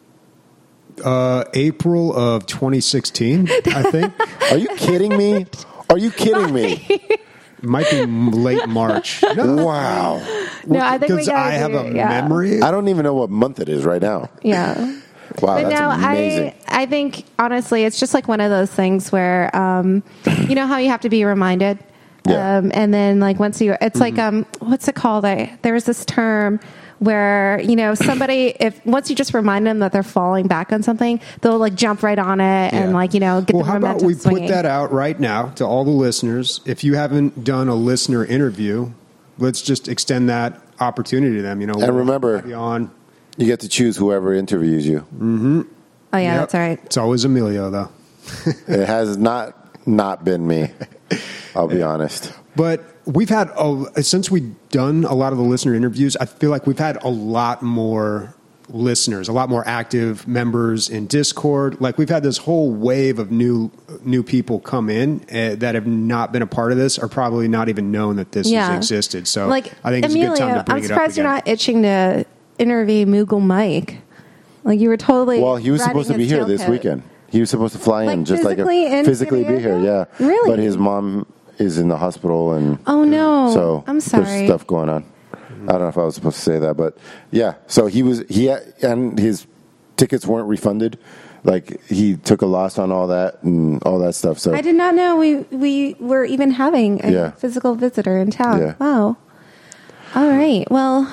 April of 2016, I think. Are you kidding me? Are you kidding me? Might be late March. No. Wow. No, I think because I have a memory. I don't even know what month it is right now. Yeah. Wow, but that's amazing. I think, honestly, it's just like one of those things where, you know how you have to be reminded? Yeah. And then, like, once you, it's like, what's it called? There's this term where, you know, once you just remind them that they're falling back on something, they'll like jump right on it and like, you know, get the momentum. How about we swinging. put that out right now to all the listeners? If you haven't done a listener interview, let's just extend that opportunity to them, you know. And remember, you get to choose whoever interviews you. Mm-hmm. Oh yeah, that's right. It's always Emilio though. It has not been me. I'll be honest. But we've had, since we've done a lot of the listener interviews, I feel like we've had a lot more listeners, a lot more active members in Discord. Like we've had this whole wave of new people come in that have not been a part of this or probably not even known that this has existed. So like, I think it's Emilio, a good time to bring it up again. I'm surprised you're not itching to interview Moogle Mike. Like you were totally. Well, he was supposed to be here this weekend. He was supposed to fly in, just like physically be here. Yeah, really. But his mom is in the hospital, and oh no, so I'm sorry. There's stuff going on. I don't know if I was supposed to say that, but yeah. So and his tickets weren't refunded. Like he took a loss on all that and all that stuff. So I did not know we were even having a physical visitor in town. Yeah. Wow. All right. Well,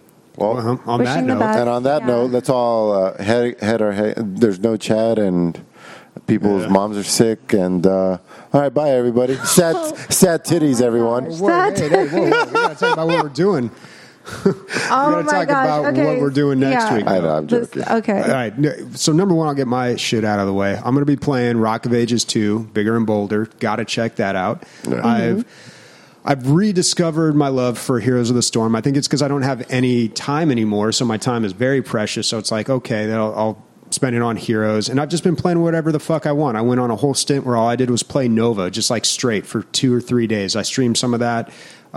on that note, and on that note, let's all head our head. There's no Chad, and people's moms are sick, and all right, bye everybody. Sad titties, everyone. Whoa, we gotta talk about what we're doing. We gotta talk about what we're doing next week. I know, I'm joking. Okay. All right. So number 1, I'll get my shit out of the way. I'm going to be playing Rock of Ages 2, Bigger and Bolder. Got to check that out. Yeah. I've rediscovered my love for Heroes of the Storm. I think it's because I don't have any time anymore, so my time is very precious. So it's like, okay, I'll spend it on Heroes. And I've just been playing whatever the fuck I want. I went on a whole stint where all I did was play Nova, just like straight for 2 or 3 days. I streamed some of that.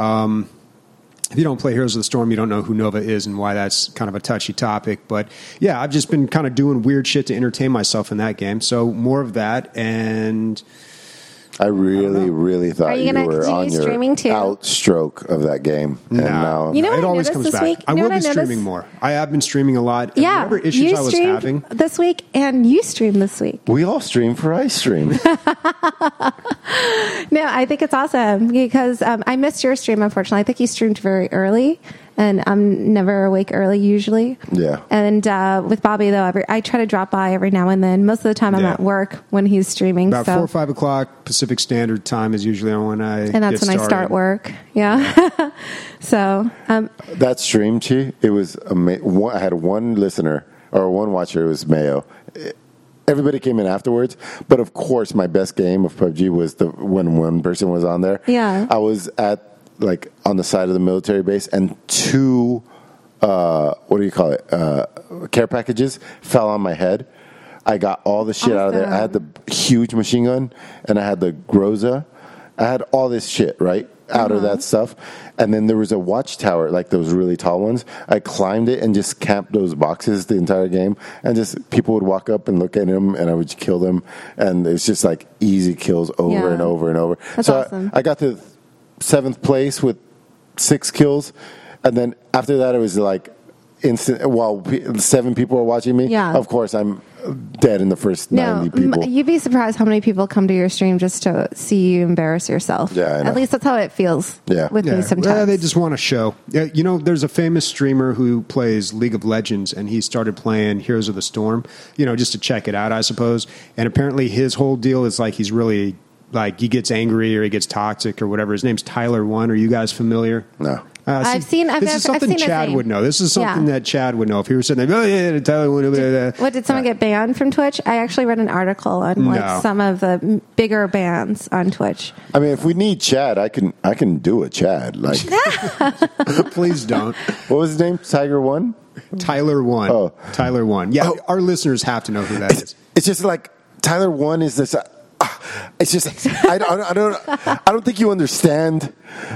If you don't play Heroes of the Storm, you don't know who Nova is and why that's kind of a touchy topic. But yeah, I've just been kind of doing weird shit to entertain myself in that game. So more of that. And I really thought you were on your outstroke of that game. No. And now, you know what it always comes back. Week? I will be streaming more. I have been streaming a lot. Yeah, whatever issues I was having this week, and you streamed this week. We all stream for iStream. No, I think it's awesome because I missed your stream, unfortunately. I think you streamed very early, and I'm never awake early usually. Yeah. And with Bobby, though, I try to drop by every now and then. Most of the time I'm at work when he's streaming. About 4 or 5 o'clock Pacific Standard Time is usually when I And that's when I start work. Yeah. So. That stream, Chi, it was amazing. I had one listener or one watcher. It was Mayo. Everybody came in afterwards, but of course, my best game of PUBG was when one person was on there. Yeah, I was on the side of the military base, and 2 what do you call it? Care packages fell on my head. I got all the shit out of there. I had the huge machine gun, and I had the Groza. I had all this shit out of that stuff, and then there was a watchtower, like those really tall ones. I climbed it and just camped those boxes the entire game, and just people would walk up and look at them, and I would kill them, and it's just like easy kills over and over and over. That's awesome. I got to 7th place with 6 kills, and then after that it was like instant. While 7 people were watching me, of course I'm dead in the first 90 people. You'd be surprised how many people come to your stream just to see you embarrass yourself. Yeah, I know. At least that's how it feels with me sometimes. Well, they just want to show. You know, there's a famous streamer who plays League of Legends, and he started playing Heroes of the Storm, just to check it out, I suppose. And apparently his whole deal is like he's really... like he gets angry or he gets toxic or whatever. His name's Tyler One. Are you guys familiar? No. I've seen Chad would know. This is something that Chad would know if he were sitting there. Oh yeah, Tyler would. What did someone get banned from Twitch? I actually read an article on some of the bigger bans on Twitch. I mean, if we need Chad, I can do a Chad. Like, please don't. What was his name? Tiger One. Tyler One. Oh, Tyler One. Yeah, our listeners have to know who that is. It's just like Tyler One is this. It's just I don't think you understand.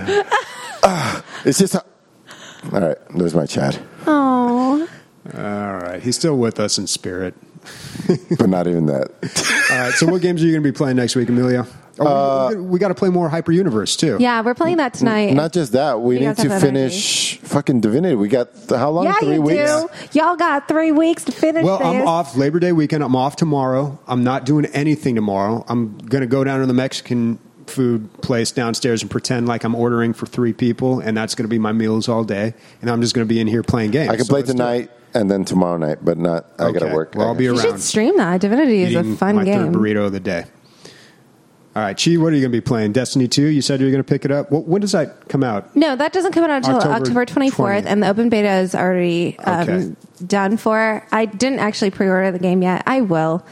It's just all right. There's my Chad. Oh. All right. He's still with us in spirit, but not even that. All right. So, what games are you going to be playing next week, Emilio? We got to play more Hyper Universe too. Yeah, we're playing that tonight. Not just that, we need to finish fucking Divinity. We got how long? Yeah, 3 weeks. Do. Y'all got 3 weeks to finish. Well, I'm off Labor Day weekend. I'm off tomorrow. I'm not doing anything tomorrow. I'm going to go down to the Mexican food place downstairs and pretend like I'm ordering for 3 people, and that's going to be my meals all day. And I'm just going to be in here playing games. I can play tonight and then tomorrow night, but not. I got to work. Well, I'll be around. You should stream that. Divinity is a fun game. My third burrito of the day. All right, Chi, what are you going to be playing? Destiny 2? You said you were going to pick it up. When does that come out? No, that doesn't come out until October 24th, and the open beta is already done for. I didn't actually pre-order the game yet. I will.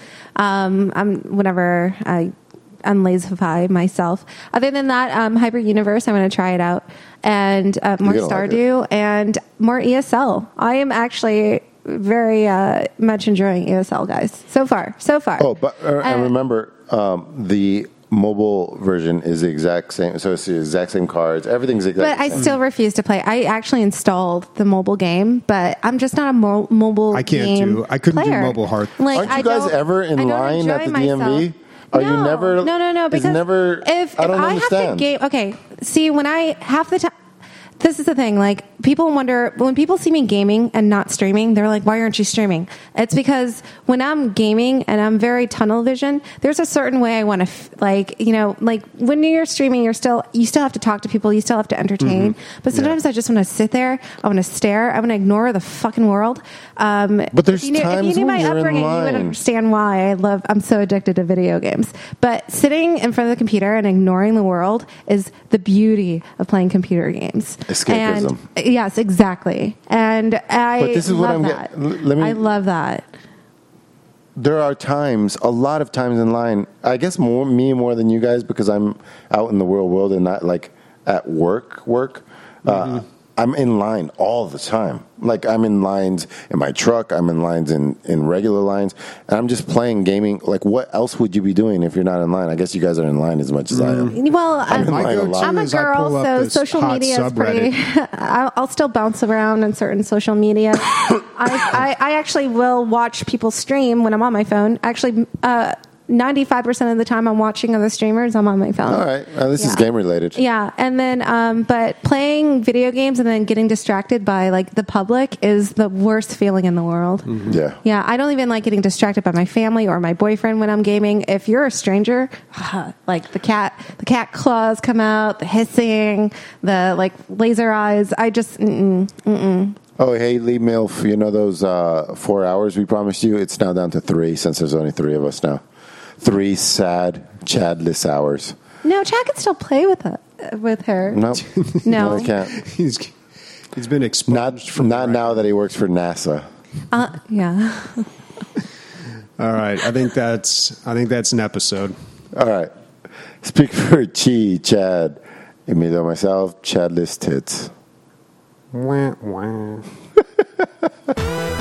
Whenever I unlazify myself. Other than that, Hyper Universe, I'm going to try it out. And more Stardew and more ESL. I am actually very much enjoying ESL, guys. So far. Oh, but and remember, the mobile version is the exact same. So it's the exact same cards. Everything's exact same. But I still refuse to play. I actually installed the mobile game, but I'm just not a mobile I couldn't do mobile heart. Aren't you guys ever in line at the DMV? Are you never? No. Because if I understand. have to game, see, when I half the time. This is the thing, like, people wonder, when people see me gaming and not streaming, they're like, why aren't you streaming? It's because when I'm gaming and I'm very tunnel vision, there's a certain way I want to, like when you're streaming, you still have to talk to people, you still have to entertain, but sometimes I just want to sit there, I want to stare, I want to ignore the fucking world. But there's times if you knew my upbringing, you would understand why I'm so addicted to video games. But sitting in front of the computer and ignoring the world is the beauty of playing computer games. Escapism. Yes, exactly. And I love that. There are a lot of times in line, I guess more than you guys, because I'm out in the real world and not like at work. I'm in line all the time. Like, I'm in lines in my truck. I'm in lines in regular lines. And I'm just playing gaming. Like, what else would you be doing if you're not in line? I guess you guys are in line as much as I am. Well, I'm a girl, so social media is pretty... I'll still bounce around on certain social media. I actually will watch people stream when I'm on my phone. Actually... 95% of the time I'm watching other streamers, I'm on my phone. All right. This is game related. Yeah. And then, but playing video games and then getting distracted by like the public is the worst feeling in the world. Mm-hmm. Yeah. Yeah. I don't even like getting distracted by my family or my boyfriend when I'm gaming. If you're a stranger, like the cat claws come out, the hissing, the like laser eyes. I just, Oh, hey, Lee Milf, you know those 4 hours we promised you? It's now down to 3 since there's only 3 of us now. 3 sad, Chadless hours. No, Chad can still play with her. Nope. No, I can't. He's been expunged from not now that he works for NASA. Yeah. All right. I think that's an episode. All right. Speak for Chi, Chad, Emilio, myself, Chadless tits. Wah, wah.